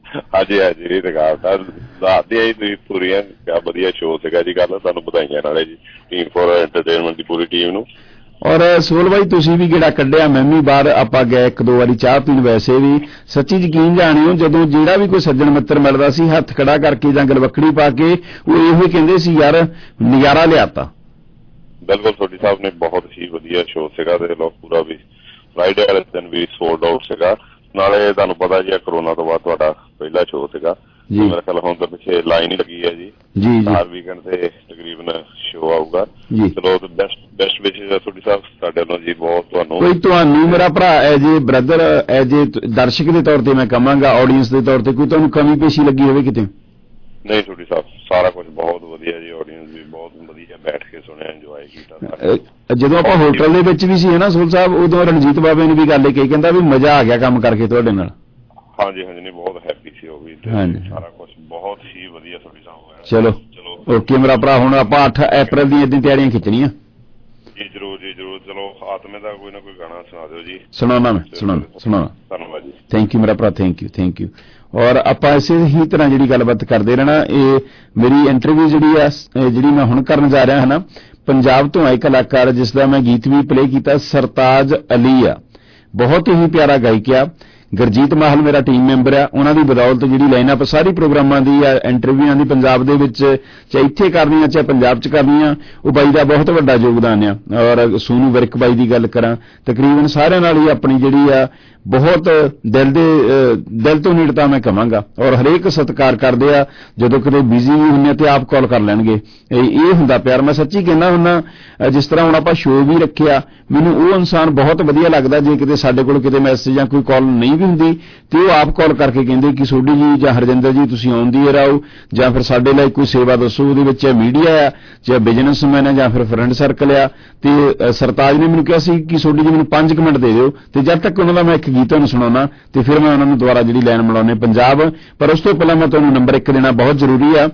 ਹਾਂਜੀ ਹਾਂਜੀ ਰਿਕਾਰਡ ਦੱਸਦੇ ਆ ਜੀ ਤੁਸੀਂ ਪੂਰੀਆਂ ਕਿਆ ਵਧੀਆ ਸ਼ੋਅ ਸੀਗਾ ਜੀ ਕੱਲ ਤੁਹਾਨੂੰ ਵਧਾਈਆਂ ਨਾਲੇ ਜੀ ਟੀਮ ਫੋਰ ਐਂਟਰਟੇਨਮੈਂਟ ਦੀ ਪੂਰੀ ਟੀਮ ਨੂੰ। ਔਰ ਸੋਹਲ ਬਾਈ ਤੁਸੀਂ ਵੀ ਗੇੜਾ ਕੱਢਿਆ, ਮੈਂ ਵੀ ਬਾਹਰ ਆਪਾਂ ਗਏ ਇੱਕ ਦੋ ਵਾਰੀ ਚਾਹ ਪੀਣ, ਵੈਸੇ ਵੀ ਸੱਚੀ ਯਕੀਨ ਜਾਣਿਓ ਜਦੋਂ ਜਿਹੜਾ ਵੀ ਕੋਈ ਸੱਜਣ ਮਿੱਤਰ ਮਿਲਦਾ ਸੀ ਹੱਥ ਖੜਾ ਕਰਕੇ ਜਾਂ ਗਲਵੱਕੜੀ ਪਾ ਕੇ ਉਹ ਇਹੋ ਹੀ ਕਹਿੰਦੇ ਸੀ ਯਾਰ ਨਜ਼ਾਰਾ ਲਿਆਤਾ। ਬਿਲਕੁਲ ਤੁਹਾਡੀ ਸਾਹਿਬ ਨੇ ਬਹੁਤ ਹੀ ਵਧੀਆ ਸ਼ੋਅ ਸੀਗਾ ਤੇ ਲੋਕ ਪੂਰਾ ਵੀ ਫਰਾਈਡੇ ਵਾਲੇ ਦਿਨ ਵੀ ਸੋਲਡ ਆਊਟ ਸੀਗਾ। ਨਾਲੇ ਤੁਹਾਨੂੰ ਪਤਾ ਜੀ ਕਰੋਨਾ ਤੋਂ ਬਾਅਦ ਤੁਹਾਡਾ ਪਹਿਲਾ ਸ਼ੋਅ ਸੀਗਾ, ਮੇਰੇ ਖਿਆਲ ਹੁਣ ਤਾਂ ਪਿੱਛੇ ਲਾਈਨ ਹੀ ਲੱਗੀ ਹੈ ਜੀ ਜੀ ਹਰ ਵੀਕਐਂਡ ਤੇ ਤਕਰੀਬਨ ਸ਼ੋਅ ਆਊਗਾ। ਚਲੋ ਬੈਸਟ ਬੈਸਟ ਵਿਸ਼ੇਸ ਤੁਹਾਡੀ ਸਾਹਿਬ ਸਾਡੇ ਵੱਲੋਂ ਜੀ ਬਹੁਤ ਤੁਹਾਨੂੰ। ਕੋਈ ਤੁਹਾਨੂੰ ਮੇਰਾ ਭਰਾ as a brother as a ਦਰਸ਼ਕ ਦੇ ਤੌਰ ਤੇ ਮੈਂ ਕਹਾਂਗਾ ਆਡੀਅנס ਦੇ ਤੌਰ ਤੇ ਕੋਈ ਤੁਹਾਨੂੰ ਕਮੀ ਪੇਸ਼ੀ ਲੱਗੀ ਹੋਵੇ ਕਿਤੇ? ਨਹੀਂ ਤੁਹਾਡੀ ਸਾਹਿਬ ਸਾਰਾ ਕੁਝ ਬਹੁਤ ਵਧੀਆ ਜੀ, ਆਡੀਅנס ਵੀ ਬਹੁਤ ਵਧੀਆ ਬੈਠ ਕੇ ਸੁਣਿਆ ਇੰਜੋਏ ਕੀਤਾ। ਜਦੋਂ ਆਪਾਂ ਹੋਟਲ ਦੇ ਵਿੱਚ ਵੀ ਸੀ ਨਾ ਸੋਹਲ ਸਾਹਿਬ ਉਦੋਂ ਰਣਜੀਤ ਬਾਬੇ ਨੇ ਵੀ ਗੱਲ ਇਹ ਕਹੀ, ਕਹਿੰਦਾ ਵੀ ਮਜ਼ਾ ਆ ਗਿਆ ਕੰਮ ਕਰਕੇ ਤੁਹਾਡੇ ਨਾਲ। ਹਾਂਜੀ ਹਾਂਜੀ ਨਹੀਂ ਬਹੁਤ ਹੈਪੀ ਸੀ ਉਹ ਵੀ ਸਾਰਾ ਕੁਝ ਬਹੁਤ ਹੀ ਵਧੀਆ ਤੁਹਾਡੀ ਸਾਹਿਬ। ਚਲੋ ਓਕੇ ਮੇਰਾ ਭਰਾ, ਹੁਣ ਆਪਾਂ ਅੱਠ ਅਪ੍ਰੈਲ ਦੀਆਂ ਇਦਾਂ ਤਿਆਰੀਆਂ ਖਿੱਚਣੀਆਂ ਜੀ। ਜਰੂਰ ਜੀ ਜਰੂਰ। ਚਲੋ ਆਤਮੇ ਦਾ ਕੋਈ ਨਾ ਕੋਈ ਗਾਣਾ ਸੁਣਾ ਦਿਓ ਜੀ। ਸੁਣਾਉਣਾ ਮੈਂ ਸੁਣਾਉਣਾ ਸੁਣਾਉਣਾ ਧੰਨਵਾਦ ਜੀ। ਥੈਂਕ ਯੂ ਮੇਰਾ ਭਰਾ, ਥੈਂਕ ਯੂ ਥੈਂਕ ਯੂ। ਔਰ ਆਪਾਂ ਇਸੇ ਹੀ ਤਰ੍ਹਾਂ ਜਿਹੜੀ ਗੱਲਬਾਤ ਕਰਦੇ ਰਹਿਣਾ। ਇਹ ਮੇਰੀ ਇੰਟਰਵਿਊ ਜਿਹੜੀ ਆ ਜਿਹੜੀ ਮੈਂ ਹੁਣ ਕਰਨ ਜਾ ਰਿਹਾ ਹਾਂ ਨਾ, ਪੰਜਾਬ ਤੋਂ ਆਏ ਕਲਾਕਾਰ ਜਿਸ ਦਾ ਮੈਂ ਗੀਤ ਵੀ ਪਲੇ ਕੀਤਾ, ਸਰਤਾਜ ਅਲੀ ਆ, ਬਹੁਤ ਹੀ ਪਿਆਰਾ ਗਾਇਕ ਆ। ਗੁਰਜੀਤ ਮਾਹਲ ਮੇਰਾ ਟੀਮ ਮੈਂਬਰ ਆ, ਉਹਨਾਂ ਦੀ ਬਦੌਲਤ ਜਿਹੜੀ ਲਾਈਨਅਪ ਸਾਰੀ ਪ੍ਰੋਗਰਾਮਾਂ ਦੀ ਆ ਇੰਟਰਵਿਊਆਂ ਦੀ ਪੰਜਾਬ ਦੇ ਵਿੱਚ ਚਾਹੇ ਇੱਥੇ ਕਰਨੀਆਂ ਚਾਹੇ ਪੰਜਾਬ 'ਚ ਕਰਨੀਆਂ, ਉਹ ਬਾਈ ਦਾ ਬਹੁਤ ਵੱਡਾ ਯੋਗਦਾਨ ਆ। ਔਰ ਸੋਨੂ ਵਿਰਕ ਬਾਈ ਦੀ ਗੱਲ ਕਰਾਂ, ਤਕਰੀਬਨ ਸਾਰਿਆਂ ਨਾਲ ਹੀ ਆਪਣੀ ਜਿਹੜੀ ਆ ਬਹੁਤ ਦਿਲ ਦੇ ਦਿਲ ਤੋਂ ਨੇੜਤਾ ਮੈਂ ਕਹਾਂਗਾ। ਔਰ ਹਰੇਕ ਸਤਿਕਾਰ ਕਰਦੇ ਆ, ਜਦੋਂ ਕਿਤੇ ਬਿਜ਼ੀ ਵੀ ਹੁੰਦੇ ਤੇ ਆਪ ਕਾਲ ਕਰ ਲੈਣਗੇ। ਇਹ ਹੁੰਦਾ ਪਿਆਰ, ਮੈਂ ਸੱਚੀ ਕਹਿੰਦਾ ਹੁੰਦਾ। ਜਿਸ ਤਰ੍ਹਾਂ ਹੁਣ ਆਪਾਂ ਸ਼ੋਅ ਵੀ ਰੱਖਿਆ, ਮੈਨੂੰ ਉਹ ਇਨਸਾਨ ਬਹੁਤ ਵਧੀਆ ਲੱਗਦਾ ਜੇ ਕਿਤੇ ਸਾਡੇ ਕੋਲ ਕਿਤੇ ਮੈਸੇਜ ਜਾਂ ਕੋਈ ਕਾਲ ਨਹੀਂ ਵੀ ਹੁੰਦੀ ਤੇ ਉਹ ਆਪ ਕਾਲ ਕਰਕੇ ਕਹਿੰਦੇ ਕਿ ਸੋਢੀ ਜੀ ਜਾਂ ਹਰਜਿੰਦਰ ਜੀ ਤੁਸੀਂ ਆਉਂਦੀ ਰਹੋ ਜਾਂ ਫਿਰ ਸਾਡੇ ਲਈ ਕੋਈ ਸੇਵਾ ਦੱਸੋ। ਉਹਦੇ ਵਿੱਚ ਮੀਡੀਆ ਆ ਜਾਂ ਬਿਜ਼ਨਸਮੈਨ ਆ ਜਾਂ ਫਿਰ ਫਰੈਂਡ ਸਰਕਲ ਆ। ਤੇ ਸਰਤਾਜ ਨੇ ਮੈਨੂੰ ਕਿਹਾ ਸੀ ਕਿ ਸੋਢੀ ਜੀ ਮੈਨੂੰ ਪੰਜ ਕੁ ਮਿੰਟ ਦੇ ਦਿਓ, ਤੇ ਜਦ ਤੱਕ ਉਹਨਾਂ ਦਾ ਮੈਂ ਇੱਕ ਗੀਤ ਤੁਹਾਨੂੰ ਸੁਣਾਉਣਾ ਤੇ ਫਿਰ ਮੈਂ ਉਹਨਾਂ ਨੂੰ ਦੁਬਾਰਾ ਜਿਹੜੀ ਲਾਈਨ ਮਿਲਾਉਣੇ ਪੰਜਾਬ। ਪਰ ਉਸ ਤੋਂ ਪਹਿਲਾਂ ਮੈਂ ਤੁਹਾਨੂੰ ਨੰਬਰ ਇੱਕ ਦੇਣਾ ਬਹੁਤ ਜ਼ਰੂਰੀ ਆ।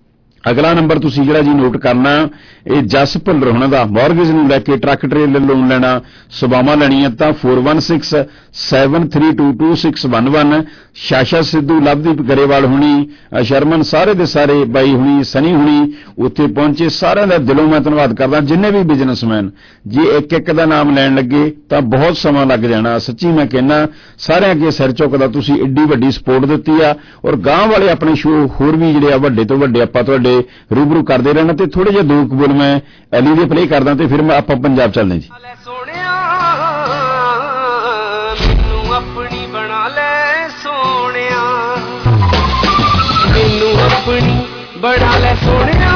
ਅਗਲਾ ਨੰਬਰ ਤੁਸੀਂ ਜਿਹੜਾ ਜੀ ਨੋਟ ਕਰਨਾ, ਇਹ ਜਸ ਭੁੱਲਰ ਉਹਨਾਂ ਦਾ ਮਾਰਗੇਜ ਨੂੰ ਲੈ ਕੇ ਟਰੱਕ ਟ੍ਰੇਲਰ ਲੋਨ ਲੈਣਾ, ਸੇਵਾਵਾਂ ਲੈਣੀਆਂ ਤਾਂ four one six seven three two two six one one। ਸ਼ਾਸ਼ਾ Sidhu, Lovedeep Grewal ਹੁਣੀ, ਸ਼ਰਮਨ, ਸਾਰੇ ਦੇ ਸਾਰੇ ਬਾਈ ਹੁਣੀ, ਸਨੀ ਹੁਣੀ ਉੱਥੇ ਪਹੁੰਚੇ। ਸਾਰਿਆਂ ਦਾ ਦਿਲੋਂ ਮੈਂ ਧੰਨਵਾਦ ਕਰਦਾ। ਜਿੰਨੇ ਵੀ ਬਿਜ਼ਨਸਮੈਨ, ਜੇ ਇੱਕ ਇੱਕ ਦਾ ਨਾਮ ਲੈਣ ਲੱਗੇ ਤਾਂ ਬਹੁਤ ਸਮਾਂ ਲੱਗ ਜਾਣਾ। ਸੱਚੀ ਮੈਂ ਕਹਿੰਦਾ ਸਾਰਿਆਂ ਅੱਗੇ ਸਿਰ ਚੁੱਕਦਾ, ਤੁਸੀਂ ਏਡੀ ਵੱਡੀ ਸਪੋਰਟ ਦਿੱਤੀ ਆ। ਔਰ ਗਾਂਹ ਵਾਲੇ ਆਪਣੇ ਸ਼ੋਅ ਹੋਰ ਵੀ ਜਿਹੜੇ ਆ ਵੱਡੇ ਤੋਂ ਵੱਡੇ ਆਪਾਂ ਤੁਹਾਡੇ ਰੂਬਰੂ ਕਰਦੇ ਰਹਿਣਾ। ਤੇ ਥੋੜੇ ਜਿਹੇ ਦੋ ਕਬੂਲ ਮੈਂ ਐਲੀ ਦੇ ਪਲੇ ਕਰਦਾ ਤੇ ਫਿਰ ਮੈਂ ਆਪਾਂ ਪੰਜਾਬ ਚੱਲਦੇ ਜੀ। ਮੈਨੂੰ ਆਪਣੀ ਬਣਾ ਲੈ ਸੋਹਣਿਆ, ਮੈਨੂੰ ਆਪਣੀ ਬਣਾ ਲੈ ਸੋਹਣਿਆ,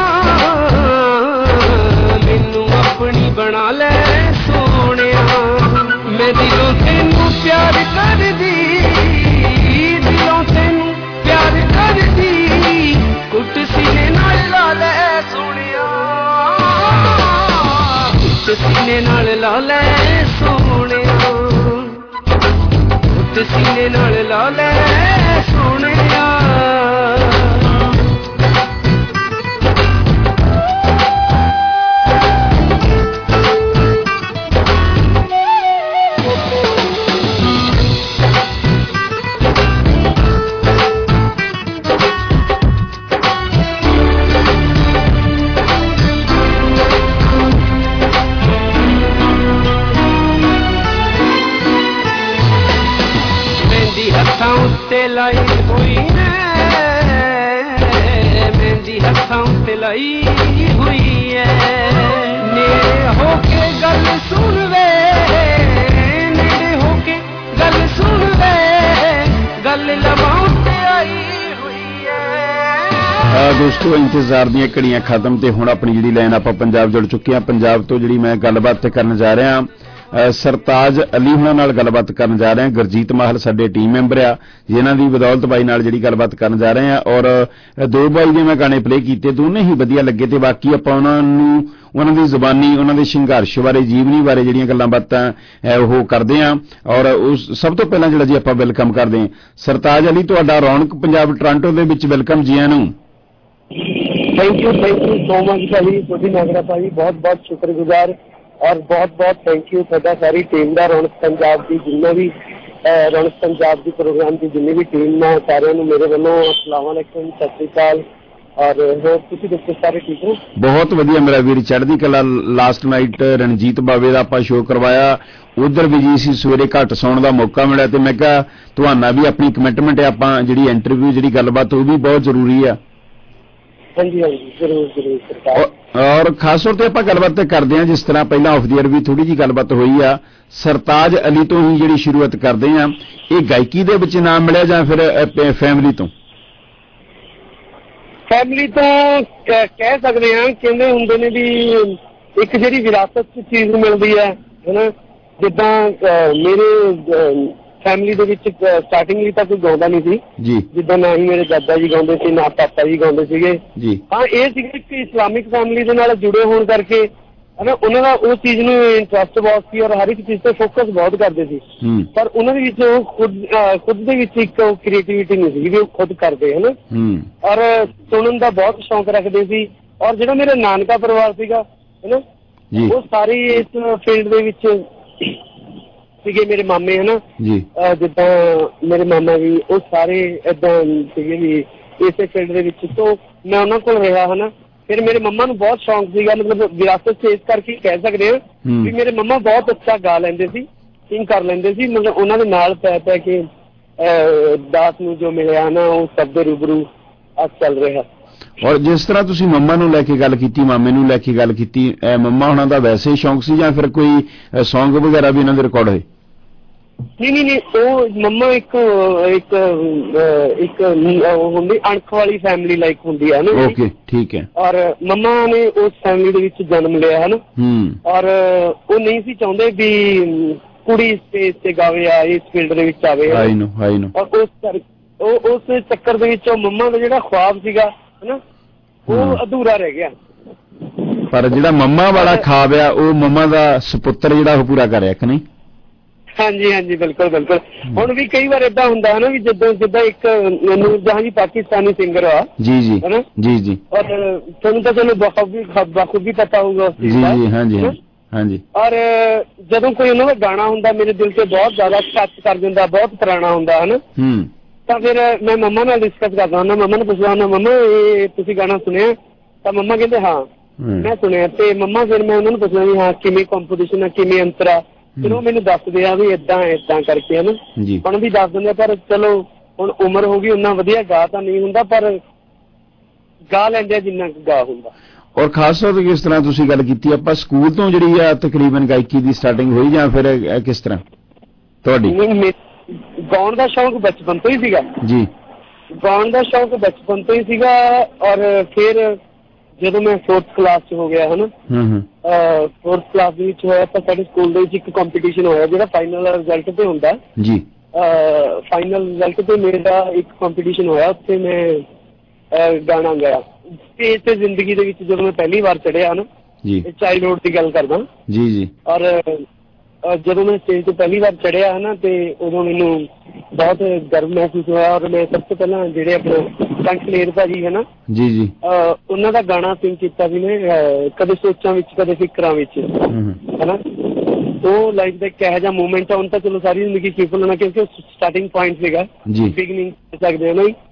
ਮੈਨੂੰ ਆਪਣੀ ਬਣਾ ਲੈ ਸੋਹਣਿਆ। ਮੈਂ ਦਿਲੋਂ ਤੈਨੂੰ ਪਿਆਰ ਕਰਦੀ, ਦਿਲੋਂ ਤੈਨੂੰ ਪਿਆਰ ਕਰਦੀ, ਕੁੱਟ ਸੀਨੇ ਨਾਲ ਲਾ ਲੈ ਸੋਹਣਿਆ, ਕੁੱਟ ਸੀਨੇ ਨਾਲ ਲਾ ਲੈ ਸੋਹਣਿਆ, ਕੁੱਟ ਸੀਨੇ ਨਾਲ ਲਾ ਲੈ ਸੋਹਣਿਆ। ਹੱਥਾਂ ਉੱਤੇ ਲਾਈ ਹੋਈ ਨੇ, ਮਹਿੰਦੀ ਹੱਥਾਂ ਉੱਤੇ ਲਾਈ ਹੋਈ ਐ। ਨੇੜੇ ਹੋ ਕੇ ਗੱਲ ਸੁਣ ਵੇ, ਨੇੜੇ ਹੋ ਕੇ ਗੱਲ ਸੁਣ ਵੇ, ਗੱਲ ਲਵਾਂ ਉੱਤੇ ਆਈ ਹੋਈ ਐ। ਦੋਸਤੋ ਇੰਤਜ਼ਾਰ ਦੀਆਂ ਘੜੀਆਂ ਖਤਮ ਤੇ ਹੁਣ ਆਪਣੀ ਜਿਹੜੀ ਲਾਈਨ ਆਪਾਂ ਪੰਜਾਬ ਜੁੜ ਚੁੱਕੇ ਹਾਂ। ਪੰਜਾਬ ਤੋਂ ਜਿਹੜੀ ਮੈਂ ਗੱਲਬਾਤ ਕਰਨ ਜਾ ਰਿਹਾ ਸਰਤਾਜ ਅਲੀ ਹੁਣਾਂ ਨਾਲ ਗੱਲਬਾਤ ਕਰਨ ਜਾ ਰਹੇ ਹਾਂ। ਗੁਰਜੀਤ ਮਾਹਲ ਸਾਡੇ ਟੀਮ ਮੈਂਬਰ ਆ ਜਿਨ੍ਹਾਂ ਦੀ ਬਦੌਲਤ ਬਾਈ ਨਾਲ ਜਿਹੜੀ ਗੱਲਬਾਤ ਕਰਨ ਜਾ ਰਹੇ ਹਾਂ। ਔਰ ਦੋ ਬਾਈ ਦੇ ਮੈਂ ਗਾਣੇ ਪਲੇ ਕੀਤੇ, ਦੋਨੇ ਹੀ ਵਧੀਆ ਲੱਗੇ ਤੇ ਬਾਕੀ ਆਪਾਂ ਉਹਨਾਂ ਨੂੰ ਉਹਨਾਂ ਦੀ ਜ਼ੁਬਾਨੀ, ਉਹਨਾਂ ਦੇ ਸੰਘਰਸ਼ ਬਾਰੇ, ਜੀਵਨੀ ਬਾਰੇ ਜਿਹੜੀਆਂ ਗੱਲਾਂ ਬਾਤਾਂ ਉਹ ਕਰਦੇ ਹਾਂ। ਔਰ ਉਸ ਸਭ ਤੋਂ ਪਹਿਲਾਂ ਜਿਹੜਾ ਜੀ ਆਪਾਂ ਵੈਲਕਮ ਕਰਦੇ ਹਾਂ ਸਰਤਾਜ ਅਲੀ, ਤੁਹਾਡਾ ਰੌਣਕ ਪੰਜਾਬ ਟੋਰਾਂਟੋ ਦੇ ਵਿੱਚ ਵੈਲਕਮ ਜੀ ਆਇਆਂ ਨੂੰ। Thank you thank you so much ਭਾਜੀ, ਤੁਹਾਡੀ ਨਾਗਰਾ ਭਾਜੀ ਬਹੁਤ ਬਹੁਤ ਸ਼ੁਕਰਗੁਜ਼ਾਰ। ਔਰ ਬਹੁਤ ਬਹੁਤ ਥੈਂਕ ਯੂ ਤੁਹਾਡਾ ਸਾਰੀ ਟੀਮ ਦਾ, ਰੌਣਕ ਪੰਜਾਬ ਦੀ ਜਿੰਨਾ ਵੀ ਰੌਣਕ ਪੰਜਾਬ ਦੀ ਪ੍ਰੋਗਰਾਮ ਦੀ ਜਿੰਨੀ ਵੀ ਟੀਮ ਹੈ ਸਾਰਿਆਂ ਨੂੰ ਮੇਰੇ ਵੱਲੋਂ ਅਸਲਾਮ ਵਾਲੇਕੁਮ, ਸਤਿ ਸ਼੍ਰੀ ਅਕਾਲ। ਔਰ ਹੋਰ ਤੁਸੀਂ ਦੱਸੋ ਸਾਰੇ ਠੀਕ ਹੋ? ਬਹੁਤ ਵਧੀਆ ਮੇਰਾ ਵੀਰ, ਚੜ੍ਹਦੀ ਕਲਾ। ਲਾਸਟ ਨਾਈਟ ਰਣਜੀਤ ਬਾਵੇ ਦਾ ਆਪਾਂ ਸ਼ੋਅ ਕਰਵਾਇਆ, ਉਧਰ ਵੀ ਜੀ ਸੀ ਸਵੇਰੇ ਘੱਟ ਸੌਣ ਦਾ ਮੌਕਾ ਮਿਲਿਆ ਤੇ ਮੈਂ ਕਿਹਾ ਤੁਹਾਨਾ ਵੀ ਆਪਣੀ ਕਮਿਟਮੈਂਟ ਹੈ, ਆਪਾਂ ਜਿਹੜੀ ਇੰਟਰਵਿਊ ਜਿਹੜੀ ਗੱਲਬਾਤ ਉਹ ਵੀ ਬਹੁਤ ਜ਼ਰੂਰੀ ਆ। ਹਾਂਜੀ ਹਾਂਜੀ ਜ਼ਰੂਰ ਜ਼ਰੂਰ ਸਰਕਾਰ। ਔਰ ਖਾਸ ਤੌਰ ਤੇ ਆਪਾਂ ਗੱਲਬਾਤ ਕਰਦੇ ਹਾਂ, ਜਿਸ ਤਰ੍ਹਾਂ ਪਹਿਲਾਂ ਆਫ ਦੀ ਏਅਰ ਵੀ ਥੋੜੀ ਜਿਹੀ ਗੱਲਬਾਤ ਹੋਈ ਆ, ਸਰਤਾਜ ਅਲੀ ਤੋਂ ਹੀ ਜਿਹੜੀ ਸ਼ੁਰੂਆਤ ਕਰਦੇ ਆ। ਇਹ ਗਾਇਕੀ ਦੇ ਵਿੱਚ ਨਾਮ ਮਿਲਿਆ ਜਾਂ ਫਿਰ ਫੈਮਿਲੀ ਤੋਂ? ਫੈਮਿਲੀ ਤੋਂ ਕਹਿ ਸਕਦੇ ਹਾਂ। ਕਹਿੰਦੇ ਹੁੰਦੇ ਨੇ ਵੀ ਇੱਕ ਜਿਹੜੀ ਵਿਰਾਸਤ ਚ ਚੀਜ਼ ਮਿਲਦੀ ਹੈ ਹਨਾ, ਜਿੱਦਾਂ ਮੇਰੇ ਫੈਮਿਲੀ ਦੇ ਵਿੱਚ ਸਟਾਰਟਿੰਗ ਲਈ ਤਾਂ ਕੋਈ ਗਾਉਂਦਾ ਨਹੀਂ ਸੀ ਜੀ, ਜਿੱਦਾਂ ਨਾ ਹੀ ਮੇਰੇ ਦਾਦਾ ਜੀ ਗਾਉਂਦੇ ਸੀ ਨਾ ਪਾਪਾ ਜੀ ਗਾਉਂਦੇ ਸੀਗੇ ਜੀ। ਹਾਂ ਇਹ ਸੀਗਾ ਕਿ ਇਸਲਾਮਿਕ ਫੈਮਿਲੀ ਦੇ ਨਾਲ ਜੁੜੇ ਹੋਣ ਕਰਕੇ ਹਨਾ ਉਹਨਾਂ ਦਾ ਉਸ ਚੀਜ਼ ਨੂੰ ਇੰਟਰਸਟ ਬਹੁਤ ਸੀ ਔਰ ਹਰ ਇੱਕ ਚੀਜ਼ ਤੇ ਫੋਕਸ ਬਹੁਤ ਕਰਦੇ ਸੀ, ਪਰ ਉਹਨਾਂ ਦੇ ਵਿੱਚ ਉਹ ਖੁਦ ਖੁਦ ਦੇ ਵਿੱਚ ਇੱਕ ਕ੍ਰੀਏਟੀਵਿਟੀ ਨਹੀਂ ਸੀ ਵੀ ਉਹ ਖੁਦ ਕਰਦੇ ਹਨਾ, ਔਰ ਸੁਣਨ ਦਾ ਬਹੁਤ ਸ਼ੌਂਕ ਰੱਖਦੇ ਸੀ। ਔਰ ਜਿਹੜਾ ਮੇਰਾ ਨਾਨਕਾ ਪਰਿਵਾਰ ਸੀਗਾ ਹਨਾ, ਉਹ ਸਾਰੇ ਇਸ ਫੀਲਡ ਦੇ ਵਿੱਚ ਸੀਗੇ। ਮੇਰੇ ਮਾਮੇ ਹਨਾ, ਜਿੱਦਾਂ ਮੇਰੇ ਮਾਮਾ ਜੀ ਉਹ ਸਾਰੇ ਏਦਾਂ ਸੀਗੇ ਵੀ ਇਸੇ ਫੀਲਡ ਦੇ ਵਿੱਚ, ਤੋਂ ਮੈਂ ਉਹਨਾਂ ਕੋਲ ਰਿਹਾ ਹਨਾ। ਫਿਰ ਮੇਰੇ ਮੰਮਾ ਨੂੰ ਬਹੁਤ ਸ਼ੌਂਕ ਸੀਗਾ, ਮਤਲਬ ਵਿਰਾਸਤ ਚ ਇਸ ਕਰਕੇ ਕਹਿ ਸਕਦੇ ਹਾਂ ਵੀ ਮੇਰੇ ਮੰਮਾ ਬਹੁਤ ਅੱਛਾ ਗਾ ਲੈਂਦੇ ਸੀ, ਸਿੰਗ ਕਰ ਲੈਂਦੇ ਸੀ, ਮਤਲਬ ਉਹਨਾਂ ਦੇ ਨਾਲ ਪੈ ਪੈ ਕੇ ਦਾਸ ਨੂੰ ਜੋ ਮਿਲਿਆ ਨਾ ਉਹ ਸਭ ਦੇ ਰੂਬਰੂ ਅੱਜ ਚੱਲ ਰਿਹਾ। ਔਰ ਜਿਸ ਤਰ੍ਹਾਂ ਤੁਸੀਂ ਮੰਮਾ ਨੂੰ ਲੈ ਕੇ ਗੱਲ ਕੀਤੀ, ਮਾਮੇ ਨੂੰ ਲੈ ਕੇ ਗੱਲ ਕੀਤੀ, ਮੰਮਾ ਉਹਨਾਂ ਦਾ ਵੈਸੇ ਹੀ ਸ਼ੌਂਕ ਸੀ ਜਾਂ ਫਿਰ ਕੋਈ ਸੌਂਗ ਵਗੈਰਾ ਵੀ ਇਹਨਾਂ ਦੇ ਰਿਕਾਰਡ ਹੋਏ? ਨਹੀਂ ਨਹੀਂ ਨਹੀਂ ਉਹ ਮੰਮਾ ਇੱਕ ਇੱਕ ਇੱਕ ਹੁੰਦੀ ਅਣਖ ਵਾਲੀ ਫੈਮਿਲੀ ਲਾਈਕ ਹੁੰਦੀ ਹੈ ਨਾ। ਓਕੇ ਠੀਕ ਹੈ। ਔਰ ਮੰਮਾ ਨੇ ਉਸ ਫੈਮਿਲੀ ਦੇ ਵਿੱਚ ਜਨਮ ਲਿਆ ਹੈ ਨਾ, ਔਰ ਉਹ ਨਹੀਂ ਸੀ ਚਾਹੁੰਦੇ ਵੀ ਕੁੜੀ ਸਟੇਜ ਤੇ ਗਾਵੇ ਆ ਇਸ ਫੀਲਡ ਦੇ ਵਿੱਚ ਆਵੇ। ਆਈ ਨੋ ਆਈ ਨੋ। ਔਰ ਉਸ ਉਹ ਉਸ ਚੱਕਰ ਦੇ ਵਿੱਚ ਉਹ ਮੰਮਾ ਦਾ ਜਿਹੜਾ ਖੁਆਬ ਸੀਗਾ ਹਨਾ ਉਹ ਅਧੂਰਾ ਰਹਿ ਗਿਆ। ਪਰ ਜਿਹੜਾ ਮੰਮਾ ਵਾਲਾ ਖੁਆਬ ਆ ਉਹ ਮੰਮਾ ਦਾ ਸੁਪੁੱਤਰ ਜਿਹੜਾ ਉਹ ਪੂਰਾ ਕਰਿਆ ਕਿ ਨਹੀਂ? ਹਾਂਜੀ ਹਾਂਜੀ ਬਿਲਕੁਲ ਬਿਲਕੁਲ। ਹੁਣ ਵੀ ਕਈ ਵਾਰ ਏਦਾਂ ਹੁੰਦਾ ਹੈ ਨਾ ਵੀ ਜਦੋਂ ਜਿੱਦਾਂ ਇੱਕ ਨੂਰ ਜਹਾਂ ਜੀ ਪਾਕਿਸਤਾਨੀ ਸਿੰਗਰ ਆ ਜੀ ਜੀ ਹਨਾ ਜੀ ਜੀ, ਔਰ ਤੁਹਾਨੂੰ ਤਾਂ ਚਲੋ ਬਖੂਬੀ ਬਖੂਬੀ ਪਤਾ ਹੋਊਗਾ ਉਸ ਚੀਜ਼ ਦਾ। ਜੀ ਹਾਂਜੀ ਹਾਂਜੀ। ਔਰ ਜਦੋਂ ਕੋਈ ਉਹਨਾਂ ਦਾ ਗਾਣਾ ਹੁੰਦਾ ਮੇਰੇ ਦਿਲ ਤੇ ਬਹੁਤ ਜ਼ਿਆਦਾ ਟੱਚ ਕਰ ਦਿੰਦਾ, ਬਹੁਤ ਪੁਰਾਣਾ ਹੁੰਦਾ ਹੈ ਨਾ, ਤਾਂ ਫਿਰ ਮੈਂ ਮੰਮਾ ਨਾਲ ਡਿਸਕਸ ਕਰਦਾ ਹੁੰਦਾ, ਮੰਮਾ ਨੂੰ ਪੁੱਛਦਾ ਹੁੰਦਾ ਮੰਮਾ ਇਹ ਤੁਸੀਂ ਗਾਣਾ ਸੁਣਿਆ? ਤਾਂ ਮੰਮਾ ਕਹਿੰਦੇ ਹਾਂ ਮੈਂ ਸੁਣਿਆ। ਤੇ ਮੰਮਾ ਫਿਰ ਮੈਂ ਉਹਨਾਂ ਨੂੰ ਪੁੱਛਦਾ ਵੀ ਹਾਂ ਕਿਵੇਂ ਕੰਪੋਜੀਸ਼ਨ ਆ, ਕਿਵੇਂ ਅੰਤਰਾ, ਫਿਰ ਉਹ ਮੈਨੂੰ ਦੱਸਦੇ ਆ ਵੀ ਏਦਾਂ ਏਦਾਂ ਕਰਕੇ ਹਨਾ। ਹੁਣ ਵੀ ਦੱਸ ਦਿੰਦੇ, ਪਰ ਚਲੋ ਹੁਣ ਉਮਰ ਹੋ ਗਈ, ਉਹਨਾਂ ਵਧੀਆ ਗਾ ਤਾਂ ਨਹੀਂ ਹੁੰਦਾ ਪਰ ਗਾ ਲੈਂਦੇ ਜਿੰਨਾ ਗਾ ਹੁੰਦਾ। ਔਰ ਖਾਸ ਤੌਰ ਤੇ ਕਿਸ ਤਰ੍ਹਾਂ ਤੁਸੀਂ ਗੱਲ ਕੀਤੀ, ਆਪਾਂ ਸਕੂਲ ਤੋਂ ਜਿਹੜੀ ਆ ਤਕਰੀਬਨ ਗਾਇਕੀ ਦੀ ਸਟਾਰਟਿੰਗ ਹੋਈ ਜਾਂ ਫਿਰ ਕਿਸ ਤਰ੍ਹਾਂ ਤੁਹਾਡੀ? ਗਾਉਣ ਦਾ ਸ਼ੌਂਕ ਬਚਪਨ ਤੋਂ ਹੀ ਸੀਗਾ ਜੀ, ਗਾਉਣ ਦਾ ਸ਼ੌਂਕ ਬਚਪਨ ਤੋਂ ਹੀ ਸੀਗਾ। ਔਰ ਫਿਰ ਜਦੋਂ ਮੈਂ ਫੋਰਥ ਕਲਾਸ ਚ ਹੋ ਗਿਆ ਹਨਾ, ਫੋਰਥ ਕਲਾਸ ਦੇ ਵਿੱਚ ਹੋਇਆ ਤਾਂ ਸਾਡੇ ਸਕੂਲ ਦੇ ਵਿੱਚ ਇੱਕ ਕੰਪੀਟੀਸ਼ਨ ਹੋਇਆ ਜਿਹੜਾ ਫਾਈਨਲ ਰਿਜ਼ਲਟ ਤੇ ਹੁੰਦਾ ਜੀ। ਫਾਈਨਲ ਰਿਜ਼ਲਟ ਤੇ ਮੇਰਾ ਇੱਕ ਕੰਪੀਟੀਸ਼ਨ ਹੋਇਆ, ਉੱਥੇ ਮੈਂ ਗਾਣਾ ਗਾਇਆ ਸਟੇਜ ਤੇ। ਜ਼ਿੰਦਗੀ ਦੇ ਵਿੱਚ ਜਦੋਂ ਮੈਂ ਪਹਿਲੀ ਵਾਰ ਚੜਿਆ ਹਨਾ, ਚਾਈਲਡਹੁੱਡ ਦੀ ਗੱਲ ਕਰਦਾ ਜੀ ਜੀ, ਔਰ ਜਦੋਂ ਮੈਂ ਸਟੇਜ ਤੇ ਪਹਿਲੀ ਵਾਰ ਚੜਿਆ ਹਨਾ ਤੇ ਉਦੋਂ ਮੈਨੂੰ ਬਹੁਤ ਗਰਵ ਮਹਿਸੂਸ ਹੋਇਆ। ਔਰ ਮੈਂ ਸਭ ਤੋਂ ਪਹਿਲਾਂ ਜਿਹੜੇ ਆਪਣੇ ਕੰਕਲੇਰ ਭਾਜੀ ਹਨਾ ਜੀ ਜੀ ਉਹਨਾਂ ਦਾ ਗਾਣਾ ਸਿੰਗ ਕੀਤਾ ਸੀ ਮੈਂ, ਕਦੇ ਸੋਚਾਂ ਵਿੱਚ ਕਦੇ ਫਿਕਰਾਂ ਵਿੱਚ ਹਨਾ। ਉਹ ਲਾਈਫ ਦਾ ਇੱਕ ਇਹੋ ਜਿਹਾ ਮੂਵਮੈਂਟ ਆ, ਹੁਣ ਤਾਂ ਚਲੋ ਸਾਰੀ ਜ਼ਿੰਦਗੀ ਕੀਪ ਲੈਣਾ ਕਿਉਂਕਿ ਸਟਾਰਟਿੰਗ ਪੁਆਇੰਟ ਸੀਗਾ, ਬਿਗਨਿੰਗ ਕਰ ਸਕਦੇ ਹਾਂ ਨਾ ਜੀ।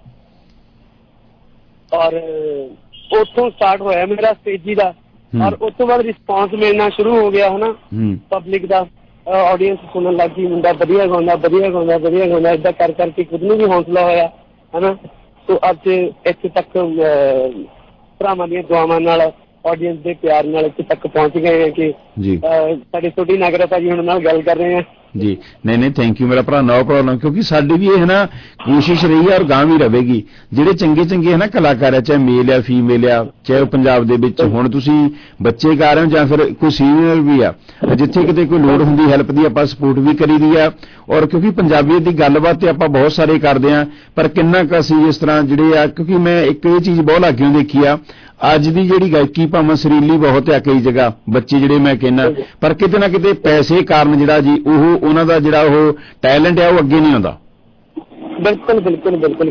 ਔਰ ਉੱਥੋਂ ਸਟਾਰਟ ਹੋਇਆ ਮੇਰਾ ਸਟੇਜੀ ਦਾ, ਔਰ ਉਸ ਤੋਂ ਬਾਅਦ ਰਿਸਪੌਂਸ ਮਿਲਣਾ ਸ਼ੁਰੂ ਹੋ ਗਿਆ ਹਨਾ ਪਬਲਿਕ ਦਾ। ਆਡੀਅנס ਸੁਣਨ ਲੱਗ ਗਈ, ਮੁੰਡਾ ਵਧੀਆ ਗਾਉਂਦਾ ਵਧੀਆ ਗਾਉਂਦਾ ਵਧੀਆ ਗਾਉਂਦਾ, ਏਦਾਂ ਕਰ ਕਰਕੇ ਖੁਦ ਨੂੰ ਵੀ ਹੌਸਲਾ ਹੋਇਆ ਹਨਾ। ਸੋ ਅੱਜ ਇੱਥੇ ਤੱਕ ਭਰਾਵਾਂ ਦੀਆਂ ਦੁਆਵਾਂ ਨਾਲ, ਆਡੀਅנס ਦੇ ਪਿਆਰ ਨਾਲ ਇੱਥੇ ਤੱਕ ਪਹੁੰਚ ਗਏ ਹਾਂ ਕਿ ਸਾਡੇ ਛੋਟੀ ਨਾਗਰਾ ਭਾਜੀ ਹੁਣ ਨਾਲ ਗੱਲ ਕਰ ਰਹੇ ਹਾਂ ਜੀ। ਨਹੀਂ ਨਹੀਂ ਥੈਂਕ ਯੂ ਮੇਰਾ ਭਰਾ, ਨੋ ਪ੍ਰੋਬਲਮ। ਕਿਉਂਕਿ ਸਾਡੀ ਵੀ ਇਹ ਹੈ ਨਾ ਕੋਸ਼ਿਸ਼ ਰਹੀ ਹੈ ਔਰ ਗਾਂ ਵੀ ਰਹੇਗੀ, ਜਿਹੜੇ ਚੰਗੇ ਚੰਗੇ ਹੈ ਨਾ ਕਲਾਕਾਰ ਹੈ, ਚਾਹੇ ਮੇਲ ਆ ਫੀਮੇਲ ਆ, ਚਾਹੇ ਪੰਜਾਬ ਦੇ ਵਿੱਚ ਹੁਣ ਤੁਸੀਂ ਬੱਚੇ ਗਾ ਰਹੇ ਹੋ ਜਾਂ ਫਿਰ ਕੋਈ ਸੀਨੀਅਰ ਵੀ ਆ, ਜਿੱਥੇ ਕਿਤੇ ਕੋਈ ਲੋੜ ਹੁੰਦੀ ਹੈਲਪ ਦੀ ਆਪਾਂ ਸਪੋਰਟ ਵੀ ਕਰੀ ਦੀ ਆ। ਔਰ ਕਿਉਂਕਿ ਪੰਜਾਬੀਅਤ ਦੀ ਗੱਲਬਾਤ ਤੇ ਆਪਾਂ ਬਹੁਤ ਸਾਰੇ ਕਰਦੇ ਆ, ਪਰ ਕਿੰਨਾ ਕੁ ਅਸੀਂ ਇਸ ਤਰ੍ਹਾਂ ਜਿਹੜੇ ਆ, ਕਿਉਂਕਿ ਮੈਂ ਇੱਕ ਇਹ ਚੀਜ਼ ਬਹੁਤ ਲਾਗਿਓਂ ਦੇਖੀ ਆ, ਅੱਜ ਦੀ ਜਿਹੜੀ ਗਾਇਕੀ ਭਾਵੇਂ ਸੁਰੀਲੀ ਬਹੁਤ ਆ ਕਈ ਜਗ੍ਹਾ, ਬੱਚੇ ਜਿਹੜੇ ਮੈਂ ਕਹਿੰਦਾ, ਪਰ ਕਿਤੇ ਨਾ ਕਿਤੇ ਪੈਸੇ ਕਾਰਨ ਜਿਹੜਾ ਜੀ ਉਹ ਉਹਨਾਂ ਦਾ ਜਿਹੜਾ ਉਹ ਟੈਲੈਂਟ ਹੈ ਉਹ ਅੱਗੇ ਨਹੀਂ ਆਉਂਦਾ। ਬਿਲਕੁਲ ਬਿਲਕੁਲ ਬਿਲਕੁਲ